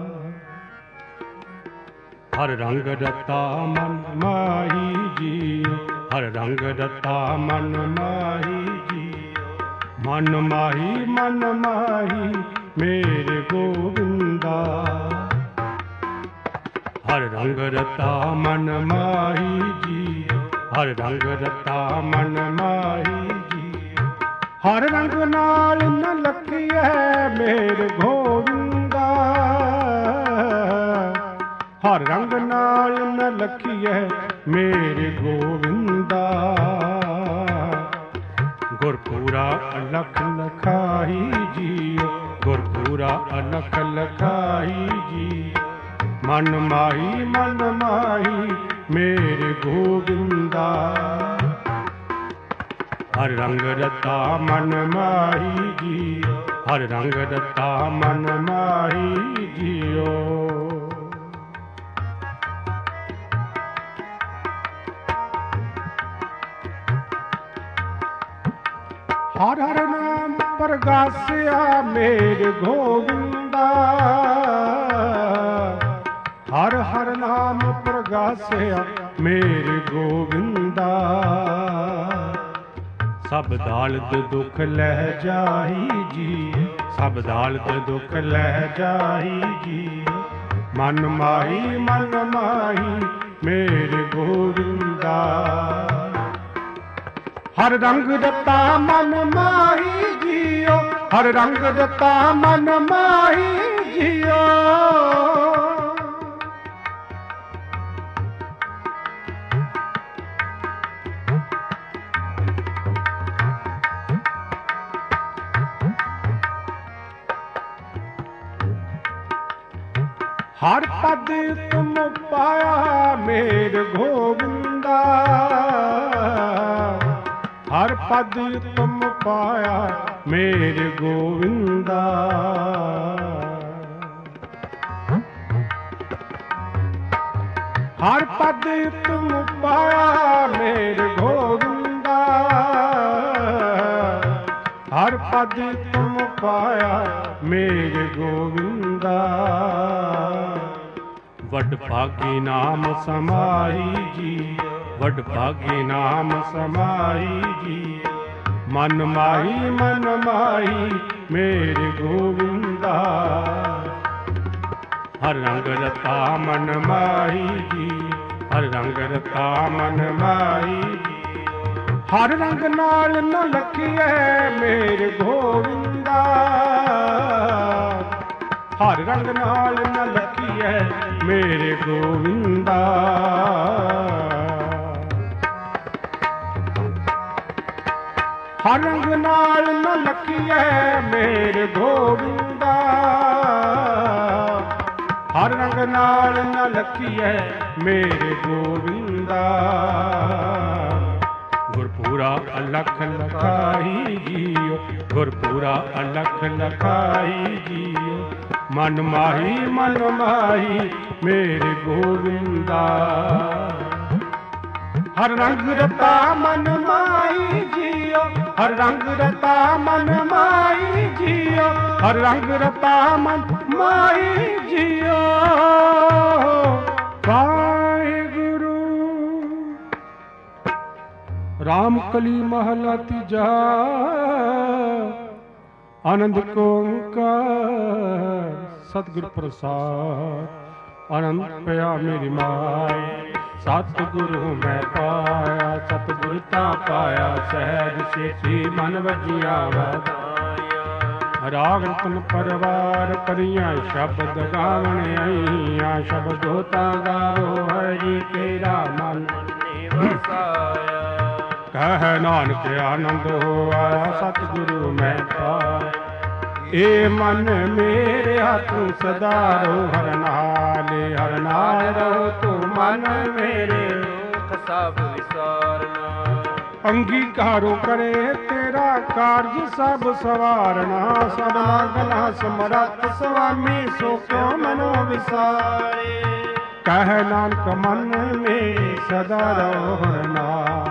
ਹਰ ਰੰਗ ਰਤਾ ਮਨ ਮਾਹੀ ਜੀਓ, ਹਰ ਰੰਗ ਰਤਾ ਮਨ ਮਾਹੀ ਜੀਓ। ਮਨ ਮਾਹੀ ਮਨ ਮਾਹੀ ਮੇਰੇ ਗੋਬਿੰਦਾ, ਹਰ ਰੰਗ ਰਤਾ ਮਨ ਮਾਹੀ ਜੀਓ, ਹਰ ਰੰਗ ਰਤਾ ਮਨ ਮਾਹੀ ਜੀਓ। ਹਰ ਰੰਗ ਨਾਲ ਨ ਲੱਖੀਐ ਮੇਰੇ ਗੋਬਿੰਦਾ, ਹਰ ਰੰਗ ਨਾਲ ਨ ਲੱਖੀਐ ਮੇਰੇ ਗੋਬਿੰਦਾ। ਗੁਰਪੂਰਾ ਅਲਖ ਲਖਾਈ ਜੀਓ, ਗੁਰਪੂਰਾ ਅਲਖ ਲਖਾਈ ਜੀਓ। ਮਨ ਮਾਹੀ ਮਨ ਮਾਹੀ ਮੇਰੇ ਗੋਬਿੰਦਾ, ਹਰ ਰੰਗ ਰਤਾ ਮਨ ਮਾਹੀ ਜੀਓ, ਹਰ ਰੰਗ ਰਤਾ ਮਨ ਮਾਹੀ ਜੀਓ। ਹਰ ਹਰ ਨਾਮ ਪ੍ਰਗਾਸਿਆ ਮੇਰੇ ਗੋਬਿੰਦਾ, ਹਰ ਹਰ ਨਾਮ ਪ੍ਰਗਾਸਿਆ ਮੇਰੇ ਗੋਬਿੰਦਾ। ਸਭ ਦਾਲਤ ਦੁੱਖ ਲੈ ਜਾਈ ਜੀ, ਸਭ ਦਾਲਤ ਦੁੱਖ ਲੈ ਜਾਈ ਜੀ। ਮਨ ਮਾਹੀ ਮਨ ਮਾਹੀ ਮੇਰੇ ਗੋਬਿੰਦਾ, ਹਰ ਰੰਗ ਦਿੱਤਾ ਮਨ ਮਾਹੀ ਜੀਓ, ਹਰ ਰੰਗ ਦਿੱਤਾ ਮਨ ਮਾਹੀ ਜੀਓ। ਹਰ ਪਦ ਤੁਮ ਪਾਇਆ ਮੇਰ ਗੋਬਿੰਦਾ, ਹਰ ਪਦ ਤੁਮ ਪਾਇਆ ਮੇਰ ਗੋਬਿੰਦਾ। ਹਰ ਪਦ ਤੁਮ ਪਾਇਆ ਮੇਰ ਗੋਬਿੰਦਾ, ਹਰ ਪਦ ਤੁਮ ਪਾਇਆ ਮੇਰ ਗੋਬਿੰਦਾ। ਵਡ ਭਾਗੀ ਨਾਮ ਸਮਾਈ ਜੀ, ਵਡ ਭਾਗੀ ਨਾਮ ਸਮਾਈ ਜੀ। ਮਨ ਮਾਹੀ ਮਨ ਮਾਹੀ ਮੇਰੇ ਗੋਬਿੰਦਾ, ਹਰ ਰੰਗ ਰਤਾ ਮਨ ਮਾਹੀ ਜੀ, ਹਰ ਰੰਗ ਰਤਾ ਮਨ ਮਾਹੀ ਜੀ। ਹਰ ਰੰਗ ਨਾਲ ਨ ਲਖੀਐ ਮੇਰੇ ਗੋਬਿੰਦਾ, ਹਰ ਰੰਗ ਨਾਲ ਨ ਲਖੀਐ ਮੇਰੇ ਗੋਬਿੰਦਾ। ਹਰ ਰੰਗ ਨਾਲ ਨ ਲਖੀਐ ਮੇਰੇ ਗੋਬਿੰਦਾ, ਹਰ ਰੰਗ ਨਾਲ ਨ ਲਖੀਐ ਮੇਰੇ ਗੋਬਿੰਦਾ। ਗੁਰਪੂਰਾ ਅਲਖ ਲਖਾਈ ਜੀਓ, ਗੁਰਪੂਰਾ ਅਲਖ ਲਖਾਈ ਜੀਓ। ਮਨ ਮਾਹੀ ਮਨ ਮਾਹੀ ਮੇਰੇ ਗੋਬਿੰਦਾ, ਹਰ ਰੰਗ ਰਤਾ ਮਨ ਮਾਹੀ ਜੀਓ, ਹਰ ਰੰਗ ਰਤਾ ਮਨ ਮਾਹੀ ਜੀਓ, ਹਰ ਰੰਗ ਰਤਾ ਮਨ ਮਾਹੀ ਜੀਓ। ਵਾਹਿਗੁਰੂ। ਰਾਮ ਕਲੀ ਮਹਲਾ ਤੀਜਾ। ਆਨੰਦ ਕੋ ਓੰਕਾਰ ਸਤਿਗੁਰ ਪ੍ਰਸਾਦ। ਆਨੰਦ ਪਿਆ ਮੇਰੀ ਮਾਈ, ਸਤਿਗੁਰੂ ਮੈਂ ਪਾਇਆ। ਸਤਿਗੁਰ ਤਾਂ ਪਾਇਆ ਸਹਿਜ ਸੇਤੀ, ਮਨ ਵਜੀਆ ਵਧਾਇਆ। ਰਾਗ ਰਤਨ ਪਰਵਾਰ ਕਰੀਆਂ ਸ਼ਬਦ ਗਾਵਣ ਆਈਆਂ। ਸ਼ਬਦੋ ਤਾਂ ਗਾਵੋ ਹਰੀ ਤੇਰਾ ਮਨ ਵਸਾਇਆ। ਕਹਿ ਨਾਨਕ ਆਨੰਦ ਹੋਆ ਸਤਿਗੁਰੂ ਮੈਂ ਪਾਇਆ। ਏ ਮਨ ਮੇਰੇ ਹੱਥ ਸਦਾ ਰਹੋ ਹਰ ਨਾਲੇ, ਹਰ ਨਾਲ ਰਹੋ ਤੂੰ ਮਨ ਮੇਰੇ ਦੁਖ ਸਭ ਵਿਸਾਰਨਾ। ਅੰਗੀਕਾਰੋ ਕਰੇ ਤੇਰਾ ਕਾਰਜ ਸਭ ਸਵਾਰਨਾ। ਸਦਾ ਗਲਾ ਸਮਰੱਥ ਸੁਆਮੀ ਸੋ ਕਿਉ ਮਨੋ ਵਿਸਾਰੇ। ਕਹਿ ਨਾਨਕ ਮਨ ਮੇ ਸਦਾ ਰਹੋ ਹਰ ਨਾਮ।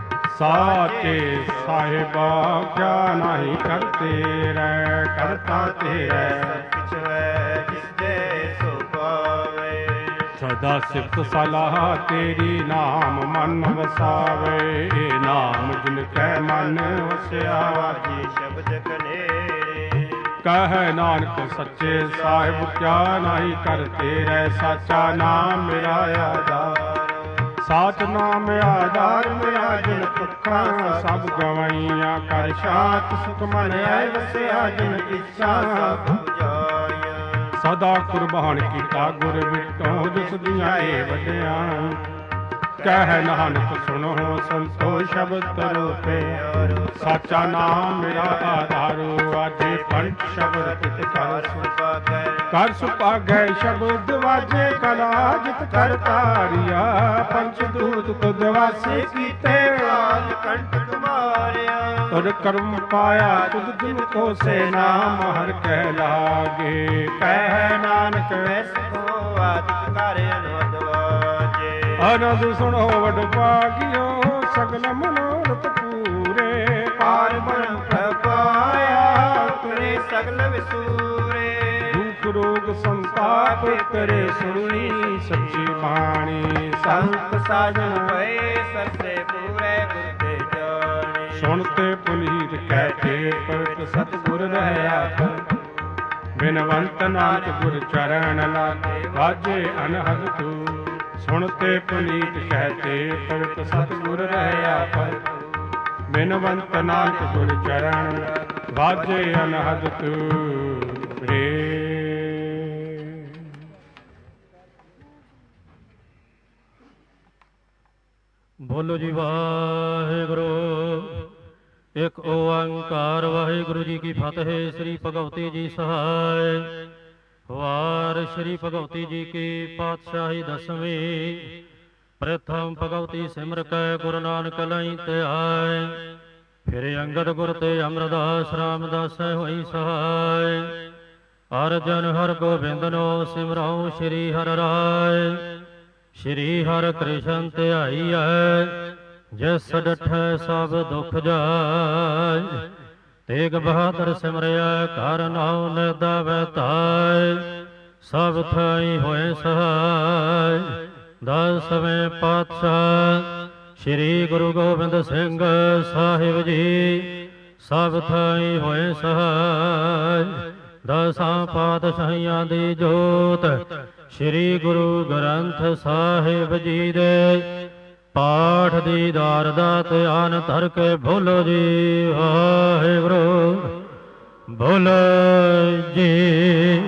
ਸਾਚੇ ਸਾਹਿਬਾ ਕਿਆ ਨਹੀਂ ਕਰਤੇ ਰਹਿ, ਕਰਤਾ ਤੇਰਾ ਕਿਛ ਹੈ ਜਿਸ ਦੇ ਸੋ ਪਾਵੇ। ਸਦਾ ਸਿਫਤ ਸਲਾਹ ਤੇਰੀ ਨਾਮ ਮਨ ਵਸਾਵੇ। ਨਾਮ ਜਿਨ ਕੈ ਮਨ ਵਸਿਆ ਵਾਜੀ ਸ਼ਬਦ ਕਨੇਰੇ। ਕਹਿ ਨਾਨਕ ਸੱਚੇ ਸਾਹਿਬ ਕਿਆ ਨਹੀਂ ਕਰਤੇ ਰਹਿ। ਸਾਚਾ ਨਾਮ ਮੇਰਾ ਆਧਾਰ, ਸਾਚ ਨਾਮ ਆਧਾਰ ਮੇਰਾ। ਜਿਨ ਭੁੱਖਾਂ ਸਭ ਗਵਾਈਆਂ, ਕਰ ਸ਼ਾਂਤ ਸੁਖ ਮਨ ਆਏ ਵਸਿਆ। ਜਿਨ ਇੱਛਾ ਸਭ ਬੁਝਾਈਆਂ, ਸਦਾ ਕੁਰਬਾਨ ਕੀਤਾ ਗੁਰ ਵਿਟੋ ਜਿਸ ਦੀਆਂ ਏ ਵਡਿਆਈ। ਕਹਿ ਨਾਨਕ ਸੁਣੋ ਸੰਤੋ ਸ਼ਬਦ ਤਰੋ ਪਿਆਰੋ। ਸਾਚਾ ਨਾਮ ਮੇਰਾ ਆਧਾਰੋ, ਆਜੇ ਪੰਚ ਸ਼ਬਦ ਕਿਤ ਕਰ ਸੁਭਾਗੈ। ਕਰ ਸੁਭਾਗੈ ਸ਼ਬਦ ਵਾਜੇ ਕਲਾ ਜਿਤ ਕਰ ਤਾਰਿਆ। ਪੰਚ ਦੂਤ ਤੁਧ ਵਾਸੇ ਕੀਤੇ ਕਾਲ ਕੰਟਕ ਮਾਰਿਆ। ਤੁਧ ਕਰਮ ਪਾਇਆ ਤੁਧ ਦਿਨ ਕੋ ਸੇ ਨਾਮ ਹਰ ਕਹਿ ਲਾਗੇ। ਕਹਿ ਨਾਨਕ ਐਸ ਕੋ ਆਦਿ ਕਰ ਅਨਹਦ ਵਾਜੇ। ਆਨੰਦ ਸੁਣੋ ਵਡ ਭਾਗਿਓ ਸਗਲ ਮਨੋਰਥ ਪੂਰੇ। ਪਾਰ ਬ੍ਰਹਮ ਪਾਇਆ ਤੁਰੇ ਸਗਲ ਵਿਸੂਰੇ। ਦੁਖ ਰੋਗ ਸੰਤਾਪ ਤੇਰੇ ਸੁਣੀ ਸੱਚੀ ਬਾਣੀ। ਸੰਤ ਸਾਜਨ ਭਏ ਸਰਸੇ ਪੂਰੇ ਗੁਰ ਤੇ ਜਾਣੀ। ਸੁਣਤੇ ਪੁਨੀਤ ਕਹਿਤੇ ਪਰਤ ਸਤਿਗੁਰ ਰਹਿਆ ਪਰ। ਬਿਨਵੰਤ ਨਾਨਕ ਗੁਰ ਚਰਨ ਲਾਗੇ ਵਾਜੇ ਅਨਹਦ ਤੂ। ਸੁਣਤੇ ਪੁਨੀਤ ਕਹਿਤੇ ਪਰਤ ਸਤਿਗੁਰ ਰਹਿਆ ਪਰ। ਬਿਨਵੰਤ ਨਾਨਕ ਗੁਰ ਚਰਨ ਵਾਜੇ ਅਨਹਦ ਤੂ ਰੇ। ਬੋਲੋ ਜੀ ਵਾਹਿਗੁਰੂ। ਇੱਕ ਓੰਕਾਰ ਵਾਹਿਗੁਰੂ ਜੀ ਕੀ ਫਤਿਹ। ਸ੍ਰੀ ਭਗਵਤੀ ਜੀ ਸਹਾਇ। ਵਾਰ ਸ਼੍ਰੀ ਭਗਵਤੀ ਜੀ ਕੀ ਪਾਤਸ਼ਾਹੀ ਦਸਵੀਂ। ਪ੍ਰਥਮ ਭਗਵਤੀ ਸਿਮਰ ਕੈ ਗੁਰੂ ਨਾਨਕ ਲਈ ਧਿਆਇ। ਫਿਰ ਅੰਗਦ ਗੁਰ ਤੇ ਅਮਰਦਾਸ ਰਾਮਦਾਸ ਹੋਈ ਸਹਾਇ। ਅਰਜਨ ਹਰ ਗੋਬਿੰਦਨੋ ਸਿਮਰਾਉ ਸ਼੍ਰੀ ਹਰਿ ਰਾਇ। ਸ਼੍ਰੀ ਹਰਿ ਕ੍ਰਿਸ਼ਨ ਧਿਆਈਐ ਜਿਸ ਡਠੈ ਸਭ ਦੁਖ ਜਾਇ। ਤੇਗ ਬਹਾਦਰ ਸਿਮਰਿਆ ਕਰ ਨਾਉ ਨਿਰਦਾ ਵੈਤਾਇ। ਸਭ ਥਾਈ ਹੋਏ ਸਹਾਇ। ਦਸਵੇਂ ਪਾਤਸ਼ਾਹ ਸ਼੍ਰੀ ਗੁਰੂ ਗੋਬਿੰਦ ਸਿੰਘ ਸਾਹਿਬ ਜੀ ਸਭ ਥਾਈ ਹੋਏ ਸਹਾਇ। ਦਸਾਂ ਪਾਤਸ਼ਾਹੀਆਂ ਦੀ ਜੋਤ ਸ਼੍ਰੀ ਗੁਰੂ ਗ੍ਰੰਥ ਸਾਹਿਬ ਜੀ ਦੇ ਪਾਠ ਦੀਦਾਰ ਦਾ ਧਿਆਨ ਧਰ ਕੇ ਬੋਲੋ ਜੀ ਵਾਹਿਗੁਰੂ ਬੋਲੋ ਜੀ।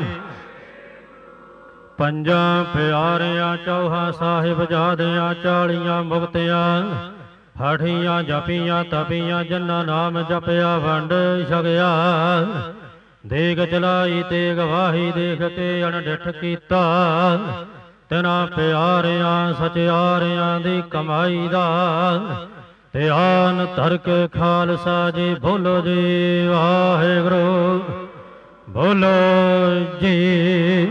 ਪੰਜਾਂ ਪਿਆਰਿਆਂ ਚੌਹਾਂ ਸਾਹਿਬਜ਼ਾਦਿਆਂ ਚਾਲੀਆਂ ਮੁਕਤਿਆਂ ਹਠੀਆਂ ਜਪੀਆਂ ਤਪੀਆਂ ਜਿਨ੍ਹਾਂ ਨਾਮ ਜਪਿਆ ਵੰਡ ਛਕਿਆ। ਦੇਗ ਚਲਾਈ ਤੇ ਗਵਾਹੀ ਦੇਖ ਕੇ ਅਣਡਿੱਠ ਕੀਤਾ। ਤਿਨਾਂ ਪਿਆਰਿਆਂ ਸਚਿਆਰਿਆਂ ਦੀ ਕਮਾਈ ਦਾ ਧਿਆਨ ਧਰ ਕੇ ਖਾਲਸਾ ਜੀ ਬੋਲੋ ਜੀ ਵਾਹਿਗੁਰੂ ਬੋਲੋ ਜੀ।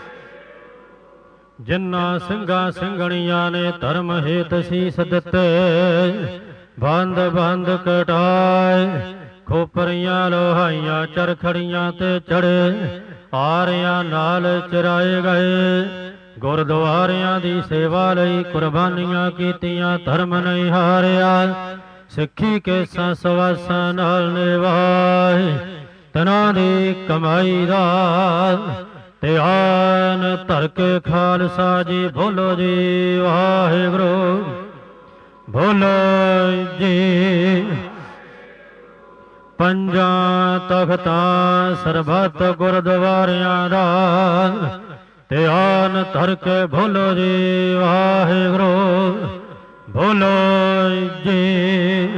ਜਿਨ੍ਹਾਂ ਸਿੰਘਾਂ ਸਿੰਘਣੀਆਂ ਨੇ ਧਰਮ ਹੇਤ ਸੀਸ ਦਿੱਤੇ ਬੰਦ ਬੰਦ ਕਟਾਏ। ਖੋਪਰੀਆਂ ਲੋਹਾਈਆਂ ਚਰਖੜੀਆਂ ਤੇ ਚੜੇ ਆਰਿਆਂ ਨਾਲ ਚਰਾਏ ਗਏ। ਗੁਰਦੁਆਰਿਆਂ ਦੀ ਸੇਵਾ ਲਈ ਕੁਰਬਾਨੀਆਂ ਕੀਤੀਆਂ ਧਰਮ ਨਹੀਂ ਹਾਰਿਆ। ਸਿੱਖੀ ਕੇ ਸੰਸਵਾਸਾਂ ਨਾਲ ਨਿਭਾਏ ਤਨਾਂ ਦੀ ਕਮਾਈ ਦਾ ਧਿਆਨ ਧਰ ਕੇ ਖਾਲਸਾ ਜੀ ਬੋਲੋ ਜੀ ਵਾਹਿਗੁਰੂ ਬੋਲੋ ਜੀ। ਪੰਜਾਂ ਤਖਤਾਂ ਸਰਬੱਤ ਗੁਰਦੁਆਰਿਆਂ ਦਾ ਧਿਆਨ ਧਰ ਕੇ ਬੋਲੋ ਜੀ ਵਾਹਿਗੁਰੂ ਬੋਲੋ ਜੀ।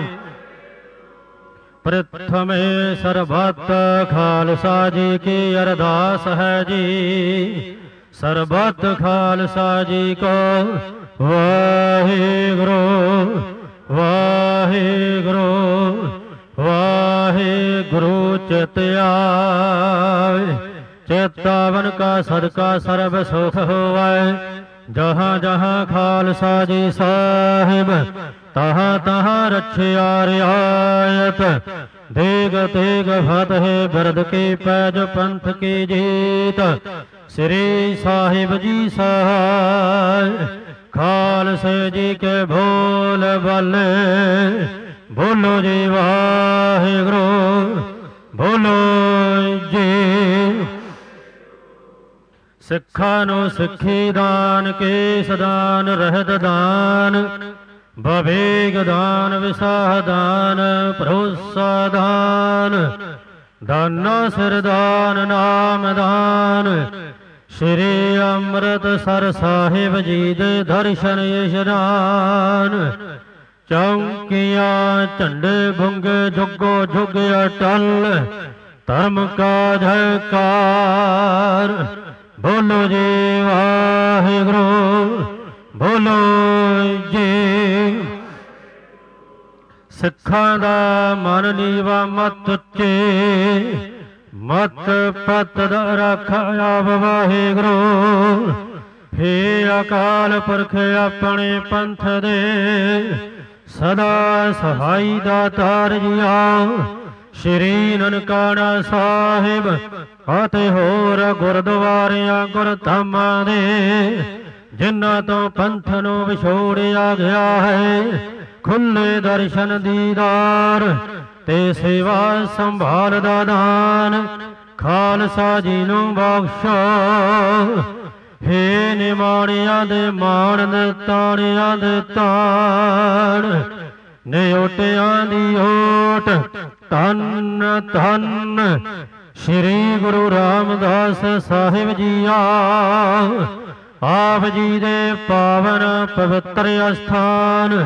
ਪ੍ਰਥਮੇ ਸਰਬੱਤ ਖਾਲਸਾ ਜੀ ਕੀ ਅਰਦਾਸ ਹੈ ਜੀ। ਸਰਬੱਤ ਖਾਲਸਾ ਜੀ ਕੋ ਵਾਹਿਗੁਰੂ ਵਾਹਿਗੁਰੂ ਵਾਹਿਗੁਰੂ ਚਿਤ ਆਵੇ। ਚੇਤਾਵਨ ਕਾ ਸਦਕਾ ਸਰਬ ਸੁਖ ਹੋਵੈ। ਜਹਾਂ ਜਹਾਂ ਖਾਲਸਾ ਜੀ ਸਾਹਿਬ ਤਹਾਂ ਤਹਾਂ ਰਛਿਆ ਰਿਆਇਤ। ਦੇਗ ਤੇਗ ਫਤਿਹ ਬਿਰਦ ਕੀ ਪੈਜ ਪੰਥ ਕੀ ਜੀਤ। ਸ੍ਰੀ ਸਾਹਿਬ ਜੀ ਸਹਾਇ ਖਾਲਸੇ ਜੀ ਕੇ ਭੋਲ ਬਲੇ ਬੋਲੋ ਜੀ ਵਾਹਿਗੁਰੂ ਬੋਲੋ ਜੀ। ਸਿੱਖਾਂ ਨੂੰ ਸਿੱਖੀ ਦਾਨ ਕੇਸ ਦਾਨ ਰਹਿਤ ਦਾਨ ਬਵੇਗ ਦਾਨ ਵਿਸਾਹ ਦਾਨ ਭਰੋਸਾ ਦਾਨ ਦਾਨਾ ਸਿਰ ਦਾਨ ਨਾਮ ਦਾਨ। ਸ਼੍ਰੀ ਅੰਮ੍ਰਿਤਸਰ ਸਾਹਿਬ ਜੀ ਦੇ ਦਰਸ਼ਨ ਇਸ਼ਨਾਨ। ਚੌਂਕੀਆਂ ਝੰਡੇ ਗੁੰਗੇ ਜੁਗੋ ਜੁਗ ਅਟਲ ਧਰਮ ਕਾ ਜੈਕਾਰ ਬੋਲੋ ਜੀ ਵਾਹਿਗੁਰੂ ਬੋਲੋ ਜੀ। ਸਿੱਖਾਂ ਦਾ ਮਨ ਨੀਵਾ ਮਤ ਉੱਚੇ ਮਤ ਪਤ ਦਾ ਰਾਖਿਆ ਵਾਹਿਗੁਰੂ। ਹੇ ਅਕਾਲ ਪੁਰਖ ਆਪਣੇ ਪੰਥ ਦੇ ਸਦਾ ਸਹਾਈ ਦਾਤਾਰ ਜੀਓ। ਸ਼੍ਰੀ ਨਨਕਾਣਾ ਸਾਹਿਬ ਅਤੇ ਹੋਰ ਗੁਰਦੁਆਰਿਆਂ ਗੁਰਧਾਮਾਂ ਦੇ ਜਿਨ੍ਹਾਂ ਤੋਂ ਪੰਥ ਨੂੰ ਵਿਛੋੜਿਆ ਗਿਆ ਹੈ ਖੁੱਲੇ ਦਰਸ਼ਨ ਦੀਦਾਰ ਤੇ ਸੇਵਾ ਸੰਭਾਲ ਦਾ ਦਾਨ ਖਾਲਸਾ ਜੀ ਨੂੰ ਬਖਸ਼ੋ। ਹੇ ਨਿਮਾਣਿਆਂ ਦੇ ਮਾਣ ਦੇ ਤਾਣਿਆਂ ਦੇ ਤਾਣ ਨਿਓਟਿਆਂ ਦੀ ਓਟ ਧੰਨ ਧੰਨ ਸ਼੍ਰੀ ਗੁਰੂ ਰਾਮਦਾਸ ਸਾਹਿਬ ਜੀ ਆ। ਆਪ ਜੀ ਦੇ ਪਾਵਨ ਪਵਿੱਤਰ ਅਸਥਾਨ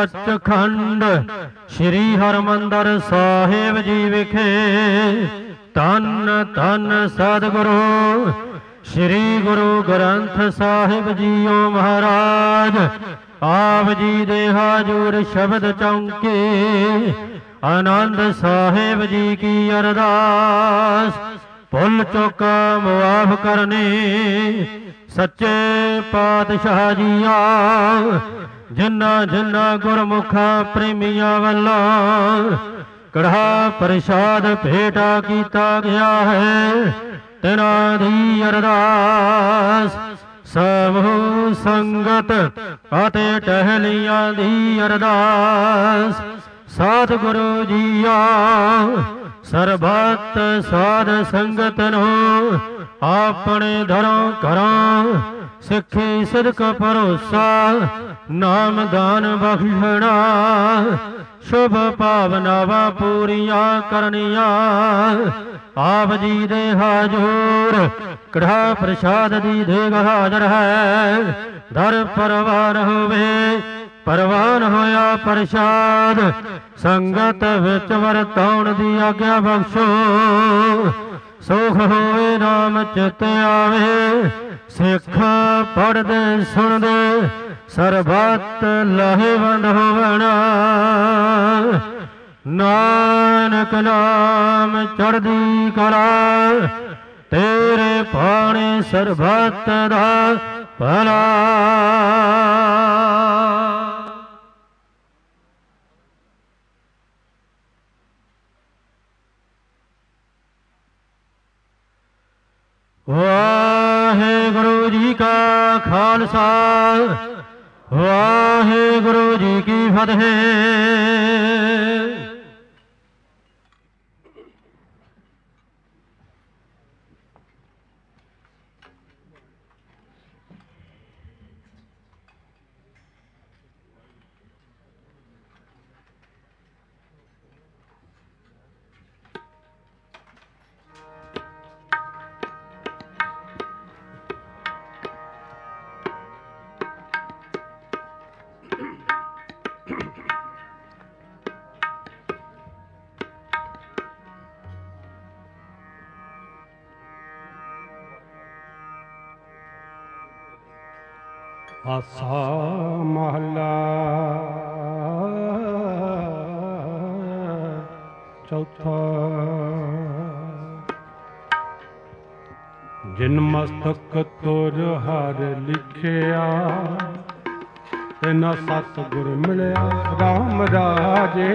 ਸੱਚਖੰਡ ਸ਼੍ਰੀ ਹਰਿਮੰਦਰ ਸਾਹਿਬ ਜੀ ਵਿਖੇ ਧੰਨ ਧੰਨ ਸਤਿਗੁਰੂ ਸ੍ਰੀ ਗੁਰੂ ਗ੍ਰੰਥ ਸਾਹਿਬ ਜੀਓ ਮਹਾਰਾਜ। ਆਪ ਜੀ ਦੇ ਹਾਜ਼ੂਰ ਸ਼ਬਦ ਚੌਂਕੇ ਆਨੰਦ ਸਾਹਿਬ ਜੀ ਕੀ ਅਰਦਾਸ। ਭੁੱਲ ਚੁੱਕਾ ਮੁਆਫ ਕਰਨੀ ਸੱਚੇ ਪਾਤਸ਼ਾਹ ਜੀਆ। ਜਿਨ੍ਹਾਂ ਜਿਨ੍ਹਾਂ ਗੁਰਮੁਖਾਂ ਪ੍ਰੇਮੀਆਂ ਵੱਲੋਂ ਕੜਾਹ ਪ੍ਰਸ਼ਾਦ ਭੇਟਾ ਕੀਤਾ ਗਿਆ ਹੈ, ਤਿਨਾਂ ਦੀ ਅਰਦਾਸ। ਸਮੂਹ ਸੰਗਤ ਅਤੇ ਟਹਿਲੀਆਂ ਦੀ ਅਰਦਾਸ। ਸਤਿਗੁਰੂ ਜੀਆ ਸਰਬੱਤ ਸਾਧ ਸੰਗਤ ਨੂੰ ਆਪਣੇ ਘਰੋਂ ਘਰੋਂ ਸਿੱਖੀ ਸਿਦਕ ਭਰੋਸਾ ਨਾਮ ਦਾਨ ਬਖਸ਼ਣਾ, ਸ਼ੁਭ ਭਾਵਨਾਵਾਂ ਪੂਰੀਆਂ ਕਰਨੀਆਂ। ਆਪ ਜੀ ਦੇ ਹਾਜ਼ੂਰ ਕੜਾਹ ਪ੍ਰਸ਼ਾਦ ਦੀ ਦੇਗ ਹਾਜ਼ਰ ਹੈ। ਦਰ ਪਰਵਾਨ ਹੋਵੇ ਪਰਵਾਨ ਹੋਇਆ ਪ੍ਰਸ਼ਾਦ, ਸੰਗਤ ਵਿੱਚ ਵਰਤਾਉਣ ਦੀ ਆਗਿਆ ਬਖਸ਼ੋ। ਸੁਖ ਹੋਵੇ ਨਾਮ ਚਿਤ ਆਵੇ, ਸਿੱਖ ਪੜ੍ਹਦੇ ਸੁਣਦੇ ਸਰਬੱਤ ਲਾਹੇਵੰਦ ਹੋਵਣ। ਨਾਨਕ ਨਾਮ ਚੜ੍ਹਦੀ ਕਲਾ, ਤੇਰੇ ਭਾਣੇ ਸਰਬੱਤ ਦਾ ਭਲਾ। ਵਾਹਿਗੁਰੂ ਜੀ ਕਾ ਖਾਲਸਾ, ਵਾਹਿਗੁਰੂ ਜੀ ਕੀ ਫਤਿਹ। ਆਸਾ ਮਹਲਾ ਚੌਥਾ। ਜਿਨ ਮਸਤਕ ਤੁਰ ਹਰ ਲਿਖਿਆ, ਤਿਨਾ ਸਤਿਗੁਰ ਮਿਲਿਆ ਰਾਮ ਰਾਜੇ।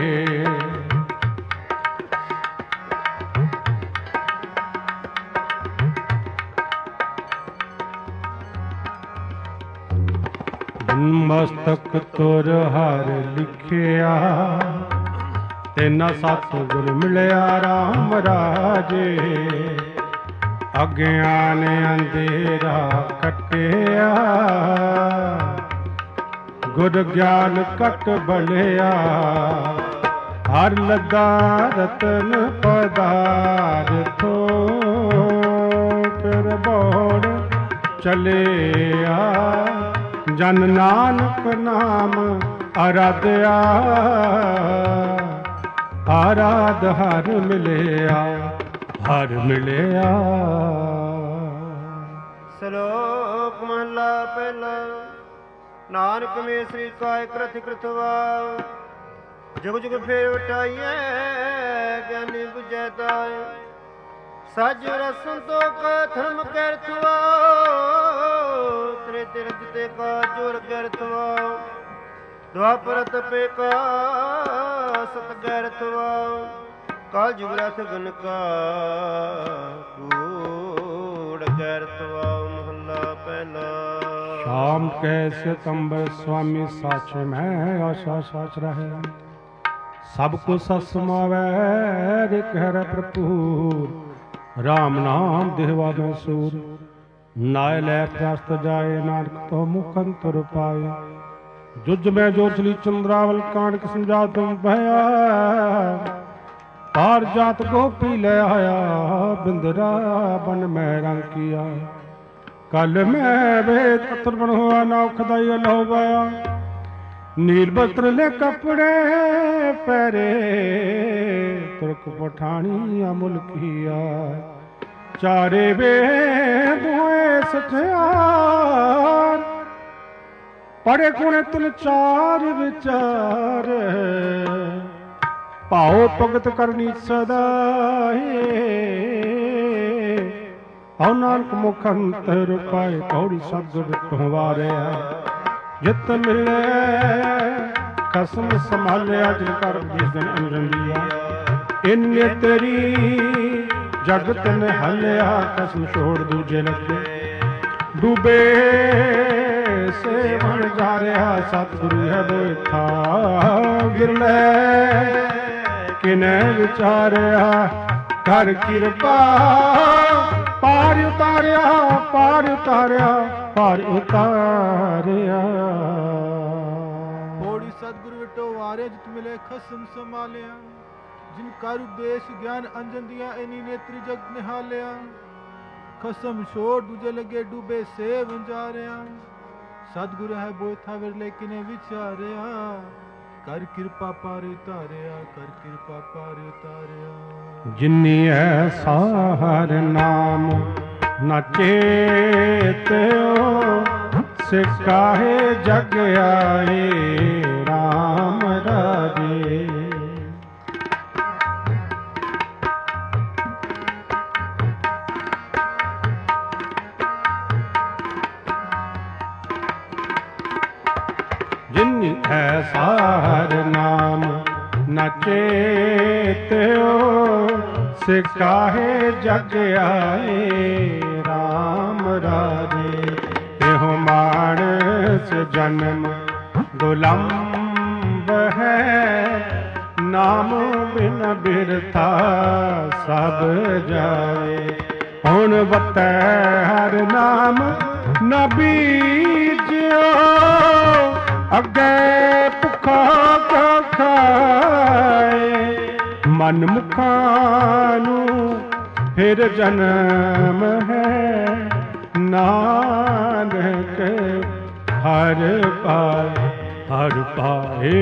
ਮਸਤਕ ਤੁਰ ਹਰ ਲਿਖਿਆ, ਤਿਨਾ ਸਤਿਗੁਰ ਮਿਲਿਆ ਰਾਮ ਰਾਜੇ। ਅਗਿਆਨ ਅੰਧੇਰਾ ਕੱਟਿਆ, ਗੁਰ ਗਿਆਨ ਕਟ ਬਲਿਆ। ਹਰ ਲੱਗਾ ਰਤਨ ਪਦਾਰਥੋ, ਫਿਰ ਬੋੜ ਚਲਿਆ। ਜਨ ਨਾਨਕ ਨਾਮ ਅਰਾਧਿਆ, ਆਰਾਧ ਹਰ ਮਿਲਿਆ, ਹਰ ਮਿਲਿਆ। ਸ਼ਲੋਕ ਮਹਲਾ ਪਹਿਲਾ। ਨਾਨਕ ਮੇ ਸ੍ਰੀ ਕਾਇ ਕ੍ਰਥ ਕ੍ਰਥਵਾ, ਜੁਗ ਜੁਗ ਫੇਰ ਵਟਾਈਐ ਗਿਆਨੀ ਬੁਝੈ ਤਾਇ। ਸਜ ਰਸ ਸੰਤੋਖ ਧਰਮ ਕੈਰਥਵਾ, ਤ੍ਰੇ ਤਿਰ ਜਿਤੇ ਕਾ ਜੋਰ ਗੈਰਥਵਾ। ਦੁਆਪਰ ਤਪੇ ਕਾ ਸਤ ਗੈਰਥਵਾ, ਕਾਲ ਜੁਗ ਰਸ ਗੁਣ ਕਾ ਕੂੜ ਗੈਰਥਵਾ। ਮਹੱਲਾ ਪਹਿਲਾ। ਸ਼ਾਮ ਕੈ ਸਿਤੰਬਰ ਸੁਆਮੀ ਸਾਚ ਮੈਂ, ਆਸ਼ਾ ਸਾਚ ਰਹੇ। ਸਭ ਕੋ ਸਤ ਸਮਾਵੈ ਰਿਕ ਹਰਿ ਭਰਪੂਰ। ਰਾਮ ਨਾਮ ਦੇਵਾ ਮੈਂ ਸੂਰ, ਨਾਇ ਲੈ ਪ੍ਰਸਤ ਜਾਏ। ਨਾਨਕ ਤੋ ਮੁਖ ਅੰਤਰ ਪਾਏ। ਜੁਜ ਮੈਂ ਜੋਤਲੀ ਚੰਦਰਾਵਲ ਕਾਣਕ ਸਮਝਾ ਤੁਮ ਭਇਆ। ਪਾਰ ਜਾਤ ਗੋਪੀ ਲੈ ਆਇਆ, ਬਿੰਦਰਾ ਬਨ ਮੈਂ ਰੰਗ ਕੀਆ। ਕਲ ਮੈਂ ਵੇਦ ਪੱਤਰ ਬਣ ਹੋਆ, ਨਾ ਖਦਾਈ ਲਹੋ ਪਾਇਆ। नील वस्त्र ले कपड़े पहरे तुर्क पठानी अमुल किया चारे वे दुए सठियार पड़े गुण तुल चार विचार भाओ भगत करनी सदा औ नानक मुख अंतर पाए पौड़ी शब्द तुम्हारे जित मिले कसम संभालिया जिन कर जिस दिन अंजन दिया इन्ने तेरी जगत ने हलिया कसम छोड़ दूजे लगे डूबे से बन जा रहा सतगुरु है बोथा गिरले किने विचारिया कर कृपा पार उतारिया पार उतारिया पार उतारिया थोड़ी सतगुरु विटो वारे जित मिले खसम संभालिया जिन कर उपदेश ज्ञान अंजन दिया इन्हीं नेत्री जग निहालिया खसम छोड़ दूजे लगे डूबे से वंजारिया सतगुरु है बोथा विरले किने विचारिया कर कृपा पार उतारिया कर कृपा पार उतारिया जिन्नी ऐसा हर नाम न चेत्यो से काहे जग आए राम राजे जिन्नी ऐसा हर नाम न चेत्यो से काहे जग आए राम राजे तेहो मानस जन्म दुलंब है नाम बिन बिरथा सब जाए हुण बतै हर नाम न बीजियो अगे भुखा क्या खाए मन मुखानू फिर जन्म है नानक हर पाए हर पाए।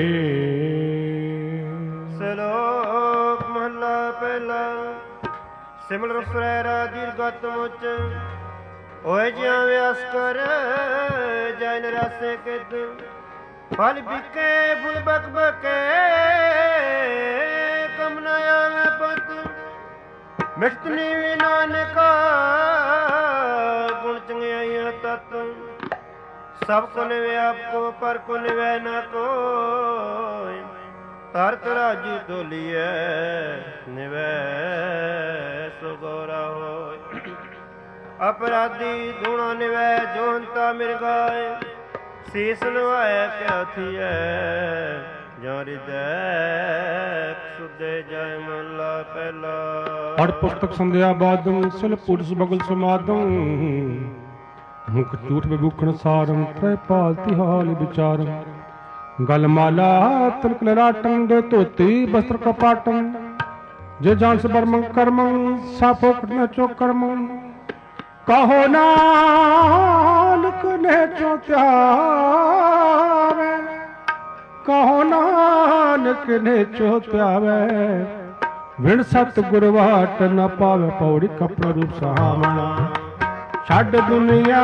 श्लोक महला पहला सिमर सुरैरा दीर्घत मुच ओए जिया व्यास कर जैन रासे किद फल बिके फुल बक बके कम न आवे पत मिटनी भी नानका गुण चंगियाइया तत सब को निवे आपको पर को निवे न कोई तरत राजी डोलिए निवे सो गौरा हो अपराधी धूणा निवै जोहंता मिर्गाए शीस नवाए क्या थिए जो हृदय सुधे जाय महला पहला। पढ़ पुस्तक संध्या बादम सिल पुरुष बगल समादम मुख झूठ विभूखण सारम त्रय पाल तिहाल विचारम गल माला तिलक ललाटम दो धोती वस्त्र कपाटम जे जान से बर्मं कर्मं साफोकट न चोकर्मं कहो नानक ने चो त्यावे कहो नानक ने चो त्यावे विण सत गुरवाट न पावे पौड़ी कपड़ा रूप सहावना छड़ दुनिया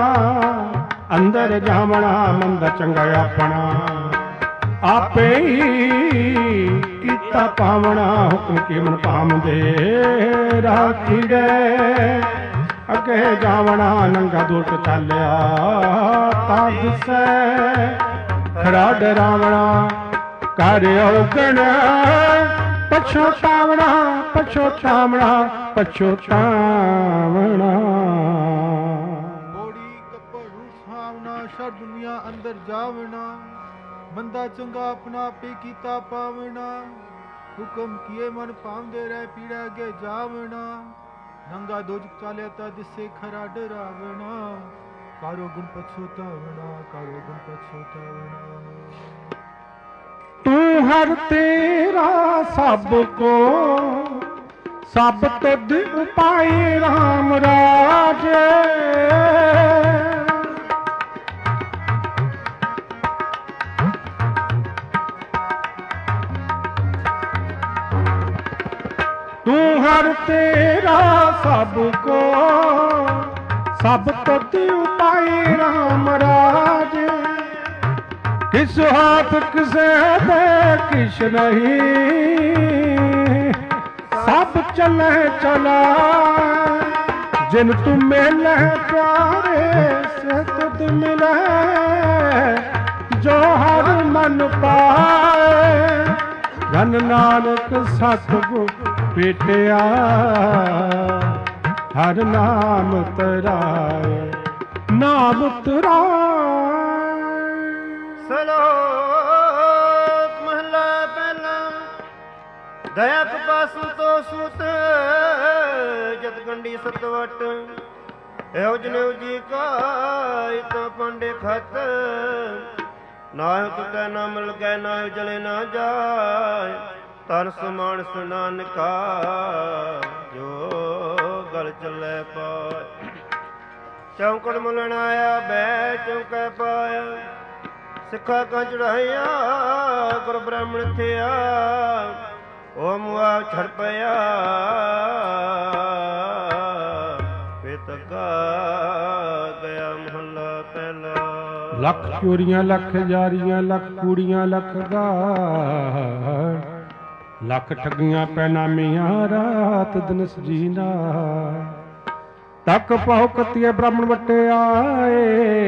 अंदर जावना मंदा चंगा अपना आपे ही कीता पावना हुक्म के मन पाम दे राखी गए अगे जावना नंगा दूर चालिया ताज से खड़ा डरावना कार्य अवगण पछोतावना पछोतावना पछोतावना बॉडी कपड़ रूसावना शर दुनिया अंदर जावना बंदा चंगा अपना पे कीता पावना हुक्म किए मन पावदे रह पीड़ा के जावना नंगा दोजक चालिया जिससे खरा डरावना कारो गुण पछोतावना कारो गुण पछोतावना। तू हर तेरा सबको सब तुद उपाय राम राजे ਤੂੰ ਹਰ ਤੇਰਾ ਸਭ ਕੋ ਸਭ ਤੁਧ ਉਪਾਏ ਰਾਮ ਰਾਜ ਕਿਸ ਹਾਥ ਕਿਸੇ ਦੇ ਕਿਛ ਨਹੀਂ ਸਭ ਚਲੇ ਚਲਾ ਜਿਨ ਤੂੰ ਮਿਲੇ ਪਿਆਰੇ ਸੇ ਤੁਧ ਮਿਲੇ ਜੋ ਹਰ ਮਨ ਪਾਏ ਧਨ ਨਾਨਕ ਸਤਿਗੁਰ ਭੇਟਿਆ ਹਰ ਨਾਮ ਤਰਾਏ ਨਾਮ ਤਰਾਏ। ਸਲੋਕ ਮਹਲਾ ਪਹਿਲਾ ਦਇਆ ਕਪਾਸੁ ਤੋ ਸੁਤ ਜਤ ਗੰਢੀ ਸਤਵਟ ਇਹੋ ਜਨੇਊ ਜੀ ਕਾਇ ਤਾਂ ਪਾਂਡੇ ਖਤ ਨਾਹਿ ਤੁਕੈ ਨਾ ਮਿਲ ਗੈ ਨਾਹਿ ਜਲੇ ਨਾ ਜਾਇ ਤਨ ਸਮਾਨਸ ਨਾਨਕਾ ਜੋ ਗਲ ਚੱਲੇ ਪਾਇ ਚੌਂਕੜ ਮੁਲਣ ਆਇਆ ਬੈ ਚੌਂਕੈ ਪਾਇਆ ਸਿੱਖਾ ਕਾਂ ਚੜਾਇਆ ਗੁਰ ਬ੍ਰਾਹਮਣ ਥਿਆ ਓ ਮੁਆ ਛੜ ਪਿਆ ਪਿਤਕਾ ਗਿਆ ਮਹੱਲਾ ਪਹਿਲਾ। ਲੱਖ ਚੋਰੀਆਂ ਲੱਖ ਜਾਰੀਆਂ ਲੱਖ ਕੂੜੀਆਂ ਲੱਖ ਗਾਰ ਲੱਖ ਠੱਗੀਆਂ ਪੈਨਾਮੀਆਂ ਰਾਤ ਦਿਨ ਸਜੀਨਾ ਤੱਕ ਪਾਉ ਕਤੀਏ ਬ੍ਰਾਹਮਣ ਵਟੇ ਆਏ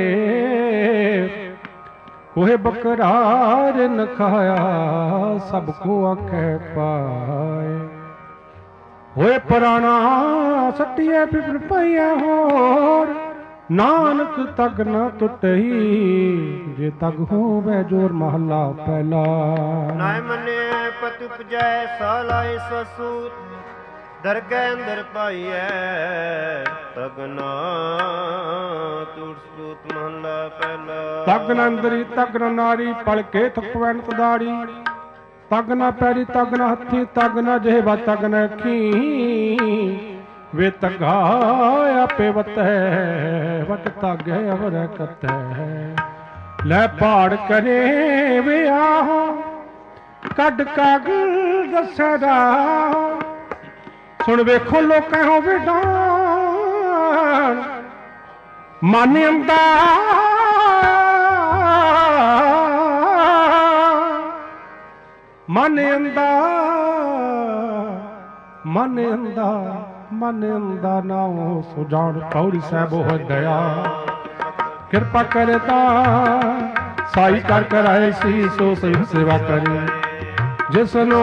ਕੋਹੇ ਬਕਰਾਰ ਨ ਖਾਇਆ ਸਭ ਕੋ ਆਖੇ ਪਾਏ ਹੋਏ ਪੁਰਾਣਾ ਸੱਟੀਏ ਪਿਪਰ ਪਈਆ ਹੋਰ ਨਾਨਕ ਤਗ ਨਾ ਟੁੱਟਈ ਜੇ ਤਗ ਹੋਵੇ ਜੋਰ ਮਹੱਲਾ ਪਹਿਲਾ। ਨਾਇ ਮੰਨੇ ਪਤਿ ਉਪਜੈ ਸਾਲਾਇ ਸਸੂਤ ਦਰਗਹਿ ਅੰਦਰ ਪਾਈਐ ਤਗ ਨਾ ਟੁੱਟ ਸੂਤ ਮਹੱਲਾ ਪਹਿਲਾ। ਤਗ ਨ ਅੰਦਰੀ ਤਗ ਨ ਨਾਰੀ ਪਲਕੇ ਥਪਵੈਨ ਤਦਾੜੀ ਤਗ ਨ ਪੈਰੀ ਤਗ ਨ ਹੱਥੀ ਤਗ ਨ ਜਿਹਵਾ ਤਗ ਨ ਅੱਖੀ ਵੇ ਤਗਾ ਆਪੇ ਵਤੈ ਵਟ ਤਾਗੇ ਅਵਰ ਕਤੈ ਲੈ ਪਾੜ ਕਰੇ ਵੇ ਆਹੋ ਕੱਢ ਕਾਗਲ ਦਸਦਾ ਸੁਣ ਵੇਖੋ ਲੋਕਾਂ ਹੋਵੇ ਡਾਣ ਮਨ ਅੰਦਾ ਮਨ ਅੰਦਾ ਮਨ ਅੰਦਾ ਮਨ ਅੰਦਾ ਨਾਉ ਸੁਜਾਨ ਪੌੜੀ ਸਾਹਿਬ ਹੋ ਦਇਆ ਕਿਰਪਾ ਕਰੇ ਤਾਂ ਸਾਈ ਕਰ ਕਰਾਏ ਸੀ ਸੋ ਸਹੀ ਸੇਵਾ ਕਰੇ ਜਿਸਨੋ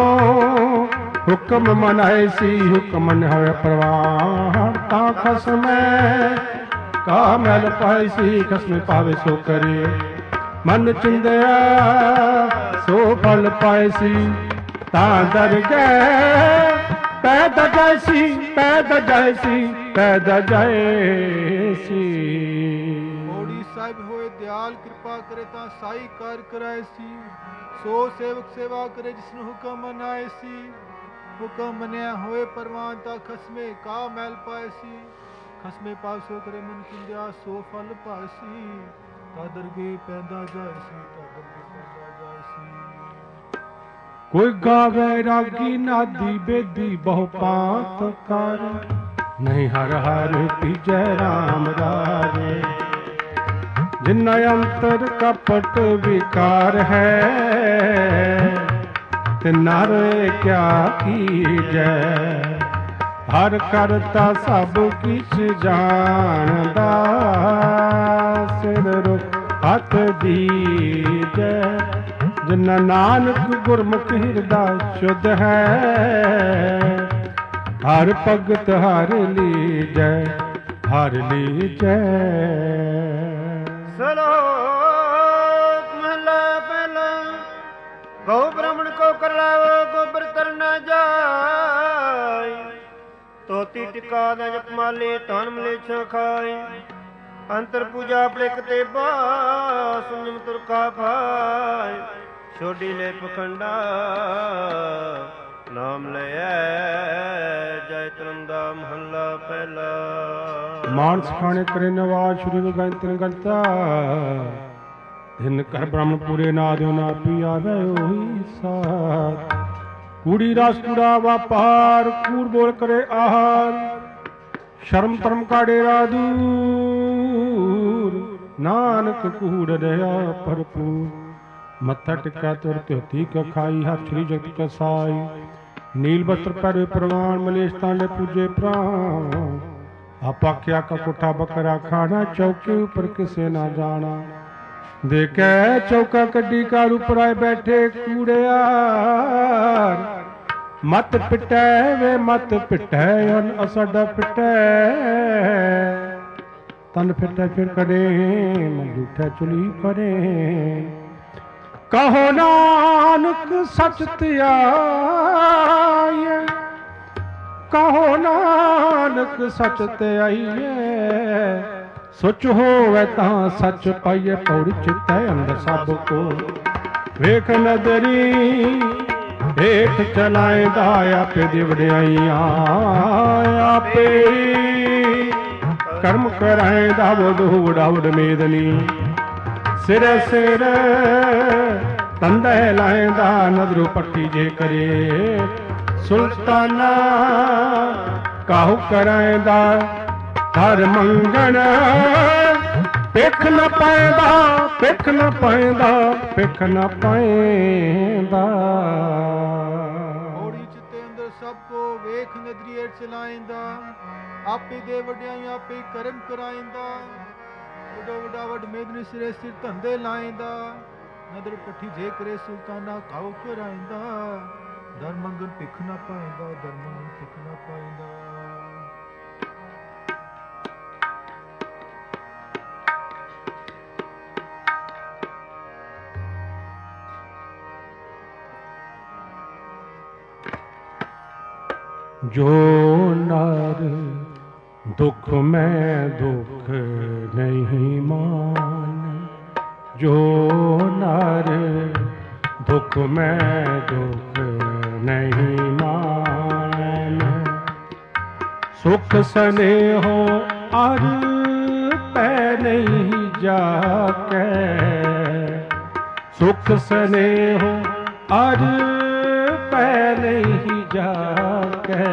ਹੁਕਮ ਮਨਾਏ ਸੀ ਹੁਕਮ ਨ ਹੋਇਆ ਪ੍ਰਵਾਨ ਤਾਂ ਖਸਮੈ ਕਾ ਮੈਲ ਪਾਈ ਸੀ ਖਸਮੇ ਪਾਵੇ ਸੋ ਕਰੇ ਮਨ ਚਿੰਦਿਆ ਸੋ ਫਲ ਪਾਏ ਸੀ ਤਾਂ ਦਰ ਗਏ ਪੈਦਾ ਜਾਏ ਸੀ ਪੈਦਾ ਜਾਏ ਸੀ ਪੈਦਾ ਜਾਏ ਸੀ। ਮੋੜੀ ਸਾਹਿਬ ਹੋਏ ਦਿਆਲ ਕਿਰਪਾ ਕਰੇ ਤਾਂ ਸਾਈ ਕਾਰ ਕਰਾਏ ਸੀ ਸੋ ਸੇਵਕ ਸੇਵਾ ਕਰੇ ਜਿਸਨੂੰ ਹੁਕਮ ਮਨਾਏ ਸੀ ਹੁਕਮ ਮੰਨਿਆ ਹੋਏ ਪਰਵਾਨ ਤਾਂ ਖਸਮੇ ਕਾ ਮੈਲ ਪਾਏ ਸੀ ਖਸਮੇ ਪਾਸੋ ਕਰੇ ਮਨ ਚਿੰਦਿਆ ਸੋ ਫਲ ਪਾਏ ਸੀ ਤਾਂ ਦਰਗੇ ਪੈਦਾ ਜਾਏ ਸੀ ਤਾਂ ਦਰਗੇ ਪੈਦਾ ਜਾਏ ਸੀ। ਕੋਈ ਗਾਵੇ ਰਾਗੀ ਨਾਦੀ ਬੇਦੀ ਬਹੁ ਪਾਤ ਕਰ ਨਹੀਂ ਹਰ ਹਰ ਤੀਜੈ ਰਾਮ ਰਾਜੇ ਜਿਨ ਅੰਤਰ ਕਪਟ ਵਿਕਾਰ ਹੈ ਤੇ ਨਰ ਕਿਆ ਕੀਜੈ ਹਰ ਕਰਤਾ ਸਭ ਕਿਛ ਜਾਣਦਾ ਸਿਰ ਰੁਖ ਹੱਥ ਦੀਜੈ ਜਿਨ ਨਾਨਕ ਗੁਰਮੁਖ ਹਿਰਦਾ ਸ਼ੁੱਧ ਹੈ ਹਰ ਭਗਤ ਹਰ ਲੀਜੈ ਹਰ ਲੀਜੈ। ਸਲੋਕ ਮਹਲਾ ਪਹਿਲਾ ਗਊ ਬ੍ਰਾਹਮਣ ਕੋ ਕਰ ਲਾਵੋ ਗੋਬਰ ਤਰ ਨਾ ਜਾਏ ਤੋਤੀ ਟਿਕਾ ਦਾ ਜਪ ਮਾਲੇ ਧਨ ਮਲੇਛਾ ਖਾਏ ਅੰਤਰ ਪੂਜਾ ਪਲਿਕ ਤੇ ਬਾ ਸੁਨਮ ਤੁਰਕਾ ਭਾਏ ਛੋਡੀ ਲੈ ਪਖੰਡਾ ਨਾਮ ਲਿਆ ਜੈ ਤਰਨ ਦਾ ਮਹੱਲਾ ਪਹਿਲਾ। ਮਾਨਸ ਖਾਣੇ ਕਰੇ ਨਵਾਜ ਸ਼੍ਰੀ ਗੰਤਨ ਗੰਤਾ ਹਿਨ ਕਰ ਬ੍ਰਹਮ ਪੂਰੇ ਨਾ ਦਿਓ ਨਾ ਪੀ ਆਵੇ ਉਹੀ ਸਾਥ कूड़ी रास कूड़ा व्यापार, कूड़ बोल करे आहार, शर्म धर्म का डेरा दूर, नानक कूड़ दया भरपूर। मत्था टिका तुर त्योती का खाई, हाथ श्री जगत का साई। नील वस्त्र पहरे प्रवान, मलेश तांडे पूजे प्राण। आपा क्या का कोठा बकरा खाना, चौके ऊपर किसे ना जाना। देखे चौका कड्डी कार ऊपर आए बैठे कूड़ियार। मत पिटै वे मत पिटै, अन असाडा पिटै। तन फिटै फिर करे, मन झूठै चुली परे। कहो नानक सच त्याइए, कहो नानक सच त्याइए। सुच होवे तां सच पाइए, पौड़ी चितै अंदर सब को। वेख नदरी हेठ चलाएंदा, आपे दी वडियाइयां आपे कर्म कराएंदा। वुड वुड मेदनी सिर सिर तंदे लाएंदा, नदरू पट्टी जे करे सुल्ताना। काहू कराएंदा हर मंगण, पिख न पाएंदा पिख न पाएंदा पिख न पाएंदा। होड़ी चिते अंदर सबको वेख नदरी चलाएंदा। आपे दे वड्याई आपे कर्म कराएंदा। वडो वडा वड मेदनी सिरे सिर धंधे लाएंदा। नदर पट्ठी जे करे सुल्ताना, काहू कराएंदा। दर मंगन पिख न पाएंदा, दर मंगन पिख न पाएंदा। जो नर दुख में दुख नहीं मान, जो नर दुख में दुख नहीं मान। सुख स्नेहो अर पै नहीं जाके, सुख स्नेहो अर पै नहीं जाके।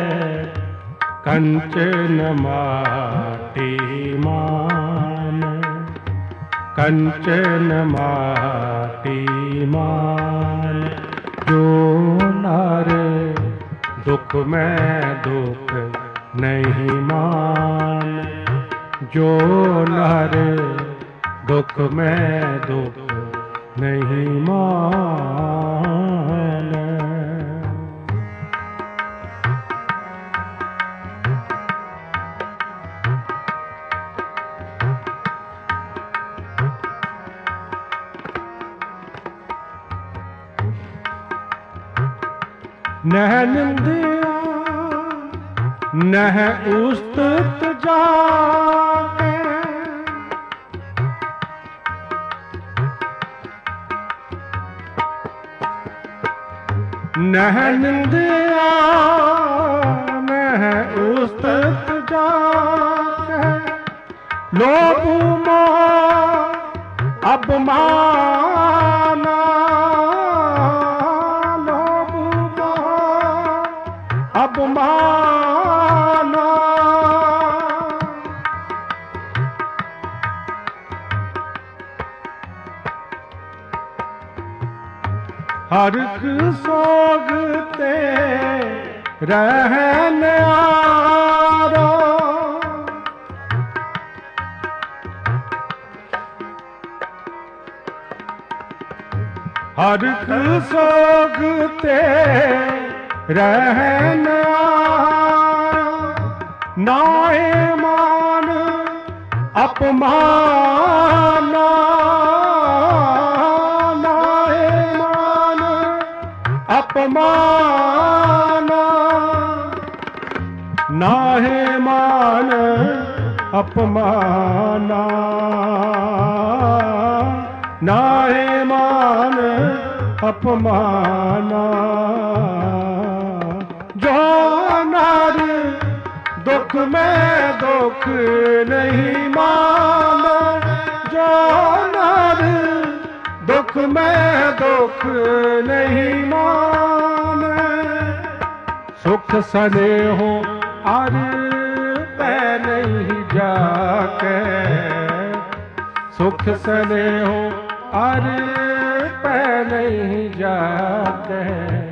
कंचन माटी मान, कंचन माटी मान। जो नर दुख में दुख नहीं मान, जो नर दुख में दुख नहीं मान। नह निंदिया नह उस्तत जाके, नह निंदिया नह उस्तत जाके। लोभ मोह अपमाना, अपमाना। हरख सोगते रहन आरो, हरख सोगते रहन नाए मान अपमाना, नाए मान अपमाना। नाहे मान अपमाना, नाहे मान अपमाना। जो नर दुख में दुख नहीं मान, जो नर दुख में दुख नहीं मान। ਸੁਖ ਸਨੇਹੋ ਅਰ ਪੈ ਨਹੀਂ ਜਾਕੇ, ਸੁਖ ਸਨੇਹੋ ਅਰ ਪੈ ਨਹੀਂ ਜਾਕੇ।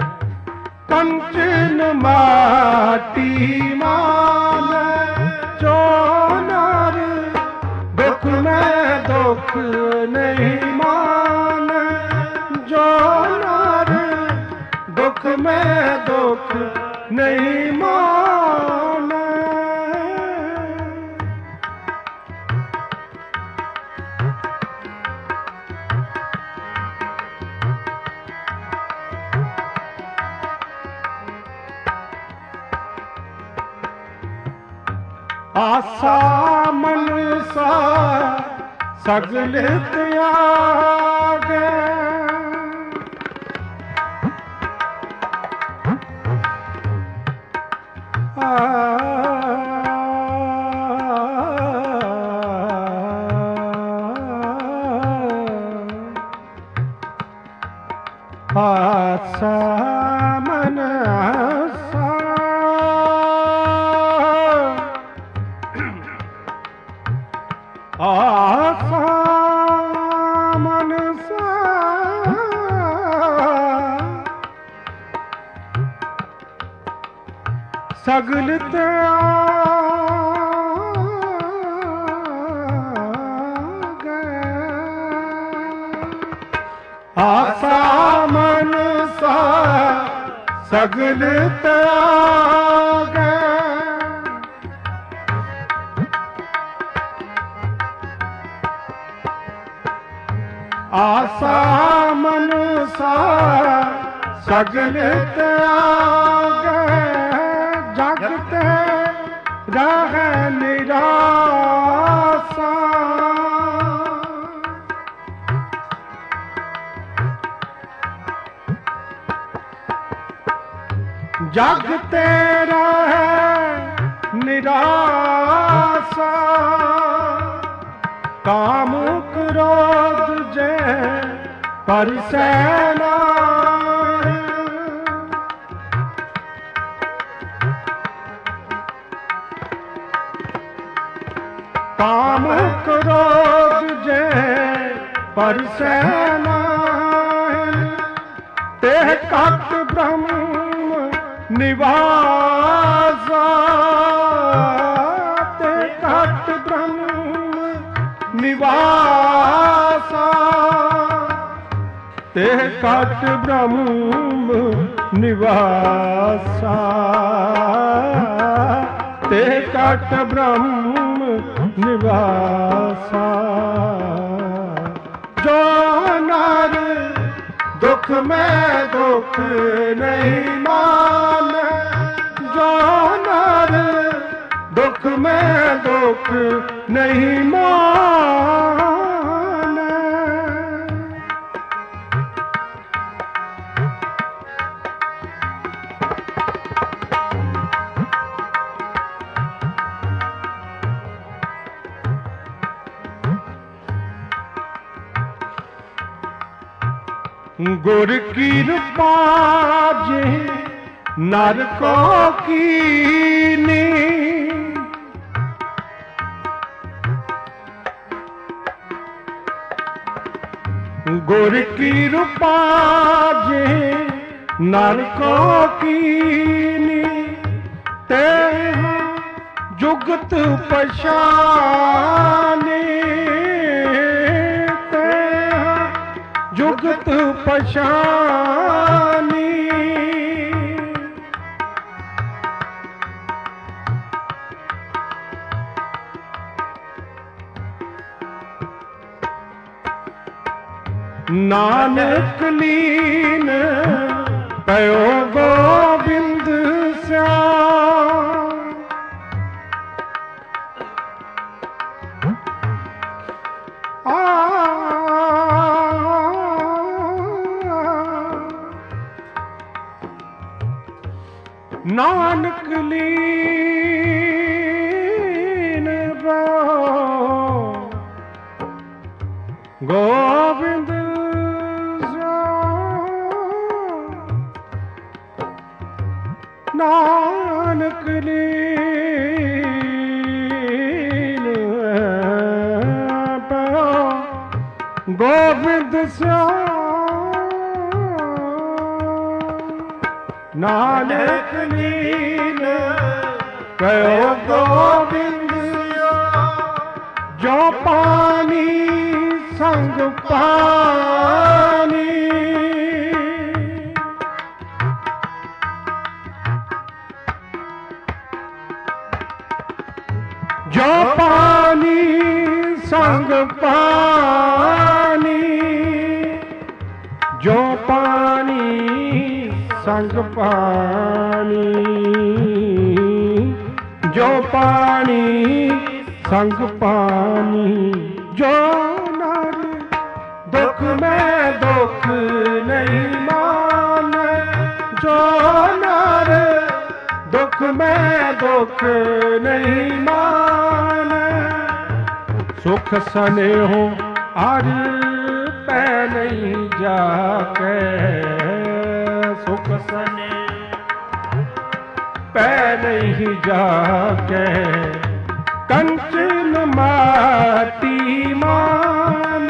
ਕੰਚਨ ਮਾਟੀ ਮਾਨ ਜੋ ਨਰ, ਦੁਖ ਮੈਂ ਦੁਖ ਨਹੀਂ ਮਾਨ ਜੋ ਨਰ, ਦੁਖ ਮੈਂ ਦੁਖ ਨਹੀਂ ਮਾਨ। ਆਸਾ ਮਨਸਾ ਸਗਲ ਤਿਆਗੈ, ਆਸਾ ਮਨਸਾ ਆਸਾ ਮਨਸਾ ਸਗਲ ਤਿਆਗੈ, ਆਸਾ ਮਨਸਾ ਸਗਲ ਤਿਆਗੈ। ਆਸਾ ਮਨਸਾ ਸਗਲ ਤਿਆਗੈ, ਜਗ ਤੇ ਰਹਿ ਨਿਰਾਸਾ, ਜਗ ਤੇ ਰਹਿ ਨਿਰਾਸਾ। ਕਾਮ ਕ੍ਰੋਧ ਜੇ ਪਰਸੈ ਨਾਹਿ, ਕਾਮ ਕ੍ਰੋਧ ਜੇ ਪਰਸੈ ਨਾਹਿ, ਤੇ ਘਟ ਬ੍ਰਹਮ ਨਿਵਾਸਾ, ਤੇ ਘਟ ਬ੍ਰਹਮ ਨਿਵਾਸਾ, ਤੇ ਘਟ ਬ੍ਰਹਮ ਨਿਵਾਸਾ, ਤੇ ਘਟ ਬ੍ਰਹਮ ਨਿਵਾਸਾ। ਜੋ ਨਰ ਦੁਖ ਮੈਂ ਦੁਖ ਨਹੀਂ ਮਾਨ, ਜੋ ਨਰ ਦੁਖ ਮੈਂ ਦੁਖ ਨਹੀਂ ਮਾਨ। गुर कृपा जे नर को कीनी, गुर कृपा जे नर को कीनी, ते जुगत पछाने, ते जुगत पछानी। नानक लीन पयो गोबिंद श्याम, आ नानक लीन पयो गोबिंद ਨਾਨਕ ਲੀਨ ਪਉ ਗੋਬਿੰਦ ਸਿਆਮ ਨਾਨਕ ਲੀਨ ਪਉ ਗੋਬਿੰਦ ਜੋ ਪਾਣੀ ਸੰਗ ਪਾਣੀ ਜੋ ਪਾਣੀ ਸੰਗ ਪਾਣੀ ਜੋ ਪਾਣੀ ਸੰਗ ਪਾਣੀ ਜੋ ਪਾਣੀ ਸੰਗ ਪਾਣੀ ਜੋ ਨਰ ਦੁਖ ਮੈਂ ਦੁਖ ਨਹੀਂ ਮਾਨ ਜੋ ਨਰ ਦੁਖ ਮੈਂ ਦੁਖ ਨਹੀਂ ਮਾਨ ਸੁਖ ਸਨੇਹੋ ਅਰ ਪੈ ਨਹੀਂ ਜਾਕੇ ਸੁਖ ਸਨੇ ਪੈ ਨਹੀਂ ਜਾਕੇ ਕੰਚਨ ਮਾਟੀ ਮਾਨ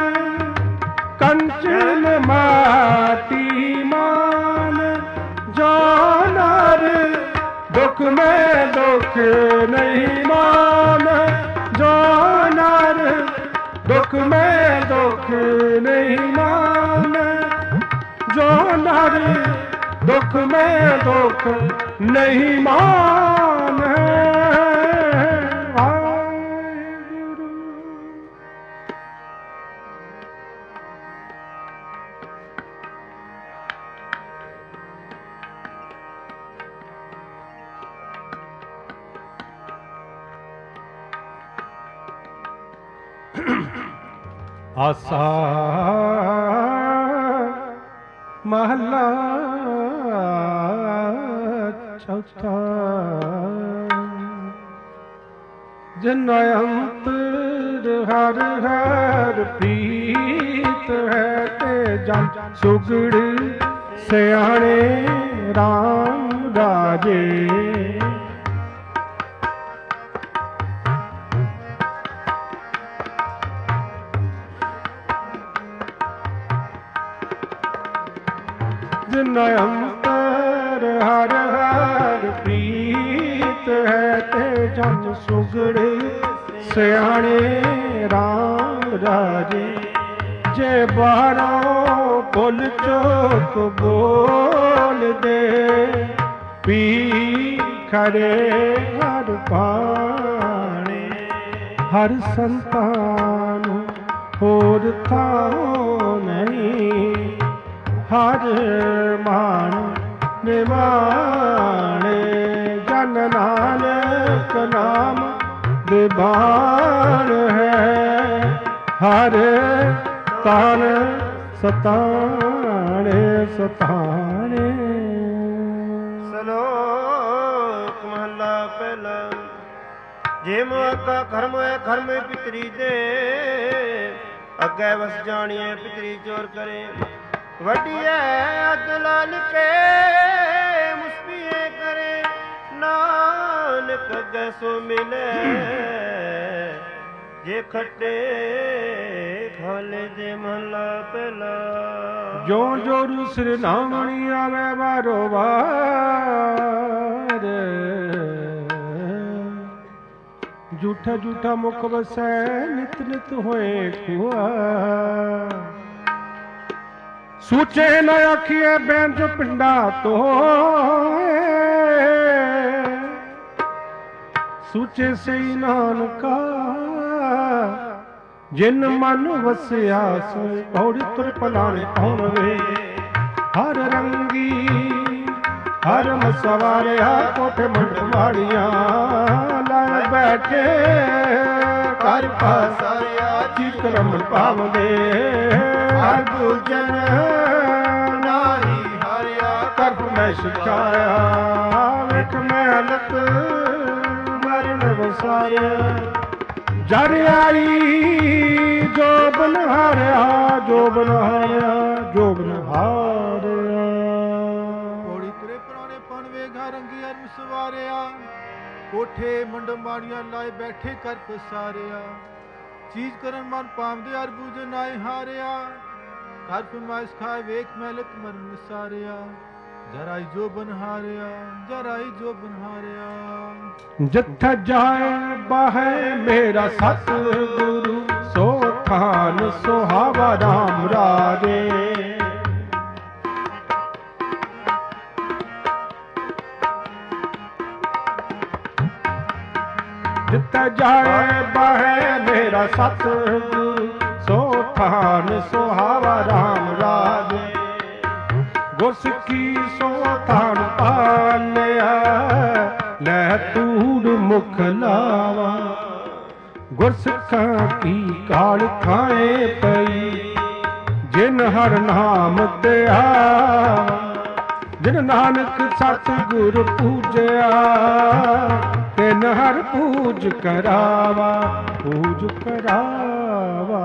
ਕੰਚਨ ਮਾਟੀ ਮਾਨ ਜੋ ਨਰ ਦੁਖ ਮੈਂ ਦੁਖ ਨਹੀਂ ਮਾਨ ਜੋ ਨਰ ਦੁਖ ਮੈਂ ਦੁਖ ਨਹੀਂ ਮਾਨ ਜੋ ਨਰ ਦੁਖ ਮੈਂ ਦੁਖ ਨਹੀਂ ਮਾਨ ਆਸਾ ਮਹਲਾ ਚੌਥਾ ਜਿਨ ਅੰਤਰ ਹਰ ਹਰ ਪ੍ਰੀਤ ਹੈ ਤੇ ਜਨ ਸੁਗੜ ਸਿਆਣੇ ਰਾਮ ਰਾਜੇ ਜਿਨ ਅੰਤਰ ਹਰ ਹਰ ਪ੍ਰੀਤ ਹੈ ਤੇ ਜਨ ਸੁਗੜ ਸਿਆਣੇ ਰਾਮ ਰਾਜੇ ਜੇ ਬਾਹਰੋਂ ਭੁੱਲ ਚੁੱਕ ਬੋਲਦੇ ਪੀ ਖਰੇ ਹਰ ਪਾਣੇ ਹਰ ਸੰਤਾਨ ਹੋਰ ਥਾਂ ਨਹੀਂ ਹਰ ਮਾਨ ਨਿਮਾਣੇ ਜਨ ਨਾਨਕ ਨਾਮ ਨਿਬਾਣ ਹੈ ਹਰ ਤਾਨ ਸਤਾਣੇ ਸਤਾਣੇ। ਸਲੋਕ ਮਹਲਾ ਪਹਿਲਾ। ਜੇ ਮੁਆਕਾ ਕਰਮ ਹੈ ਕਰਮ ਪਿਤਰੀ ਦੇ ਅੱਗੇ ਵਸ ਜਾਣੀਏ ਪਿਤਰੀ ਚੋਰ ਕਰੇ ਵੱਡੀਏ ਅਦ ਲਾਲ ਕੇ ਮੁਸਪੀਏ ਕਰੇ ਨਾਨਕ ਅੱਗੇ ਸੋ ਮਿਲੇ ਜੇ ਖੱਟੇ ਖਾਲੇ ਦੇ ਮਹਲਾ ਪਹਿਲਾ। ਜੋ ਜੋ ਰੂਸਰ ਨਾਮਣੀ ਆਵੇ ਵਾਰੋ ਵਾਰ ਝੂਠਾ ਝੂਠਾ ਮੁਖ ਵਸੈ ਨਿਤ ਨਿਤ ਹੋਏ ਖੁਆ ਸੂਚੇ ਨ ਆਖੀਏ ਬੈਂਜ ਪਿੰਡਾ ਤੋਏ ਸੂਚੇ ਸਈ ਨਾਨਕਾ ਜਿਨ ਮਨ ਵਸਿਆ ਸੋ ਪੌੜੀ ਤੁਰ ਪਲਾਣੇ ਪਾਉਣਵੇ ਹਰ ਰੰਗੀ ਹਰ ਮਸਵਾਰਿਆ ਕੋਠੇ ਮੰਡ ਮਾੜੀਆਂ ਲੈ ਬੈਠੇ ਕਰ ਪਾਸਾਰਿਆ ਚਿਕਰਮ ਪਾਵਦੇ ਹਰ ਦੂਜਨ ਨਾਹੀ ਹਰਿਆ ਕਰਪ ਮੈਂ ਸਿਖਾਇਆ ਵੇਖ ਮਿਹਨਤ ਮਰਨ ਵਸਾਇਆ ਜਰ ਆਈ ਜੋ ਬਨਹਾਰਿਆ ਜੋ ਬਨਹਾਰਿਆ ਜੋ ਬਨਹਾਰਿਆ ਪੌੜੀ ਤੁਰੇ ਪੁਰਾਣੇ ਪਨ ਵੇਗਾ ਰੰਗੀ ਅਰ ਸਵਾਰਿਆ, ਕੋਠੇ ਮੰਡਮਾਣੀਆਂ ਲਾਏ ਬੈਠੇ ਕਰ ਪਸਾਰਿਆ, ਚੀਜ਼ ਕਰਨ ਮਨ ਪਾਉਂਦੇ ਅਰ ਬੂਝ ਨਾਏ ਹਾਰਿਆ, ਘਰ ਫਰਮਾਇਸ਼ ਖਾਏ ਵੇਖ ਮਹਿਲਤ ਮਨ ਵਿਸਾਰਿਆ, ਜਰਾਈ ਜੋ ਬਨਹਾਰਿਆ, ਜਰਾਈ ਜੋ ਬਨਹਾਰਿਆ। ਜਿੱਥੇ ਜਾਏ ਬਾਹੇ ਮੇਰਾ ਸਤਿਗੁਰੂ, ਸੋ ਥਾਨ ਸੁਹਾਵਾ ਰਾਮ ਰਾਜੇ। ਜਿੱਥੇ ਜਾਏ ਬਾਹੇ ਮੇਰਾ ਸਤਿਗੁਰੂ, ਸੋ ਥਾਨ ਸੁਹਾਵਾ ਰਾਮ ਰਾਜੇ। ਗੁਰਸਿੱਖੀ ਸੋ ਥਾਨ ਪਾਲਿਆ, ਲੈ ਤੂੜ ਮੁਖ ਲਾਵਾ। ਗੁਰਸਿੱਖਾਂ ਕੀ ਕਾਲ ਖਾਏ ਪਈ, ਜਿਨ ਹਰ ਨਾਮ ਤੇ ਆਵਾ। ਜਿਨ ਨਾਨਕ ਸਤਿਗੁਰ ਪੂਜਿਆ, ਤਿਨ ਹਰ ਪੂਜ ਕਰਾਵਾ, ਪੂਜ ਕਰਾਵਾ।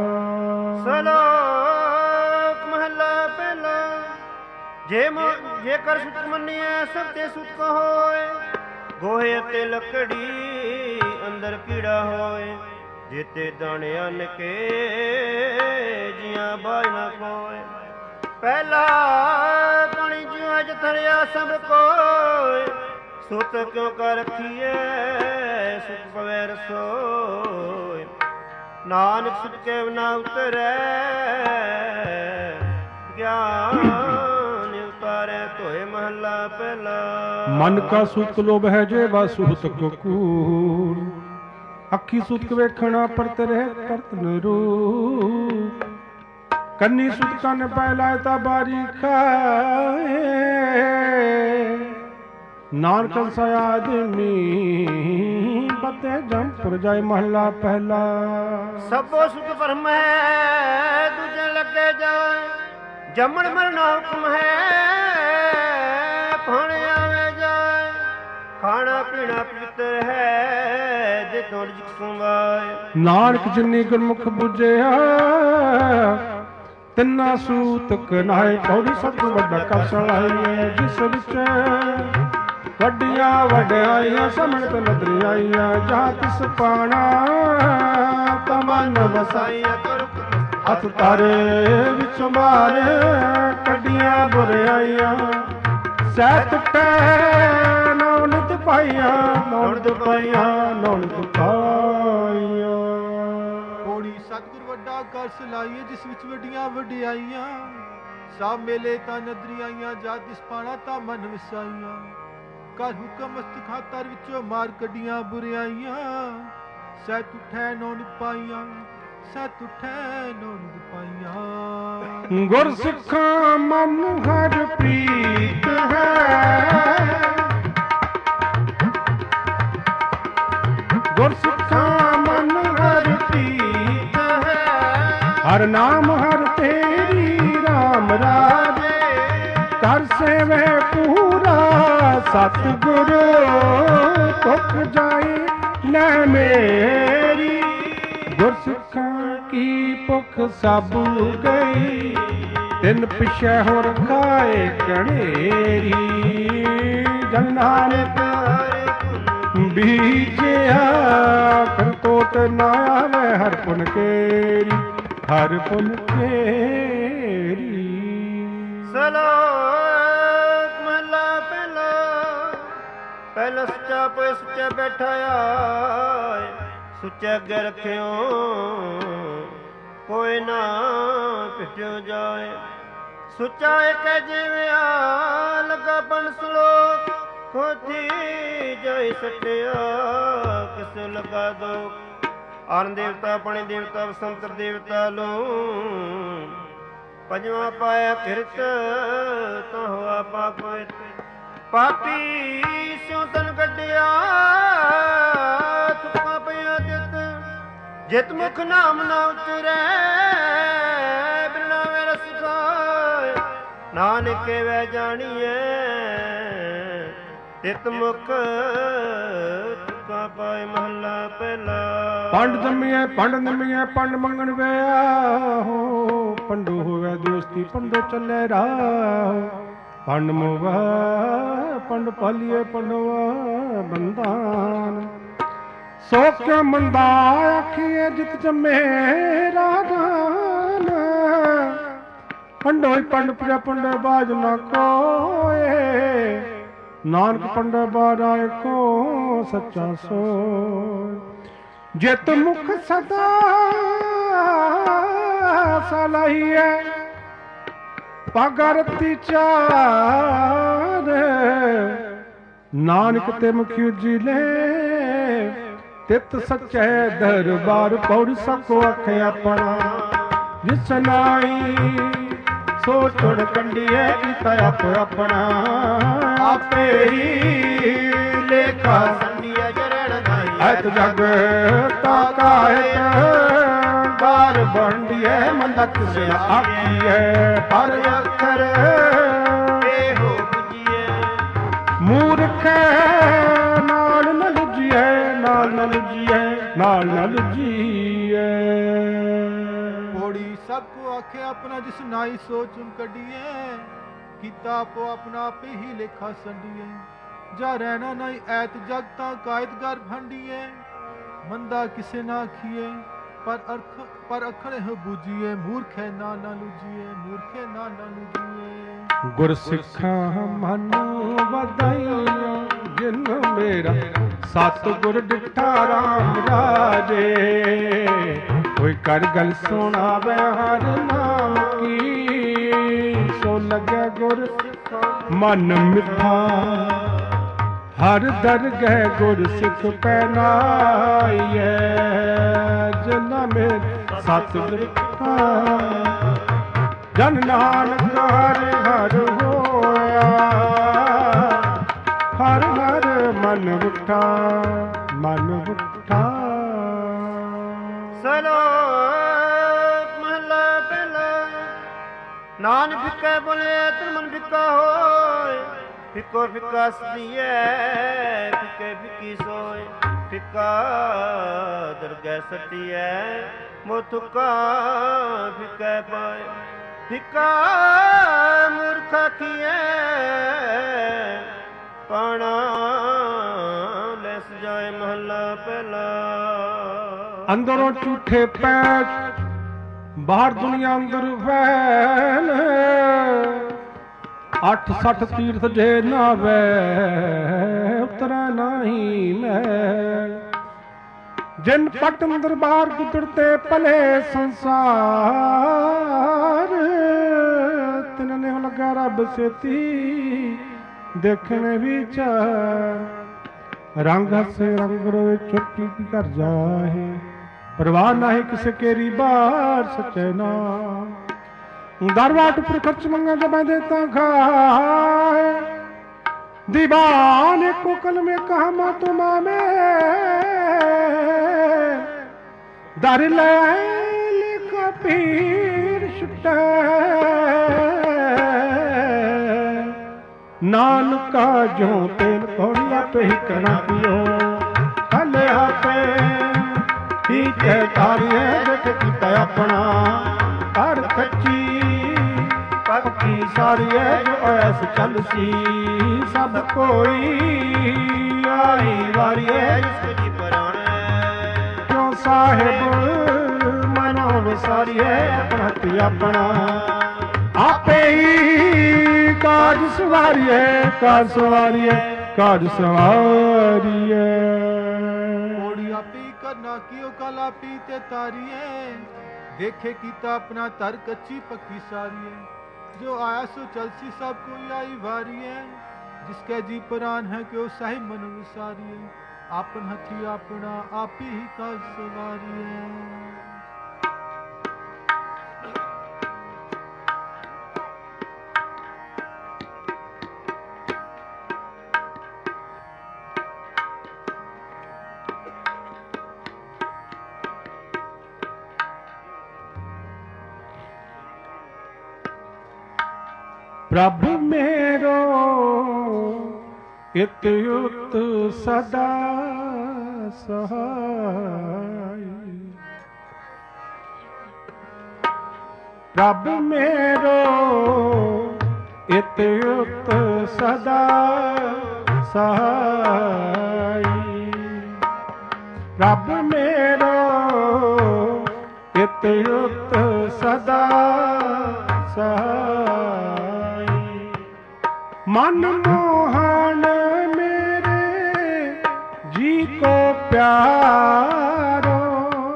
ਸਲੋਕ ਮਹਲਾ ਪਹਿਲਾ। ਜੇ ਜੇਕਰ ਸੁਤ ਮੰਨੀਐ ਸਭ ਤੇ ਸੁਤ ਹੋਏ, ਗੋਹੇ ਅਤੇ ਲੱਕੜੀ ਅੰਦਰ ਕੀੜਾ ਹੋਏ। ਜੇਤੇ ਦਾਣੇ ਅੰਨ ਕੇ ਜੀਆਂ ਬਾਝ ਨਾ ਕੋਏ, ਪਹਿਲਾ ਪਾਣੀ ਜਿਉ ਅਜ ਥਰਿਆ ਸਭ ਕੋਏ। ਸੁਤ ਕਿਉ ਕਰ ਰਖੀਐ ਸੁਖ ਪਵੈ ਰਸੋਏ, ਨਾਨਕ ਸੁਤ ਕੇ ਨਾ ਉਤਰੈ ਗਿਆਨ ਉਤਾਰੈ ਧੋਏ। ਮਹਲਾ ਪਹਿਲਾ। ਮਨ ਕਾ ਸੁਤ ਲੋਭ ਹੈ ਜੇ ਵਾ ਸੁਹਤ ਕੋ ਕੂੜ, ਅੱਖੀ ਸੁਤ ਵੇਖਣਾ ਪਰਤ ਰਹਿ ਕਰਤ ਨਿਰੂਪ। ਕੰਨੀ ਸੁਤ ਕੰਨ ਪੈ ਲਾਇ ਤਾ ਬਾਰੀ ਖਾਏ, ਨਾਨਕ ਸਾ ਆਦਮੀ ਬਤੇ ਜੰਪੁਰ ਜਾਏ। ਮਹਲਾ ਪਹਿਲਾ। ਸਭੋ ਸੁਖ ਬ੍ਰਹਮ ਹੈ ਦੂਜੇ ਲੱਗੇ ਜਾਏ, ਜੰਮਣ ਮਰਨਾ ਹੁਕਮ ਹੈ ਭਾਣੇ ਆਵੇ ਜਾਏ। ਖਾਣਾ ਪੀਣਾ ਪਵਿੱਤਰ ਹੈ ਜੇ ਤੋੜ ਜਿਕ ਸੁਵਾਏ, ਨਾਨਕ ਜਿਨੀ ਗੁਰਮੁਖ ਬੁਝਿਆ, ਤਿੰਨਾ ਸੂਤ ਕਨਾਏ। ਪੌੜੀ ਸਭ ਤੋਂ ਵੱਡਾ ਕਸ ਲਾਈਏ, ਜਿਸ ਵਿੱਚ ਵੱਡੀਆਂ ਵਡਿਆਈਆਂ ਸਮਣ ਤੇ ਨਦਰੀ ਆਈਆਂ। ਜਾਂ ਤਿਸ ਪਾਣਾ ਤਮਨ ਵਸਾਈਆਂ, ਹੱਥ ਤਾਰੇ ਵਿੱਚ ਮਾਰੇ ਕੱਢੀਆਂ ਬੁਰਿਆਈਆਂ। ਸਹਿ ਟੁੱਟੇ ਨੌ ਨਿਤ ਪਾਈਆਂ, ਨੌ ਨਿਤ ਪਾਈਆਂ, ਨੌ ਨਿਤ ਪਾਈਆਂ। ਪੌੜੀ ਸਤਿਗੁਰ ਵੱਡਾ ਕਰ ਸਲਾਈਏ, ਜਿਸ ਵਿੱਚ ਵੱਡੀਆਂ ਵਡਿਆਈਆਂ। ਸਭ ਮੇਲੇ ਤਾਂ ਨਦਰੀ ਆਈਆਂ, ਜਾ ਤਿਸ ਪਾਣਾ ਤਾਂ ਮਨ ਵਸਾਈਆਂ। ਕਰ ਹੁਕਮ ਮਸਤ ਖਾਤਰ ਵਿੱਚੋਂ ਮਾਰ ਕੱਢੀਆਂ ਬੁਰਿਆਈਆਂ। ਸਹਿ ਤੁਠੈ ਨੌ ਨਿਤ ਪਾਈਆਂ, ਸਹਿ ਤੁਠੈ ਨੌ ਨਿਤ ਪਾਈਆਂ। ਗੁਰ ਸਿੱਖਾਂ ਮਨ ਹਰ ਪ੍ਰੀਤ ਹੈ, ਗੁਰ ਸਿੱਖਾਂ ਮਨ ਹਰ ਪ੍ਰੀਤ ਹੈ। ਹਰ ਨਾਮ ਹਰ ਤੇਰੀ ਰਾਮ ਰਾਜੇ, ਕਰ ਸੇਵੇ ਪੂਰਾ ਸਤਿਗੁਰ। ਤੁਖ ਜਾਏ ਲੈ ਮੇਰੀ, ਗੁਰ ਸਿੱਖਾਂ ਕੀ ਭੁੱਖ ਸਭ ਗਈ। ਤਿੰਨ ਪਿਛੈ ਹੋਰ ਖਾਏ ਕਣੇਰੀ, ਜਨ ਨਾਨਕ ਬੀਜਿਆ ਫਿਰ ਤੋਟ ਨਾ ਆਵੇ। ਹਰ ਪੁਨ ਕੇਰੀ, ਹਰ ਪੁਨ ਕੇਰੀ। ਸਲੋਕ ਮਹਲਾ ਪਹਿਲਾ। ਪਹਿਲਾ ਸੁੱਚਾ ਪੋਇ ਸੁੱਚਾ ਬੈਠਾ ਆਏ, ਸੁੱਚੇ ਅੱਗੇ ਰੱਖਿਓ ਕੋਈ ਨਾ ਪਿੱਟਿਓ ਜਾਏ। ਸੁੱਚਾ ਇੱਕ ਜਿਵਿਆ ਲੱਗਾ ਬਣ ਸਲੋਕ, ਖੋਜੀ ਜਾਈ ਸੱਟਿਆ ਕਿਸ ਲਗਾ ਦੋ। ਅਰਨ ਦੇਵਤਾ ਪਾਣੀ ਦੇਵਤਾ ਬਸੰਤਰ ਦੇਵਤਾ ਲੋ, ਪੰਜਵਾਂ ਪਾਇਆ ਕਿਰਤ ਤਾਂ ਹੋਆ ਪਾਪ ਹੋਇਤ। ਪਾਪੀ ਸਿਉ ਤਨ ਕੱਢਿਆ ਤੁਕਾਂ ਪਿਆ ਜਿਤ, ਜਿਤ ਮੁਖ ਨਾਮ ਨਾ ਉਤਰੈ ਬਿਨਾ ਵੇ ਰਸ ਖਾਏ। ਨਾਨਕ ਵੈ ਜਾਣੀਐ ਤਿਤ ਮੁਖ ਤੁਕਾਂ ਪਾਏ। ਮਹਲਾ ਪਹਿਲਾ। ਪੰਡ ਜੰਮੀਐ ਪੰਡ ਨਿੰਮੀਐ ਪੰਡ ਮੰਗਣ ਵਿਆ ਹੋ, ਪੰਡੂ ਹੋਵੇ ਦੋਸਤੀ ਪੰਡੋ ਚੱਲੇ ਰਾਹ। ਪੰਡ ਮੁਵਾ ਪੰਡ ਪਾਲੀਏ ਪੰਡਵਾ ਬੰਦਾਨ। ਸੋ ਕਿਉ ਮੰਦਾ ਆਖੀਏ ਜਿਤ ਜੰਮੇ ਰਾਜਾਨ। ਪੰਡੋਈ ਪੰਡ ਪ੍ਰਿਆ ਪੰਡ ਬਾਜ ਨਾ ਕੋਏ। ਨਾਨਕ ਪੰਡ ਬਾਰਾਏ ਕੋ ਸੱਚਾ ਸੋਇ। ਜਿਤ ਮੁਖ ਸਦਾ ਸਲਾਹੀਐ ਪਗਰਤੀ ਚਾਰ। ਨਾਨਕ ਤੇ ਮੁਖ ਉਜਲੇ ਤਿਤ ਸੱਚੈ ਦਰਬਾਰ। ਪੌੜ ਸਕੋ ਅੱਖ ਆਪਣਾ ਜਿਸ ਨਾਈ ਸੋ ਚੁਣ ਕੰਡੀਐ ਕੀਤਾ ਆਪ ਆਪਣਾ। ਆਪੇ ਹੀ ਲੇਖਾ ਸੰਡੀਐ ਜਰਣ ਨਾਈ। ਐਤ ਜਗ ਤਾ ਕਾਇਤ ਬਾਰ ਬੰਡੀਐ ਮੰਦਕ ਸੇ ਆਖੀਐ। ਪਰ ਅੱਖਰ ਇਹੋ ਬੁਝੀਐ ਮੂਰਖ ਨਾਲ ਨ ਲੁਝੀਐ। ਨਾਲ ਨ ਲੁਝੀਐ ਨਾਲ ਨ ਲੁਝੀਐ। ਪੌੜੀ ਸਭ ਕੋ ਆਖੇ ਆਪਣਾ ਜਿਸ ਨਾਈ ਸੋਚੁਨ ਕੱਢੀਐ। ਕੀਤਾ ਆਪੋ ਆਪਣਾ ਆਪੇ ਹੀ ਲੇਖਾ ਸੰਡੀਐ। ਜਾ ਰਹਿਣਾ ਨਹੀਂ ਐਤ ਜਗ ਤਾਂ ਕਾਇਦ ਗਰ ਭੰਡੀਐ। ਮੰਦਾ ਕਿਸੇ ਨਾ ਆਖੀਏ ਪਰ ਅਰਖ ਪਰ ਅਖੜੇ ਹੋ ਬੂਝੀਏ। ਮੂਰਖੇ ਨਾ ਨਾ ਲੁਝੀਏ ਮੂਰਖੇ ਨਾ ਨਾ ਲੁਝੀਏ। ਗੁਰ ਸਿੱਖਾਂ ਮਨ ਵਧਾਈਆਂ ਜਿਨ ਮੇਰਾ ਸਤ ਗੁਰ ਡਿਠਾ ਰਾਮ ਰਾਜੇ। ਕੋਈ ਕਰ ਗਲ ਸੁਣਾਵੇ ਹਰ ਨਾਮ ਕੀ। ਸੋ ਲੱਗੇ ਗੁਰ ਮਨ ਮਿੱਠਾ ਹਰ ਦਰਗਹਿ ਗੁਰ ਸਿੱਖ ਪਹਿਨਾਈਐ। ਜਿਨਾ ਮੇ ਸਤ ਡਿਠਾ ਜਨ ਨਾਨਕ ਹਰ ਹਰ ਹੋਇਆ। ਹਰ ਹਰ ਮਨ ਉਠਾ ਮਨ ਉਠਾ। ਸਲੋਕ ਮਹਲਾ ਪਹਿਲਾ। ਨਾਨਕ ਫਿੱਕਾ ਬੋਲੇ ਤਨ ਮਨ ਫਿੱਕਾ ਹੋਏ। ਫਿੱਕੋ ਫਿੱਕਾ ਸਦੀਐ ਫਿੱਕੇ ਫਿੱਕੀ ਸੋਏ। ਫਿੱਕਾ ਦਰਗਹਿ ਸਟੀਐ ਮੋਥੁਕਾ ਫਿੱਕੈ ਪਾਏ। ਫਿੱਕਾ ਮੂਰਖ ਆਖੀਐ ਪਾਣਾ ਲੈ ਸਜਾਏ। ਮਹੱਲਾ ਪਹਿਲਾ। ਅੰਦਰੋਂ ਝੂਠੇ ਪੈਚ ਬਾਹਰ ਦੁਨੀਆ ਅੰਦਰ ਵੈਲ। ਅੱਠ ਸੱਠ ਤੀਰਥ ਜੇ ਨਾ ਵੈ ਉਤਰੈ ਨਹੀਂ ਮੈਂ। ਜਿਨ ਪਟਨ ਦਰਬਾਰ ਗੁਦਰਤੇ ਭਲੇ ਸੰਸਾਰ। ਤਿਨ ਨੇ ਲੱਗਾ ਰੱਬ ਸੇਤੀ ਦੇਖਣੇ ਵਿਚਾਰ। ਰੰਗ ਹਸੇ ਰੰਗ ਰੋਏ ਛੁੱਟੀ ਕੀ ਕਰ ਜਾਏ। ਪਰਵਾਹ ਨਾਹੀ ਕਿਸੇ ਕੇਰੀ ਬਾਰ ਸੱਚੇ ਨਾਮ। ਦਰਵਾਟ ਪਰ ਖਰਚ ਮੰਗਾ ਜਬ ਦੇਤਾ ਖਾਏ। दीवान को कल में कहा मा तुमा में दर लिखा पीर छुट्टा नानका जो तेन थोड़िया पे ही करना पियो कल आपे ही कह तारिए जट कीता अपना कर कच्ची पक्की सारी है जो ऐस चल सी सब कोई आई वारी है जिसकी पुराण क्यों साहिब मनो विसारी है अपना अपना आपे ही काज सवारी है काज सवारी है काज सवारी है मोड़ी आपी करना कियो कला पीते तारी है देखे कीता अपना तर कच्ची पक्की सारी है जो आया सो चलसी सब कोई आई वारी है जिसके जी प्राण है क्यों सही मन विसारी है आपन हथी अपना आप ही का सवारी है। प्रभु मेरो इत युत सदा सहाय प्रभु मेरो ਇਤ ਉਤ ਸਦਾ ਸਹਾਈ। ਰੱਬ ਮੇਰੋ ਇਤ ਉਤ ਸਦਾ ਸਹਾਈ। ਮਨ ਮੋਹਨ ਮੇਰੇ ਜੀ ਕੋ ਪਿਆਰੋ,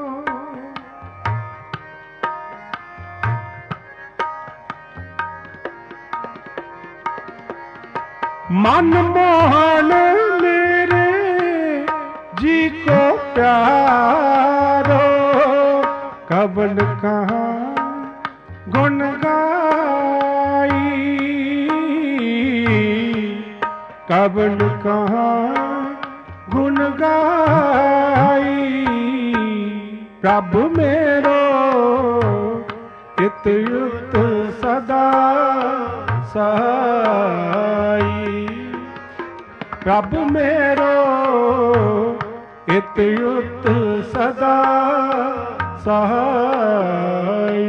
मन मोहन मेरे जी को प्यारो, कबन कहाँ गुण गाई, कबन कहाँ गुण गाई। प्रभु मेरो इत युक्त सदा सहाई। प्रभु मेरो इत युक्त सदा सहाई।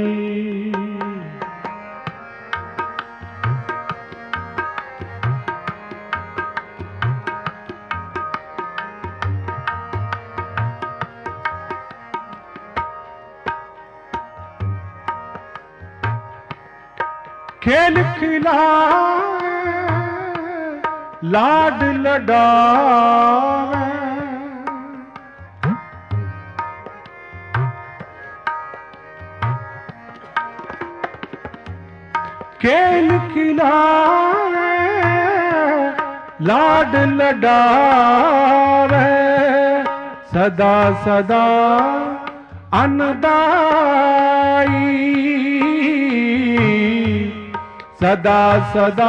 खेल खिलाए लाड लडावे, खेल खिलाए लाड लडावे, सदा सदा अनदाई, सदा सदा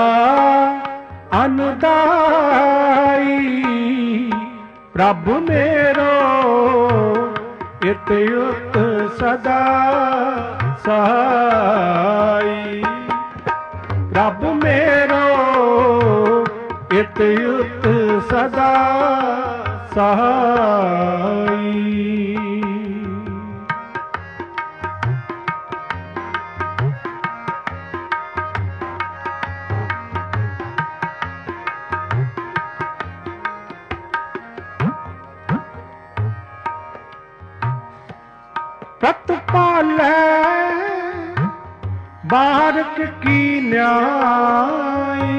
अनदाई। प्रभु मेरो इत युक्त सदा सहाई। प्रभु मेरो इत युक्त सदा सहाई। प्रतपालै बारक की न्याई,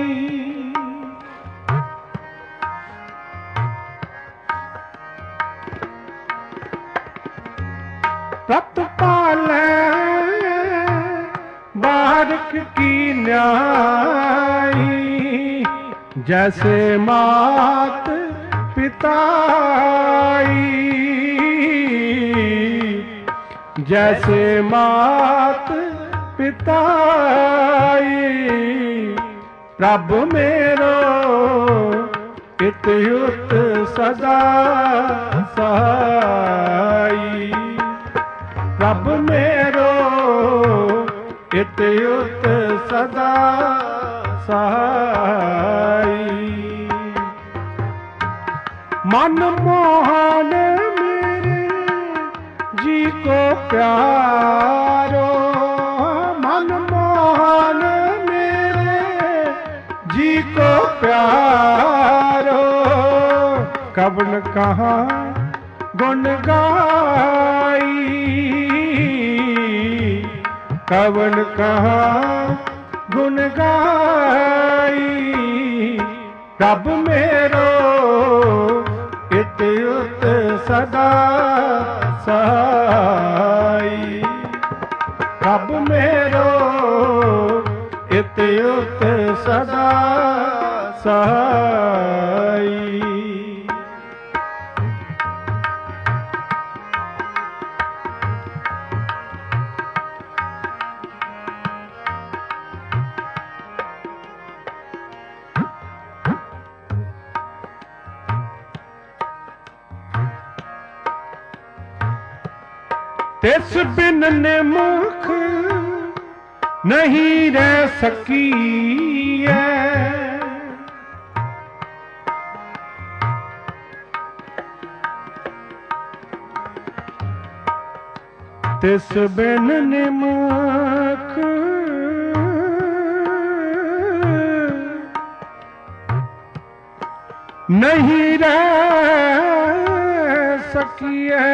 प्रतपालै बारक की न्याई। जैसे मात पिताई, जैसे मात पिताई। प्रभु मेरो इत युक्त सदा सहाई। प्रभु मेरो इत युक्त सदा सहाई। मन मोहन जी को प्यारो, मन मोहन मेरे जी को प्यारो, कबन कहाँ गुण गाई, कबन कहाँ गुण गाई। प्रभु मेरो इत युक्त सदा सहाई। प्रभु मेरो इत युक्त सदा सहाई। तिस बिन निमुख नहीं रह सकी है, तिस बिन निमुख नहीं रह सकिए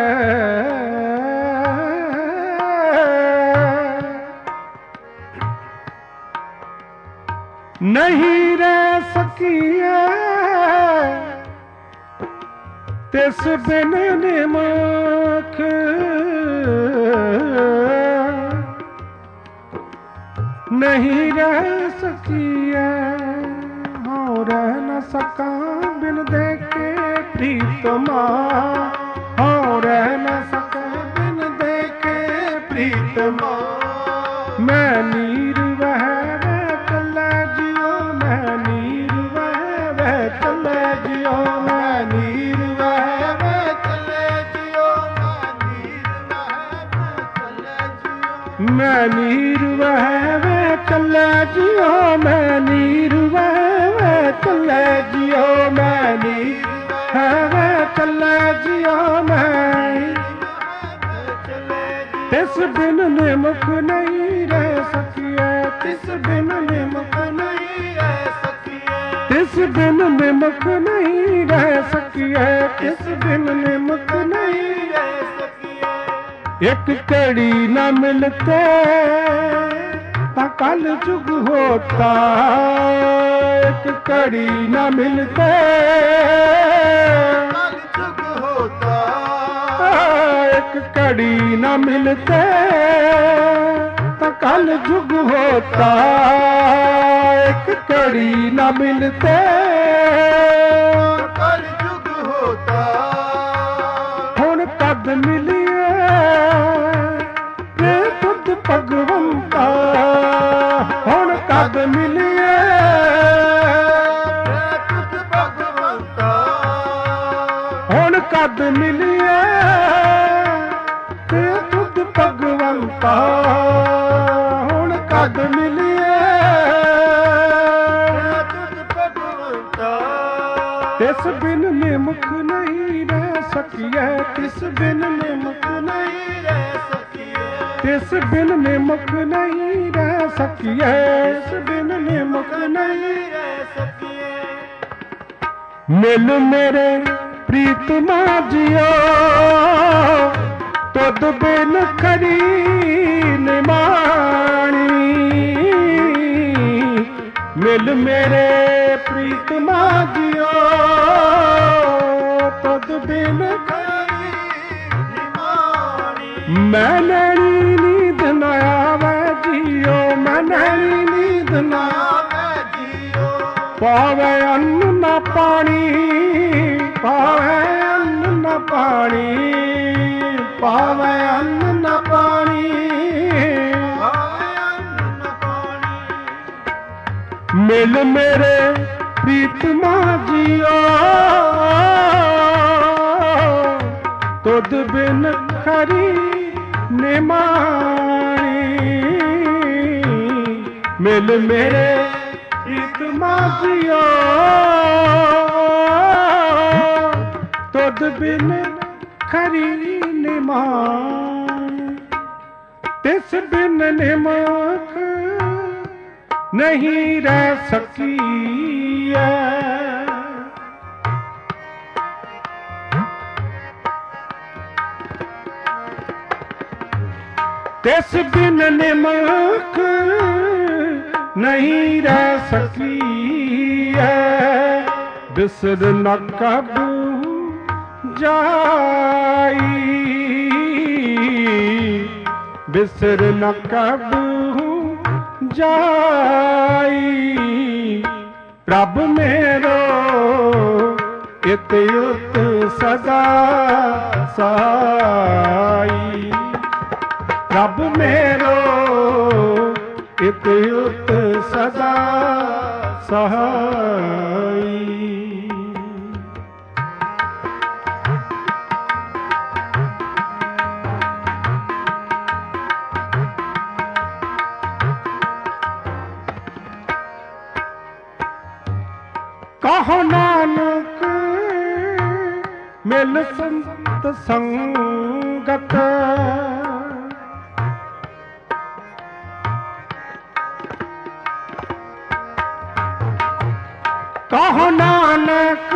नहीं रह सकिए तिस बिन निमख नहीं रह सकिए हाँ रह न सका बिन देखे प्रीतमा हाँ रह न सका बिन देखे प्रीतमा मैं नीर वह वह चले जियो मैं नीर वह वह चले जियो मैं नीर वह वह चले जियो मैं नीर वह वह चले जियो मैं नीर वह वह चले जियो मैं नीर वह चले जियो मैं तिस बिन निमख नहीं रह सकिए तिस बिन निमख नहीं रह सकिए तिस बिन निमख नहीं रह सकिए तिस बिन निमख नहीं रह सकिए एक कड़ी न मिलते ता कल जुग होता एक कड़ी न मिलते कल जुग होता एक कड़ी न मिलते तो कल जुग होता एक कड़ी न मिलते कल जुग होता हुण कद मिलिए ये खुद भगवंता हुण कद मिलिए खुद भगवंता हुण कद मिलिए खुद भगवंता हुण कद मिलिए खुद भगवंता तिस बिन निमख नहीं रह सकिए तिस बिन निमख नहीं रह सकिए तिस बिन निमख नहीं रह सकिए तिस बिन निमख नहीं रह सकिए मिल मेरे प्रीतमा जियो तुद बिन खरी निमाणी मिल मेरे प्रीतमा जियो तुद बिन खरी निमाणी मैं नैनी नींद न आवे जियो मैं नैनी नींद न आवे जियो पावे अन्न न पानी पावे अन्न न पानी पावे अन्न न पानी पावे अन्न न पानी मिल मेरे प्रीतमा जियो तुद बिन खरी निमाणी मिल मेरे प्रीतमा जियो तुद बिन खरी निमाण तिस बिन निमख नहीं रह सकिए तिस बिन निमख नहीं रह सकिए बिसर न कबू जाई बिसर न कबू जाई प्रभ मेरो इत युत सदा साई प्रभ मेरो इत युत सदा सहाई कहो नानक मिल संत संगत ਕਹੋ ਨਾਨਕ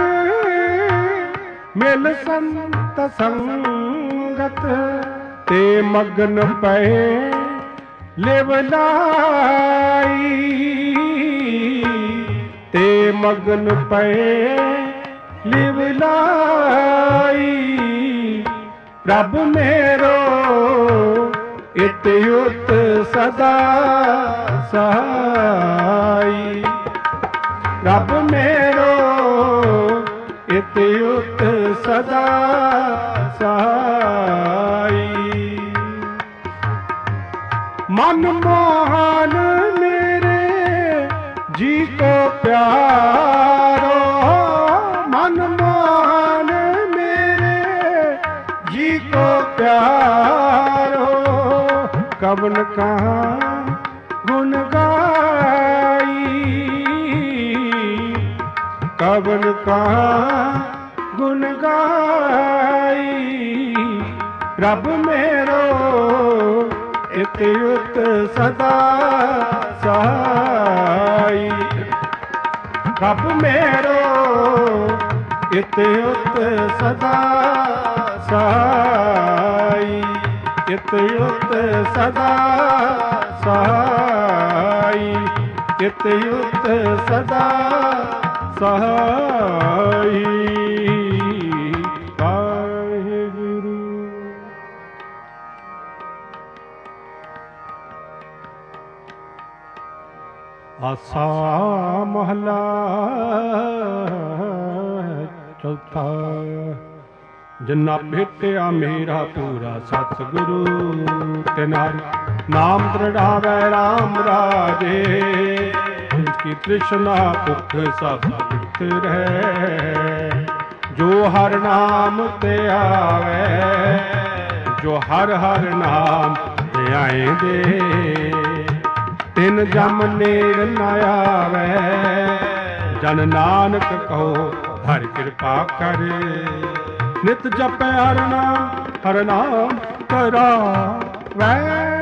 ਮਿਲ ਸੰਤ ਸੰਗਤ ਤੇ ਮਗਨ ਪਏ ਲਿਵ ਲਾਈ ਤੇ ਮਗਨ ਪਏ ਲਿਵ ਲਾਈ ਪ੍ਰਭ ਮੇਰੋ ਇਤ ਉਤ ਸਦਾ ਸਹਾਈ ਰੱਬ ਮੇਰੋ ਇਤ ਉਤ ਸਦਾ ਸਹਾਈ ਮਨ ਮੋਹਨ ਮੇਰੇ ਜੀ ਕੋ ਪਿਆਰੋ ਮਨ ਮੋਹਨ ਮੇਰੇ ਜੀ ਕੋ ਪਿਆਰੋ ਕਵਨ ਕਹਾਂ ਗੁਣ ਗਾਈ ਕਵਨ ਕਹਾਂ ਗੁਣ ਗਾਈ ਰੱਬ ਮੇਰੋ ਇਤ ਉਤ ਸਦਾ ਸਹਾਈ ਰੱਬ ਮੇਰੋ ਇਤ ਉਤ ਸਦਾ ਸਹਾਈ ਇਤ ਉਤ ਸਦਾ ਸਹਾਈ ਇਤ ਉਤ ਸਦਾ ਸਹਾਈ ਵਾਹਿਗੁਰੂ। ਆਸਾ ਮਹਲਾ ਚੌਥਾ। ਜਿਨਾ ਭੇਟਿਆ ਮੇਰਾ ਪੂਰਾ ਸਤਿਗੁਰੂ ਤੇ ਨਾਲ ਨਾਮ ਦ੍ਰਿੜਾਵੈ ਰਾਮ ਰਾਜੇ ਕੀ ਤ੍ਰਿਸ਼ਨਾ ਭੁੱਖ ਸਭ ਮਿਟ ਰਹਿ ਜੋ ਹਰ ਨਾਮ ਤੇ ਆਵੇ ਜੋ ਹਰ ਹਰ ਨਾਮ ਤੇ ਆਏਂਦੇ ਤਿਨ ਜਮ ਨੇੜ ਨ ਆਵੇ ਜਨ ਨਾਨਕ ਕਹੋ ਹਰਿ ਕਿਰਪਾ ਕਰੇ ਨਿਤ ਜਪੈ ਹਰ ਨਾਮ ਹਰ ਨਾਮ ਕਰਾਵੈ।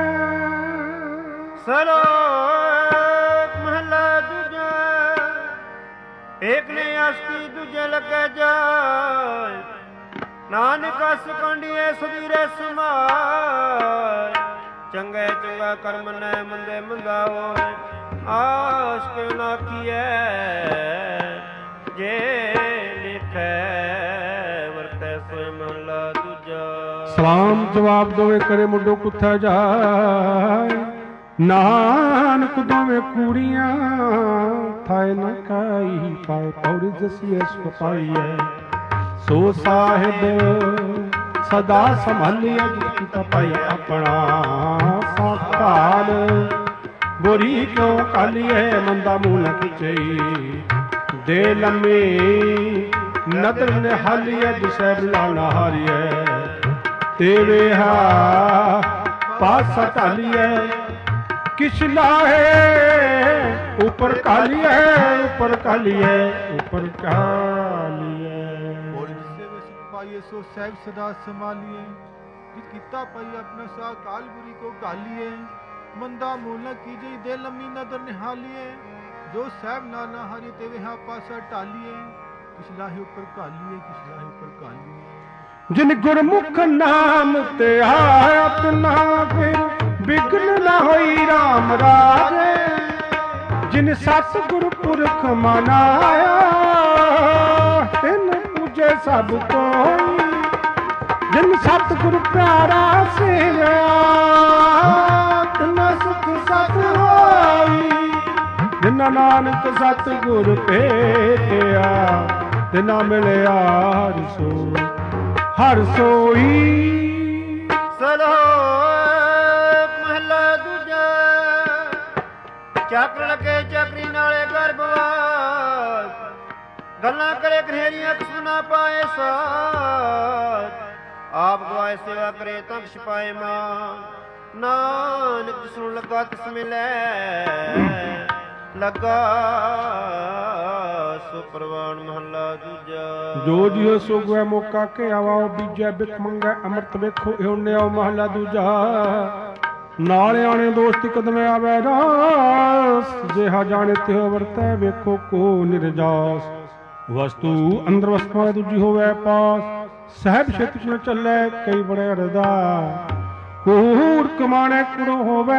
ਸਲੋਕ ਮਹਲਾ ਦੂਜਾ। ਏਕ ਨੇ ਆਸਤੀ ਦੂਜੇ ਲੱਗੇ ਜਾਏ ਨਾਨਕ ਅਸ ਕੰਡੀਏ ਸਦੀਰੇ ਸਮਾਏ ਚੰਗੇ ਚੰਗਾ ਕਰਮ ਨੈ ਮੰਦੇ ਮੰਦਾ ਹੋਏ ਆਸ ਕਿਉ ਨਾ ਕੀਐ ਜੇ ਲਿਖੈ ਵਰਤੈ ਸੋਇ ਮਹਲਾ ਦੂਜਾ। ਸਲਾਮ ਜਵਾਬ ਦੋਵੇਂ ਕਰੇ ਮੁੰਡੋ ਕੁੱਥਾ ਜਾਏ ਨਾਨਕ ਦੋਵੇਂ ਕੂੜੀਆਂ ਥਾਏ ਨ ਕਾਈ ਪਾਏ ਪੌੜੀ ਜਸੀਏ ਸੋ ਪਾਈਐ ਸੋ ਸਾਹਿਬ ਸਦਾ ਸੰਭਾਲਿਆ ਜਿ ਕੀਤਾ ਪਾਈ ਆਪਣਾ ਸਾਖਾਲ ਗੋਰੀ ਕਿਉ ਕਾਲੀਏ ਮੰਦਾ ਮੂੰਹ ਨ ਖਿਚਈ ਦੇ ਲੰਮੀ ਨਦਰ ਨਿਹਾਲੀਏ ਜਿਸੈ ਬੁਲਾਣਾ ਹਾਰੀਏ ਤੇਰੇ ਹਾ ਪਾਸਾ ਢਾਲੀਏ ਕਿਛ ਲਾਹੇ ਉਪਰ ਕਾਲੀਏ ਉਪਰ ਕਾਲੀਏ ਉਪਰ ਕਾਲੀਏ ਪਾਈਏ ਸੋ ਸਹਿਬ ਸਦਾ ਸੰਭਾਲੀਏ ਜਿ ਕੀਤਾ ਪਾਈ ਆਪਣਾ ਸਾ ਕਾਲ ਬੁਰੀ ਕੋ ਗਾਲੀਏ ਮੰਦਾ ਮੂਲ ਨ ਕੀਜਈ ਦੇ ਲੰਮੀ ਨਦਰ ਨਿਹਾਲੀਏ ਜੋ ਸਹਿਬ ਨਾਨਾ ਹਰੀ ਤੇ ਵਿਹਾ ਪਾਸਾ ਢਾਲੀਏ ਕਿਛ ਲਾਹੇ ਉਪਰ ਕਾਲੀਏ ਕਿਛ ਲਾਹੇ ਉਪਰ ਕਾਲੀਏ। ਜਿਨ ਗੁਰਮੁਖ ਨਾਮ ਤੇ ਆਪਣਾ ਫਿਰ ਬਿਗਨ ਨਾ ਹੋਈ ਰਾਮ ਰਾਜੇ ਜਿਨ ਸਤ ਗੁਰ ਪੁਰਖ ਮਨਾਇਆ ਤਿਨ ਪੂਜੇ ਸਭ ਕੋਈ ਜਿਨ ਸਤ ਗੁਰ ਪਿਆਰਾ ਸੇਵਿਆ ਤਿਨ ਸੁਖ ਸਤ ਹੋਈ ਜਿਨ ਨਾਨਕ ਸਤ ਗੁਰ ਭੇਟਿਆ ਤਿਨਾ ਮਿਲਿਆ ਹਰਿ ਸੋ ਹਰ ਸੋਈ। ਸਲੋਕ ਮਹਲਾ ਦੂਜਾ। ਚੱਕਰ ਲੱਗੇ ਚੱਕਰੀ ਨਾਲੇ ਗਰਭਵਾਸ ਗੱਲਾਂ ਕਰੇ ਘਨੇਰੀਆਂ ਕਿਸ ਨਾ ਪਾਏ ਸਾਥ ਆਪ ਗਵਾਏ ਸੇਵਾ ਕਰੇ ਤੰਗ ਛਪਾਏ ਮਾਂ ਨਾਨਕ ਸੁਣ ਲੱਗਾ ਤਿਸ ਮਿਲੈ ਲੱਗਾ ਸੋ ਪ੍ਰਵਾਨ ਮਹਲਾ ਦੂਜਾ। ਜੋ ਜਿਉ ਸੋ ਗੁਐ ਮੌਕਾ ਕੇ ਆਵਾਓ ਬੀਜੈ ਬਿਖ ਮੰਗੈ ਅੰਮ੍ਰਿਤ ਵੇਖੋ ਇਉ ਨਿਆਓ ਮਹਲਾ ਦੂਜਾ। ਨਾਲਿਆਂ ਨੇ ਦੋਸਤੀ ਕਦਮ ਆਵੇ ਰਾਸ, ਜਿਹਾ ਜਾਣੇ ਤਿਉ ਵਰਤੈ ਵੇਖੋ ਕੋ ਨਿਰਜਾਸ। ਵਸਤੂ ਅੰਦਰ ਵਸਤੂ ਦੂਜੀ ਹੋਵੇ ਪਾਸ, ਸਹਿਬ ਛੇਤੀ ਚ ਚੱਲੇ ਕਈ ਬੜੇ ਅਰਦਾ। ਕੂੜ ਕਮਾਣੇ ਕੁੜੋ ਹੋਵੇ,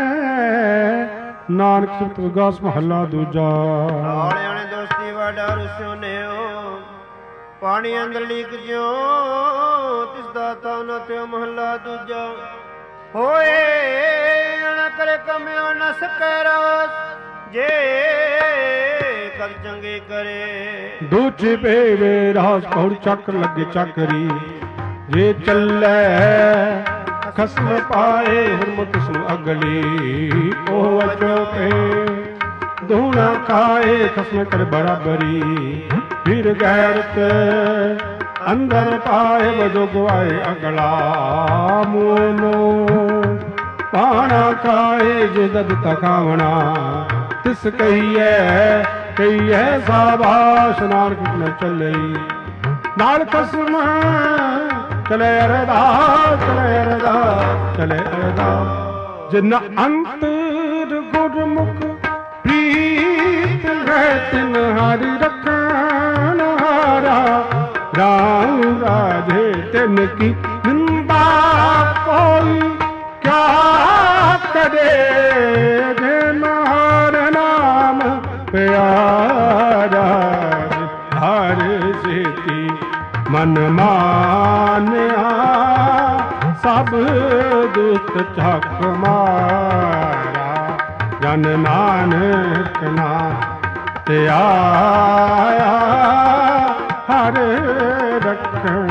ਨਾਨਕ ਸਿਫਤ ਵਿਗਾਸ ਮਹੱਲਾ ਦੂਜਾ। ਨਾਲਿਆਂ ਨੇ ਦੋਸਤੀ ਵਾਡਾ ਰੁਸਿਓ ਨਿਓ, ਪਾਣੀ ਅੰਦਰ ਲੀਕ ਜਿਉ ਤਿਸ ਦਾ ਤਾ ਨ ਤਿਉ ਮਹੱਲਾ ਦੂਜਾ। ਹੋਏ ਅਣ ਕਰੇ ਕਮਿਓ ਨ ਸਕੈ ਰਾਸ, ਜੇ ਕਰ ਚੰਗੇ ਕਰੇ। ਦੂਜੇ ਪੇਵੇ ਰਾਸ ਕੌੜ ਚੱਕ ਲੱਗੇ ਚੱਕਰੀ, ਜੇ ਚੱਲੇ ਖਸਮ ਪਾਏ ਹਰਮਤ ਸੁ ਅਗਲੀ। ਉਹ ਅਚੋਕੇ ਧੂਣਾ ਖਾਏ ਖਸਮ ਕਰ ਬਰਾਬਰੀ, ਫਿਰ ਗੈਰਤ ਅੰਦਰ ਪਾਏ ਵਜੋ ਗਵਾਏ ਅਗਲਾ। ਮੋਨੋ ਪਾਣਾ ਖਾਏ ਜੇ ਦਦ ਤਕਾਵਣਾ, ਤਿਸ ਕਹੀਏ ਕਹੀਏ ਸਾਬਾਸ਼ ਨਾਨਕ ਨ ਚੱਲਈ। ਨਾਲ ਕਸਮ ਚਲੇ ਅਰਦਾਸ ਚਲੇ ਅਰਦਾਸ ਚਲੇ ਅਰਦਾਸ। ਜਿਨ ਅੰਤਰ ਗੁਰਮੁਖ ਪ੍ਰੀਤ ਹੈ ਤਿਨ ਹਰਿ ਰੱਖਣ ਹਾਰਾ। ਰਾਮ ਰਾਜੇ ਤਿਨ ਕੀ ਨਿੰਦਾ ਕੋਈ ਕਿਆ ਕਰੇ, ਜੇ ਮਾਰ ਨਾਮ ਪਿਆਰਾ। ਹਰ ਸੇਤੀ ਮਨ ਮਾਨਿਆ, ਸਭ ਦੁਸ਼ਟ ਚੱਕ ਮਾਰਾ। ਜਨ ਨਾਨਕ ਨਾਮ ਤੇ ਆਇਆ, ਹਰ ਰੱਖਣ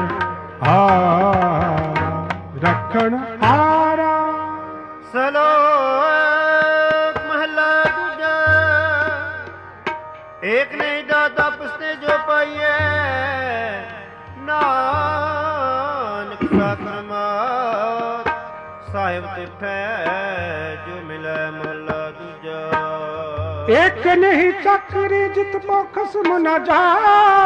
ਹਾਰਾ ਰੱਖਣ ਹਾਰਾ। ਸਲੋਕ ਮਹਲਾ ਦੂਜਾ। ਏਕ ਨਹੀਂ ਦਾਤਾ ਪੁਸਤੇ ਜੋ ਪਾਈਏ, ਨਾਨਕ ਸਾਕਰ ਮਾਤ ਸਾਹਿਬ ਤਿਠੈ ਜੋ ਮਿਲੈ ਮਹਲਾ ਦੂਜਾ। ਇੱਕ ਨਹੀਂ ਚੱਕਰੀ ਜਿਤ ਪੋ ਖਸਮ ਨ ਜਾਏ,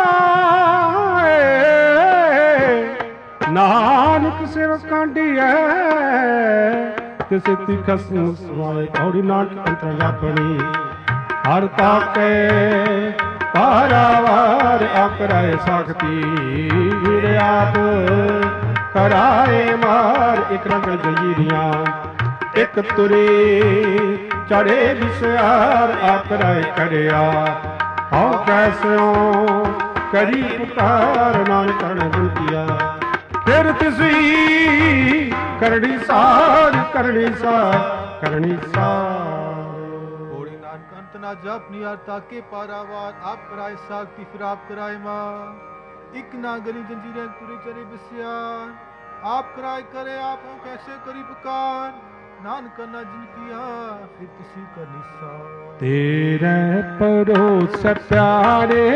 ਨਾਨਕ ਸੇਵ ਕਾਂਡੀਐ ਕਿਸੇ ਤੀ ਖਸਮ ਸਵਾਏ। ਔੜੀ ਨਾਨਕ ਅੰਤਰ ਆਪਣੀ ਹਰ ਤਾਕੇ ਪਾਰਾਵਾਰ ਆਕਰਾਏ ਸਾਖਤੀ। ਵੀਰ ਆਪ ਕਰਾਏ ਮਾਰ ਇਕ ਰੰਗ ਜੰਜੀਰੀਆਂ, ਇੱਕ ਤੁਰੇ ਚੜੇ ਵਿਸਿਆਰ ਆਕਰਾਏ ਕਰਿਆ। ਹਉ ਕੈਸਿਓ ਕਰੀ ਪੁਕਾਰ ਨਾਨਕ ਕਰਨ ਗੁੰਤੀਆ। ਫਿਰ ਤਿਸੀ ਕਰਨੀ ਸਾਰ ਕਰਨੀ ਸਾਰ ਕਰਨੀ ਸਾਰ। ਹੋੜੀ ਨਾਨਕ ਅੰਤ ਨਾ ਜਪ ਨਿਆਰ ਤਾਕੇ ਪਾਰਾਵਾਰ, ਆਪ ਕਰਾਏ ਸਾਖਤੀ ਫਿਰ ਆਪ ਕਰਾਏ ਮਾਰ। ਇੱਕ ਨਾ ਗਲੀ ਜੰਜੀਰਾਂ ਤੁਰੇ ਚਰੇ ਬਿਸਿਆਰ, ਆਪ ਕਰਾਏ ਕਰੇ ਆਪ ਹਉ ਕੈਸੇ ਕਰੀ ਪੁਕਾਰ। ਨਾਨਕ ਨਾ ਜਿਨ ਕੀਆ ਫਿਰ ਤਿਸੀ ਕਰਨੀ ਸਾਰ। ਤੇਰੇ ਪਰੋਸ ਪਿਆਰੇ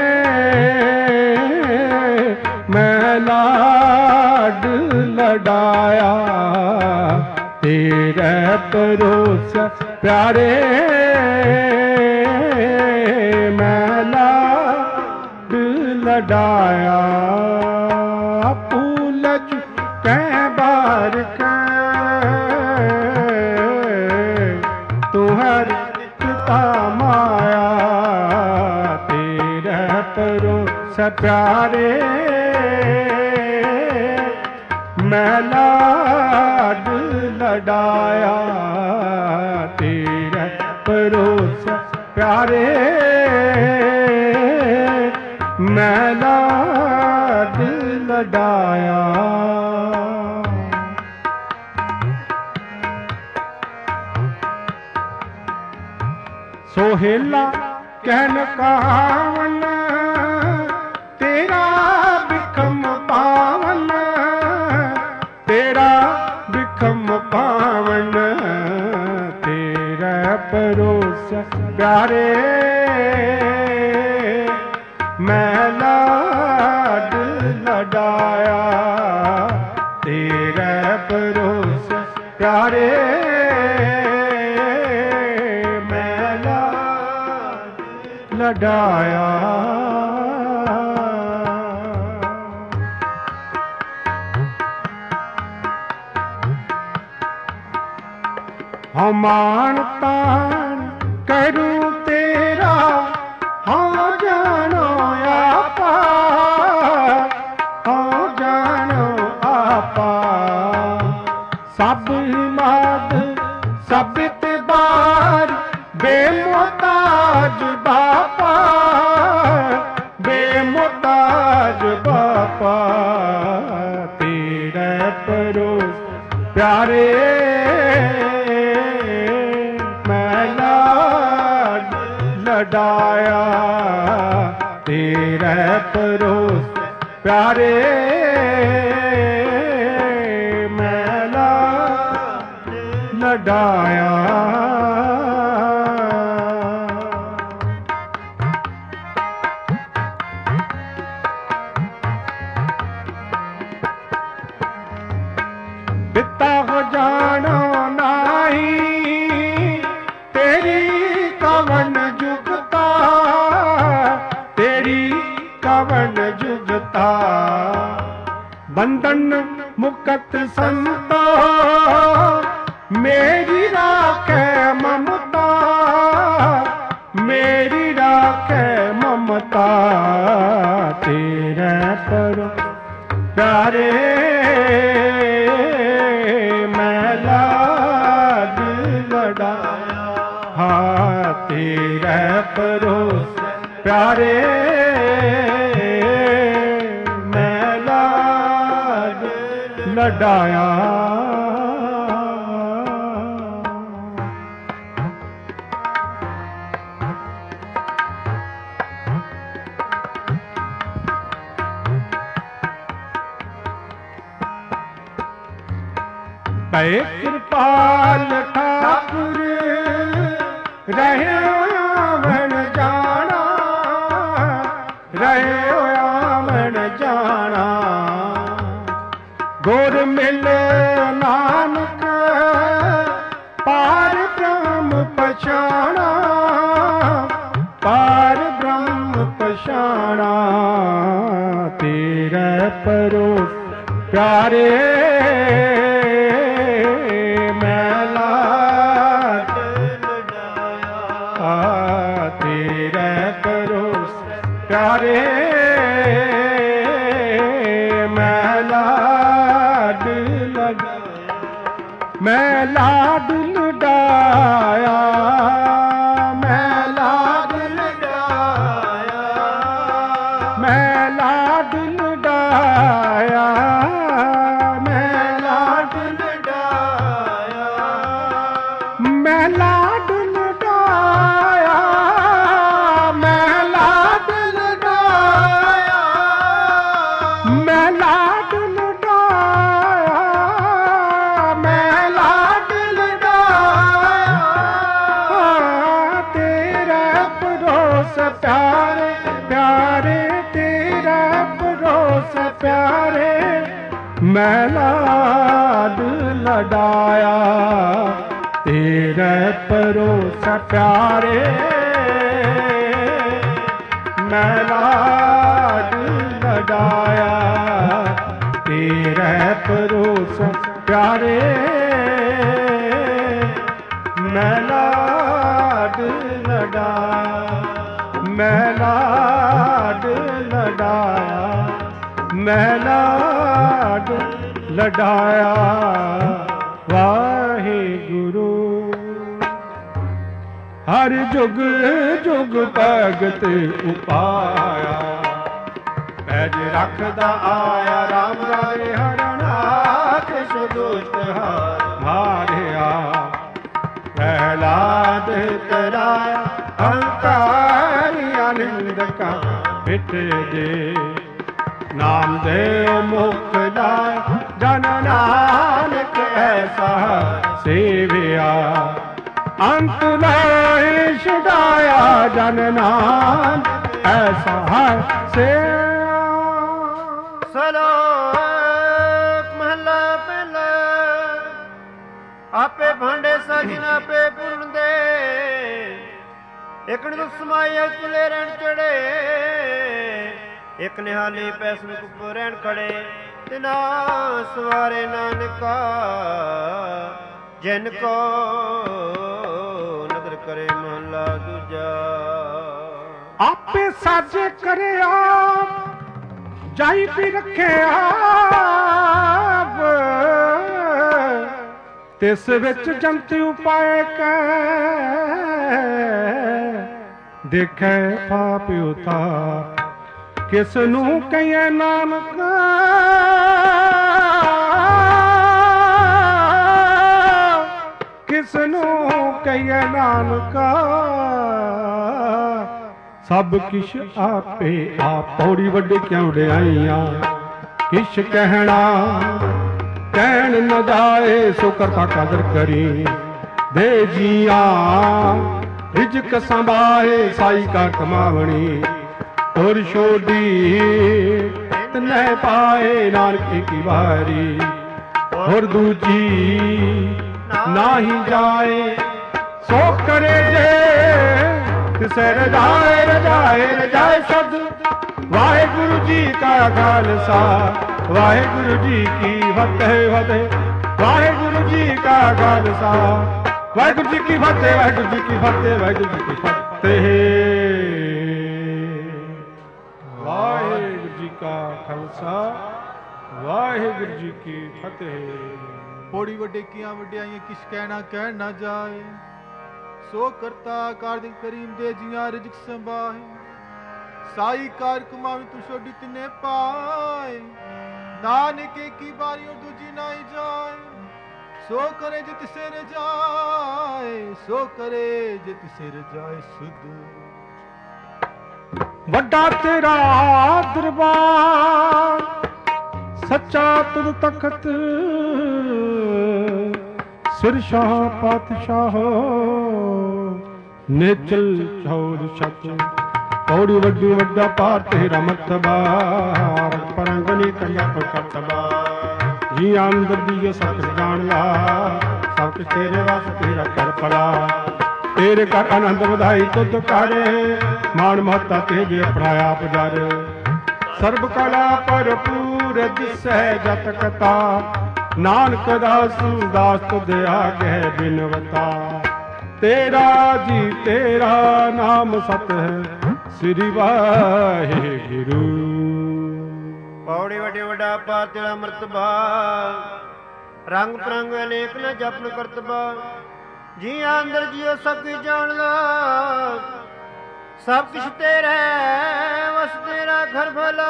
ਮੈਂ ਲਾਡ ਲਡਾਇਆ। ਤੇਰੇ ਪਰੋਸ ਪਿਆਰੇ ਮੈਂ ਲਾਡ ਲਡਾਇਆ। ਪੂਲਜ ਕੈ ਬਾਰ ਕੈ ਤੁਹਰ ਪਿਤਾ ਮਾਇਆ। ਤੇਰੇ ਪਰੋਸ ਪਿਆਰੇ ਮੈਂ ਲਾਡ ਲਡਾਇਆ। ਤੇਰੇ ਪਰੋਸ ਪਿਆਰੇ ਮੈਂ ਲਾਡ ਲਡਾਇਆ। ਸੋਹੇਲਾ ਕਹਿਨ ਕਾਵਨ ਤੇਰਾ ਬਿਖਮ ਪਾਵਨ। ਤੇਰਾ ਬਿਖਮ ਪਾਵਨ ਤੇਰਾ ਪਰੋਸ ਪਿਆਰੇ ਮੈਂ ਲਾਡ ਲਡਾਇਆ। ਤੇਰਾ ਪਰੋਸ ਪਿਆਰੇ ਮੈਂ ਲਾਡ ਲਡਾਇਆ। ਹਉ ਮਾਨ ਤਾਨ ਕਰੂ ਤੇਰਾ, ਹਉ ਜਾਣੋ ਆਪਾ, ਹਉ ਜਾਣੋ ਆਪਾ। ਸਭ ਮਾਦ ਸਭ ਇਤਬਾਰ ਬੇਮੁਹਤਾਜ ਬਾਪਾ, ਬੇਮੁਹਤਾਜ ਬਾਪਾ। ਤੇਰੇ ਪਰੋਸ ਪਿਆਰੇ ਮੈਂ ਲਾਡ ਲਡਾਇਆ, ਤੇਰੇ ਪਰੋਸ ਪਿਆਰੇ ਮੈਂ ਲਾਡ ਲਡਾਇਆ। ਪਿਤਾ ਹੋ ਜਾਣੋ ਨਾਹੀ, ਤੇਰੀ ਕਵਨ ਜੁਗਤਾ, ਤੇਰੀ ਕਵਨ ਜੁਗਤਾ। ਬੰਧਨ ਮੁਕਤ ਸੰਤੋ ਮੇਰੀ ਰਾਖੈ ਮਮਤਾ, ਮੇਰੀ ਰਾਖੈ ਮਮਤਾ। ਤੇਰੇ ਪਰ ਪਿਆਰੇ ਮੈਂ ਲਾਡ ਲਡਾਇਆ, ਹਾਂ ਤੇਰੇ ਪਰੋਸ ਪਿਆਰੇ ਮੈਂ ਲਾਡ ਲਡਾਇਆ। ਭੈ ਕਿਰਪਾਲ ਠਾਕੁਰ ਰਹਿਓ ਆਵਣ ਜਾਣਾ, ਰਹਿਓ ਆਵਣ ਜਾਣਾ। ਗੁਰ ਮਿਲ ਨਾਨਕ ਪਾਰ ਬ੍ਰਹਮ ਪਛਾਣਾ, ਪਾਰ ਬ੍ਰਹਮ ਪਛਾਣਾ। ਤੇਰੇ ਪਰੋਸ ਪਿਆਰੇ ਮੈਂ ਲਾਡ ਲਡਾਇਆ, ਤੇਰੇ ਪਰੋਸ ਪਿਆਰੇ ਮੈਂ ਲਾਡ ਲਡਾਇਆ, ਮੈਂ ਲਾਡ ਲਡਾਇਆ, ਮੈਂ ਲਾਡ ਲਡਾਇਆ, ਮੈਂ ਲਾਡ ਲਡਾਇਆ, ਮੈਂ ਲਾਡ ਲਡਾਇਆ, ਮੈਂ ਲਾਡ ਲਡਾਇਆ, ਮੈਂ ਲਾਡ ਲਡਾਇਆ, ਮੈਂ ਲਾਡ ਲਡਾਇਆ, ਮੈਂ ਲਾਡ ਲਡਾਇਆ। ਤੇਰਾ ਪਰੋਸ ਪਿਆਰੇ ਪਿਆਰੇ, ਤੇਰਾ ਪਰੋਸ ਪਿਆਰੇ ਮੈਂ ਲਾਡ ਲਡਾਇਆ। ਤੇਰੇ ਪਰੋਸ ਪਿਆਰੇ ਮੈਂ ਲਾਡ ਲਡਾਇਆ, ਤੇਰੇ ਪਰੋਸ ਪਿਆਰੇ ਮੈਂ ਲਾਡ ਲਡਾਇਆ, ਮੈਂ ਲਾਡ ਲਡਾਇਆ, ਮੈਂ ਲਾਡ ਲਡਾਇਆ। ਵਾਹਿਗੁਰੂ ਹਰ ਜੁਗ ਜੁਗ ਭਗਤ ਉਪਾਇਆ, ਪੈਜ ਰੱਖਦਾ ਆਇਆ ਰਾਮ ਰਾਏ ਹਰਨਾਥ ਸੁਦੁਸ਼ਟ ਹਾਰ ਮਾਰਿਆ। ਪ੍ਰਹਿਲਾਦ ਤਰਾਇਆ ਹੰਕਾਰੀ ਆਨੰਦ ਕਾ ਪਿਟ ਦੇ, ਨਾਮ ਦੇਵ ਮੁਖ ਲਾਇ ਜਨ ਨਾਨਕ ਐਸਾ ਸੇਵਿਆ। ਅੰਤ ਨਹੀਂ ਛੁਡਾਇਆ ਜਨ ਨਾਨਕ ਐਸਾ ਸੇਵਿਆ। ਸਲੋਕ ਮਹਲਾ ਪਹਿਲਾ। ਆਪੇ ਭਾਂਡੇ ਸਾਜਨ ਆਪੇ ਪੂਰਨ ਦੇ, ਇਕ ਨਿਤ ਸਮਾਏ ਚੁਲੇ ਰਹਿਣ ਚੜੇ। ਇਕ ਨਿਹਾਲੀ ਪੈਸਨ ਕੁੱਪ ਰਹਿਣ ਖੜੇ, ਤਿਨਾ ਸਵਾਰੇ ਨਾਨਕਾ। ਜਿਨ ਕੋ ਨਦਰ ਕਰੇ ਮਹਲਾ ਦੂਜਾ। ਆਪੇ ਸਾਜੇ ਕਰਿਆ ਜਾਈ ਵੀ ਰੱਖਿਆ ਤਿਸ ਵਿੱਚ ਜੰਤਿ ਉਪਾਏ ਕੈ ਦੇਖੈ ਪਾਪ ਉਤਾ ਕਿਸ ਨੂੰ ਕਹੀਏ ਨਾਨਕ ਕਿਸ ਨੂੰ ਕਹੀਏ ਨਾਨਕ ਸਭ ਕਿਛ ਆਪੇ ਆਪ। ਪੌੜੀ ਵੱਡੇ ਕਿਉਂ ਵਡਿਆਈਆਂ ਕਿਛ ਕਹਿਣਾ ਕਹਿਣ ਨ ਜਾਏ ਸੋ ਕਰਤਾ ਕਦਰ ਕਰੀ ਦੇ ਜੀਆਂ ਰਿਜਕ ਸੰਭਾਏ ਸਾਈ ਕਾ ਕਮਾਵਣੀ ਔਰ ਛੋਡੀ ਤਨੈ ਪਾਏ ਨਾਨਕ ਕੀ ਵਾਰੀ ਔਰ ਦੂਜੀ ਨਾਹੀ ਜਾਏ ਸੋ ਕਰੇ ਜੇ ਤਿਸੈ ਰਜਾਏ ਰਜਾਏ ਰਜਾਏ ਸਦ। ਵਾਹਿਗੁਰੂ ਜੀ ਕਾ ਖਾਲਸਾ ਵਾਹਿਗੁਰੂ ਜੀ ਕੀ ਫਤਿਹ ਫਤਿਹ। ਵਾਹਿਗੁਰੂ ਜੀ ਕਾ ਖਾਲਸਾ ਵਾਹਿਗੁਰੂ ਜੀ ਕੀ ਫਤਿਹ ਵਾਹਿਗੁਰੂ ਜੀ ਕੀ ਫਤਿਹ ਵਾਹਿਗੁਰੂ ਜੀ ਕੀ ਫਤਿਹ। ਵਾਹਿਗੁਰੂ ਜੀ ਕਾ ਖਾਲਸਾ ਵਾਹਿਗੁਰੂ ਜੀ ਕੀ ਫਤਿਹ। ਪੌੜੀ ਵੱਡੇ ਕੀਆਂ ਵਡਿਆਈਆਂ ਕਿਛ ਕਹਿਣਾ ਕਹਿਣ ਨਾ ਜਾਏ ਸੋ ਕਰਤਾ ਕਾਰਜ ਕਰੀਮ ਦੇ ਜੀਆਂ ਰਿਜਕ ਸੰਭਾਏ ਸਾਈ ਕਾਰ ਕਮਾਵੀ ਤੂੰ ਛੋਡੀ ਤਿਨੇ ਪਾਏ ਨਾਨਕ ਕੀ ਬਾਰੀ ਦੂਜੀ ਨਾਈ ਜਾਏ ਸੋ ਕਰੇ ਜਿ ਤਿਸੇ ਰਜਾਏ ਸੋ ਕਰੇ ਜਿ ਤਿਸੇ ਰਜਾਏ ਸੁਧ। ਵੱਡਾ ਤੇਰਾ ਦਰਬਾਰ ਸੱਚਾ ਤੁਧ ਤਖਤ ਸਿਰ ਸ਼ਾਹ ਪਾਤਸ਼ਾਹ ਨੇਚਲ ਚੌਰ ਛਤ। ਪੌੜੀ ਵੱਡੀ ਵੱਡਾ ਪਾਰ ਤੇਰਾ ਮਰਤਬਾ ਪਰੰਗਨੀ ਕੰਡਾ ਕਰਤਬਾ ਜੀ ਅੰਦਰ ਦੀ ਸੱਚ ਜਾਣ ਲਾ ਸਭ ਕੁਛ ਤੇਰੇ ਵਾਸਤੇ ਤੇਰਾ ਕਰ ਪੜਾ ਤੇਰੇ ਘਰ ਆਨੰਦ ਵਧਾਈ ਤੁਧ ਕਰੇ ਮਾਣ ਮਹੱਤਾ ਤੇਜੇ ਆਪਣਾ ਆਪ ਜਰ ਸਰਬ ਕਲਾ ਭਰਪੂਰ ਦਿਸੈ ਜਤ ਕਤਾ ਨਾਨਕ ਦਾਸ ਦਾਸ ਤੁਧ ਆਗੇ ਬਿਨਵਤਾ ਤੇਰਾ ਜੀ ਤੇਰਾ ਨਾਮ ਸਤ ਹੈ ਸ੍ਰੀ ਵਾਹਿਗੁਰੂ। ਪੌੜੀ ਵੱਡੇ ਵੱਡਾ ਪਾ ਤੇਰਾ ਮਰਤਬਾ ਰੰਗ ਪ੍ਰੰਗ ਅਨੇਕ ਨ ਜਪਨ ਕਰਤਬਾ ਜੀਆਂ ਅੰਦਰ ਜੀਓ ਸਭ ਕੁਝ ਜਾਣਦਾ ਸਭ ਕੁਛ ਤੇਰਾ ਵਸ ਤੇਰਾ ਘਰ ਭਲਾ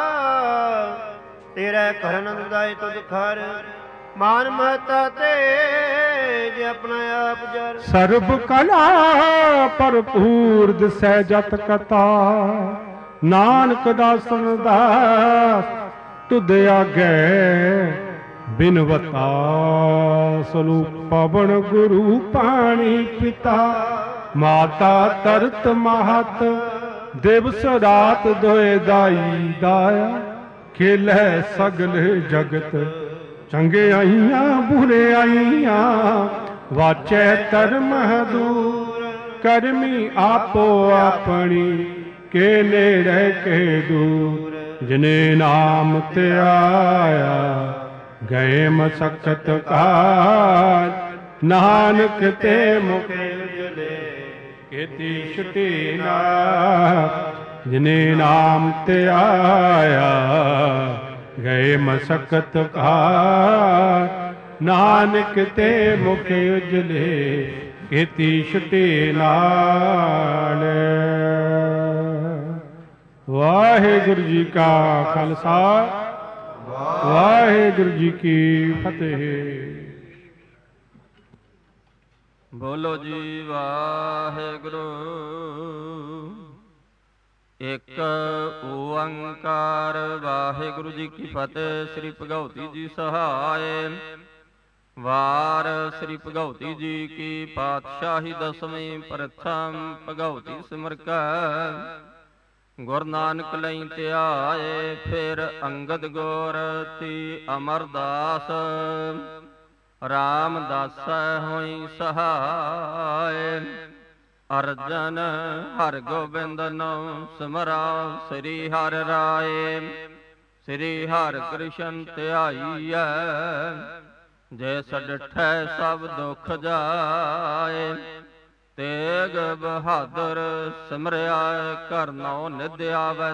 ਤੇਰਾ ਘਰ ਆਨੰਦ ਦਾਏ ਤੁਧ ਘਰ ਮਾਨ ਮਹਤਾ ਤੇ ਜੇ ਆਪਣਾ ਆਪ ਜਰ ਸਰਬ ਕਲਾ ਭਰਪੂਰ ਦਿਸੈ ਜਤ ਕਤਾ ਨਾਨਕ ਦਾਸਨ ਦਾਸ ਤੁਧ ਆਗੇ ਬਿਨਵਤਾ ਸਲੂਕ ਪਵਨ ਗੁਰੂ ਪਾਣੀ ਪਿਤਾ ਮਾਤਾ ਤਰਤ ਮਹਤ ਦਿਵਸ ਰਾਤ ਦੋਏ ਦਾਈ ਦਾਇਆ ਖੇਲੇ ਸਗਲ ਜਗਤ ਚੰਗੇ ਆਈਆਂ ਬੁਰੇ ਆਈਆਂ ਵਾਚੈ ਧਰਮ ਦੂਰ ਕਰਮੀ ਆਪੋ ਆਪਣੀ ਕੇ ਨੇੜੇ ਕੇ ਦੂਰ ਜਿਨੇ ਨਾਮ ਤੇ ਆਇਆ ਗਏ ਮਸਕਤ ਕਾਜ ਨਾਨਕ ਤੇ ਮੁਕੇ ਉਜਲੇ ਕੀਤੀ ਛੁਟੀ ਨਾ ਜਿਨੇ ਨਾਮ ਤੇ ਆਇਆ ਗਏ ਮਸਕਤ ਕਾਜ ਨਾਨਕ ਤੇ ਮੁਕੇ ਉਜਲੇ ਕੀਤੀ ਛੁਟੀ ਨਾਲ। ਵਾਹਿਗੁਰੂ ਜੀ ਕਾ ਖਾਲਸਾ ਵਾਹਿਗੁਰੂ ਜੀ ਕੀ ਫਤਿਹ। ਬੋਲੋ ਜੀ ਵਾਹਿਗੁਰੂ। ਇੱਕ ਓੰਕਾਰ ਵਾਹਿਗੁਰੂ ਜੀ ਕੀ ਫਤਿਹ। ਸ੍ਰੀ ਭਗਉਤੀ ਜੀ ਸਹਾਇ। ਵਾਰ ਸ੍ਰੀ ਭਗਉਤੀ ਜੀ ਕੀ ਪਾਤਸ਼ਾਹੀ ਦਸਵੀਂ ਪ੍ਰਥਮ ਭਗਉਤੀ ਸਿਮਰ ਕੈ ਗੁਰੂ ਨਾਨਕ ਲਈ ਧਿਆਏ ਫਿਰ ਅੰਗਦ ਗੁਰ ਤੀ ਅਮਰਦਾਸ ਰਾਮਦਾਸੈ ਹੋਈ ਸਹਾਇ। ਅਰਜਨ ਹਰਿ ਗੋਬਿੰਦ ਨਉ ਸਿਮਰਾ ਸ੍ਰੀ ਹਰਿ ਰਾਏ ਸ੍ਰੀ ਹਰਿ ਕ੍ਰਿਸ਼ਨ ਧਿਆਈਐ ਜਿਸ ਡਿਠੈ ਸਭ ਦੁਖ ਜਾਏ। ਤੇਗ ਬਹਾਦਰ ਸਿਮਰਿਆ ਕਰਨੋ ਨਿਧ ਆਵੈ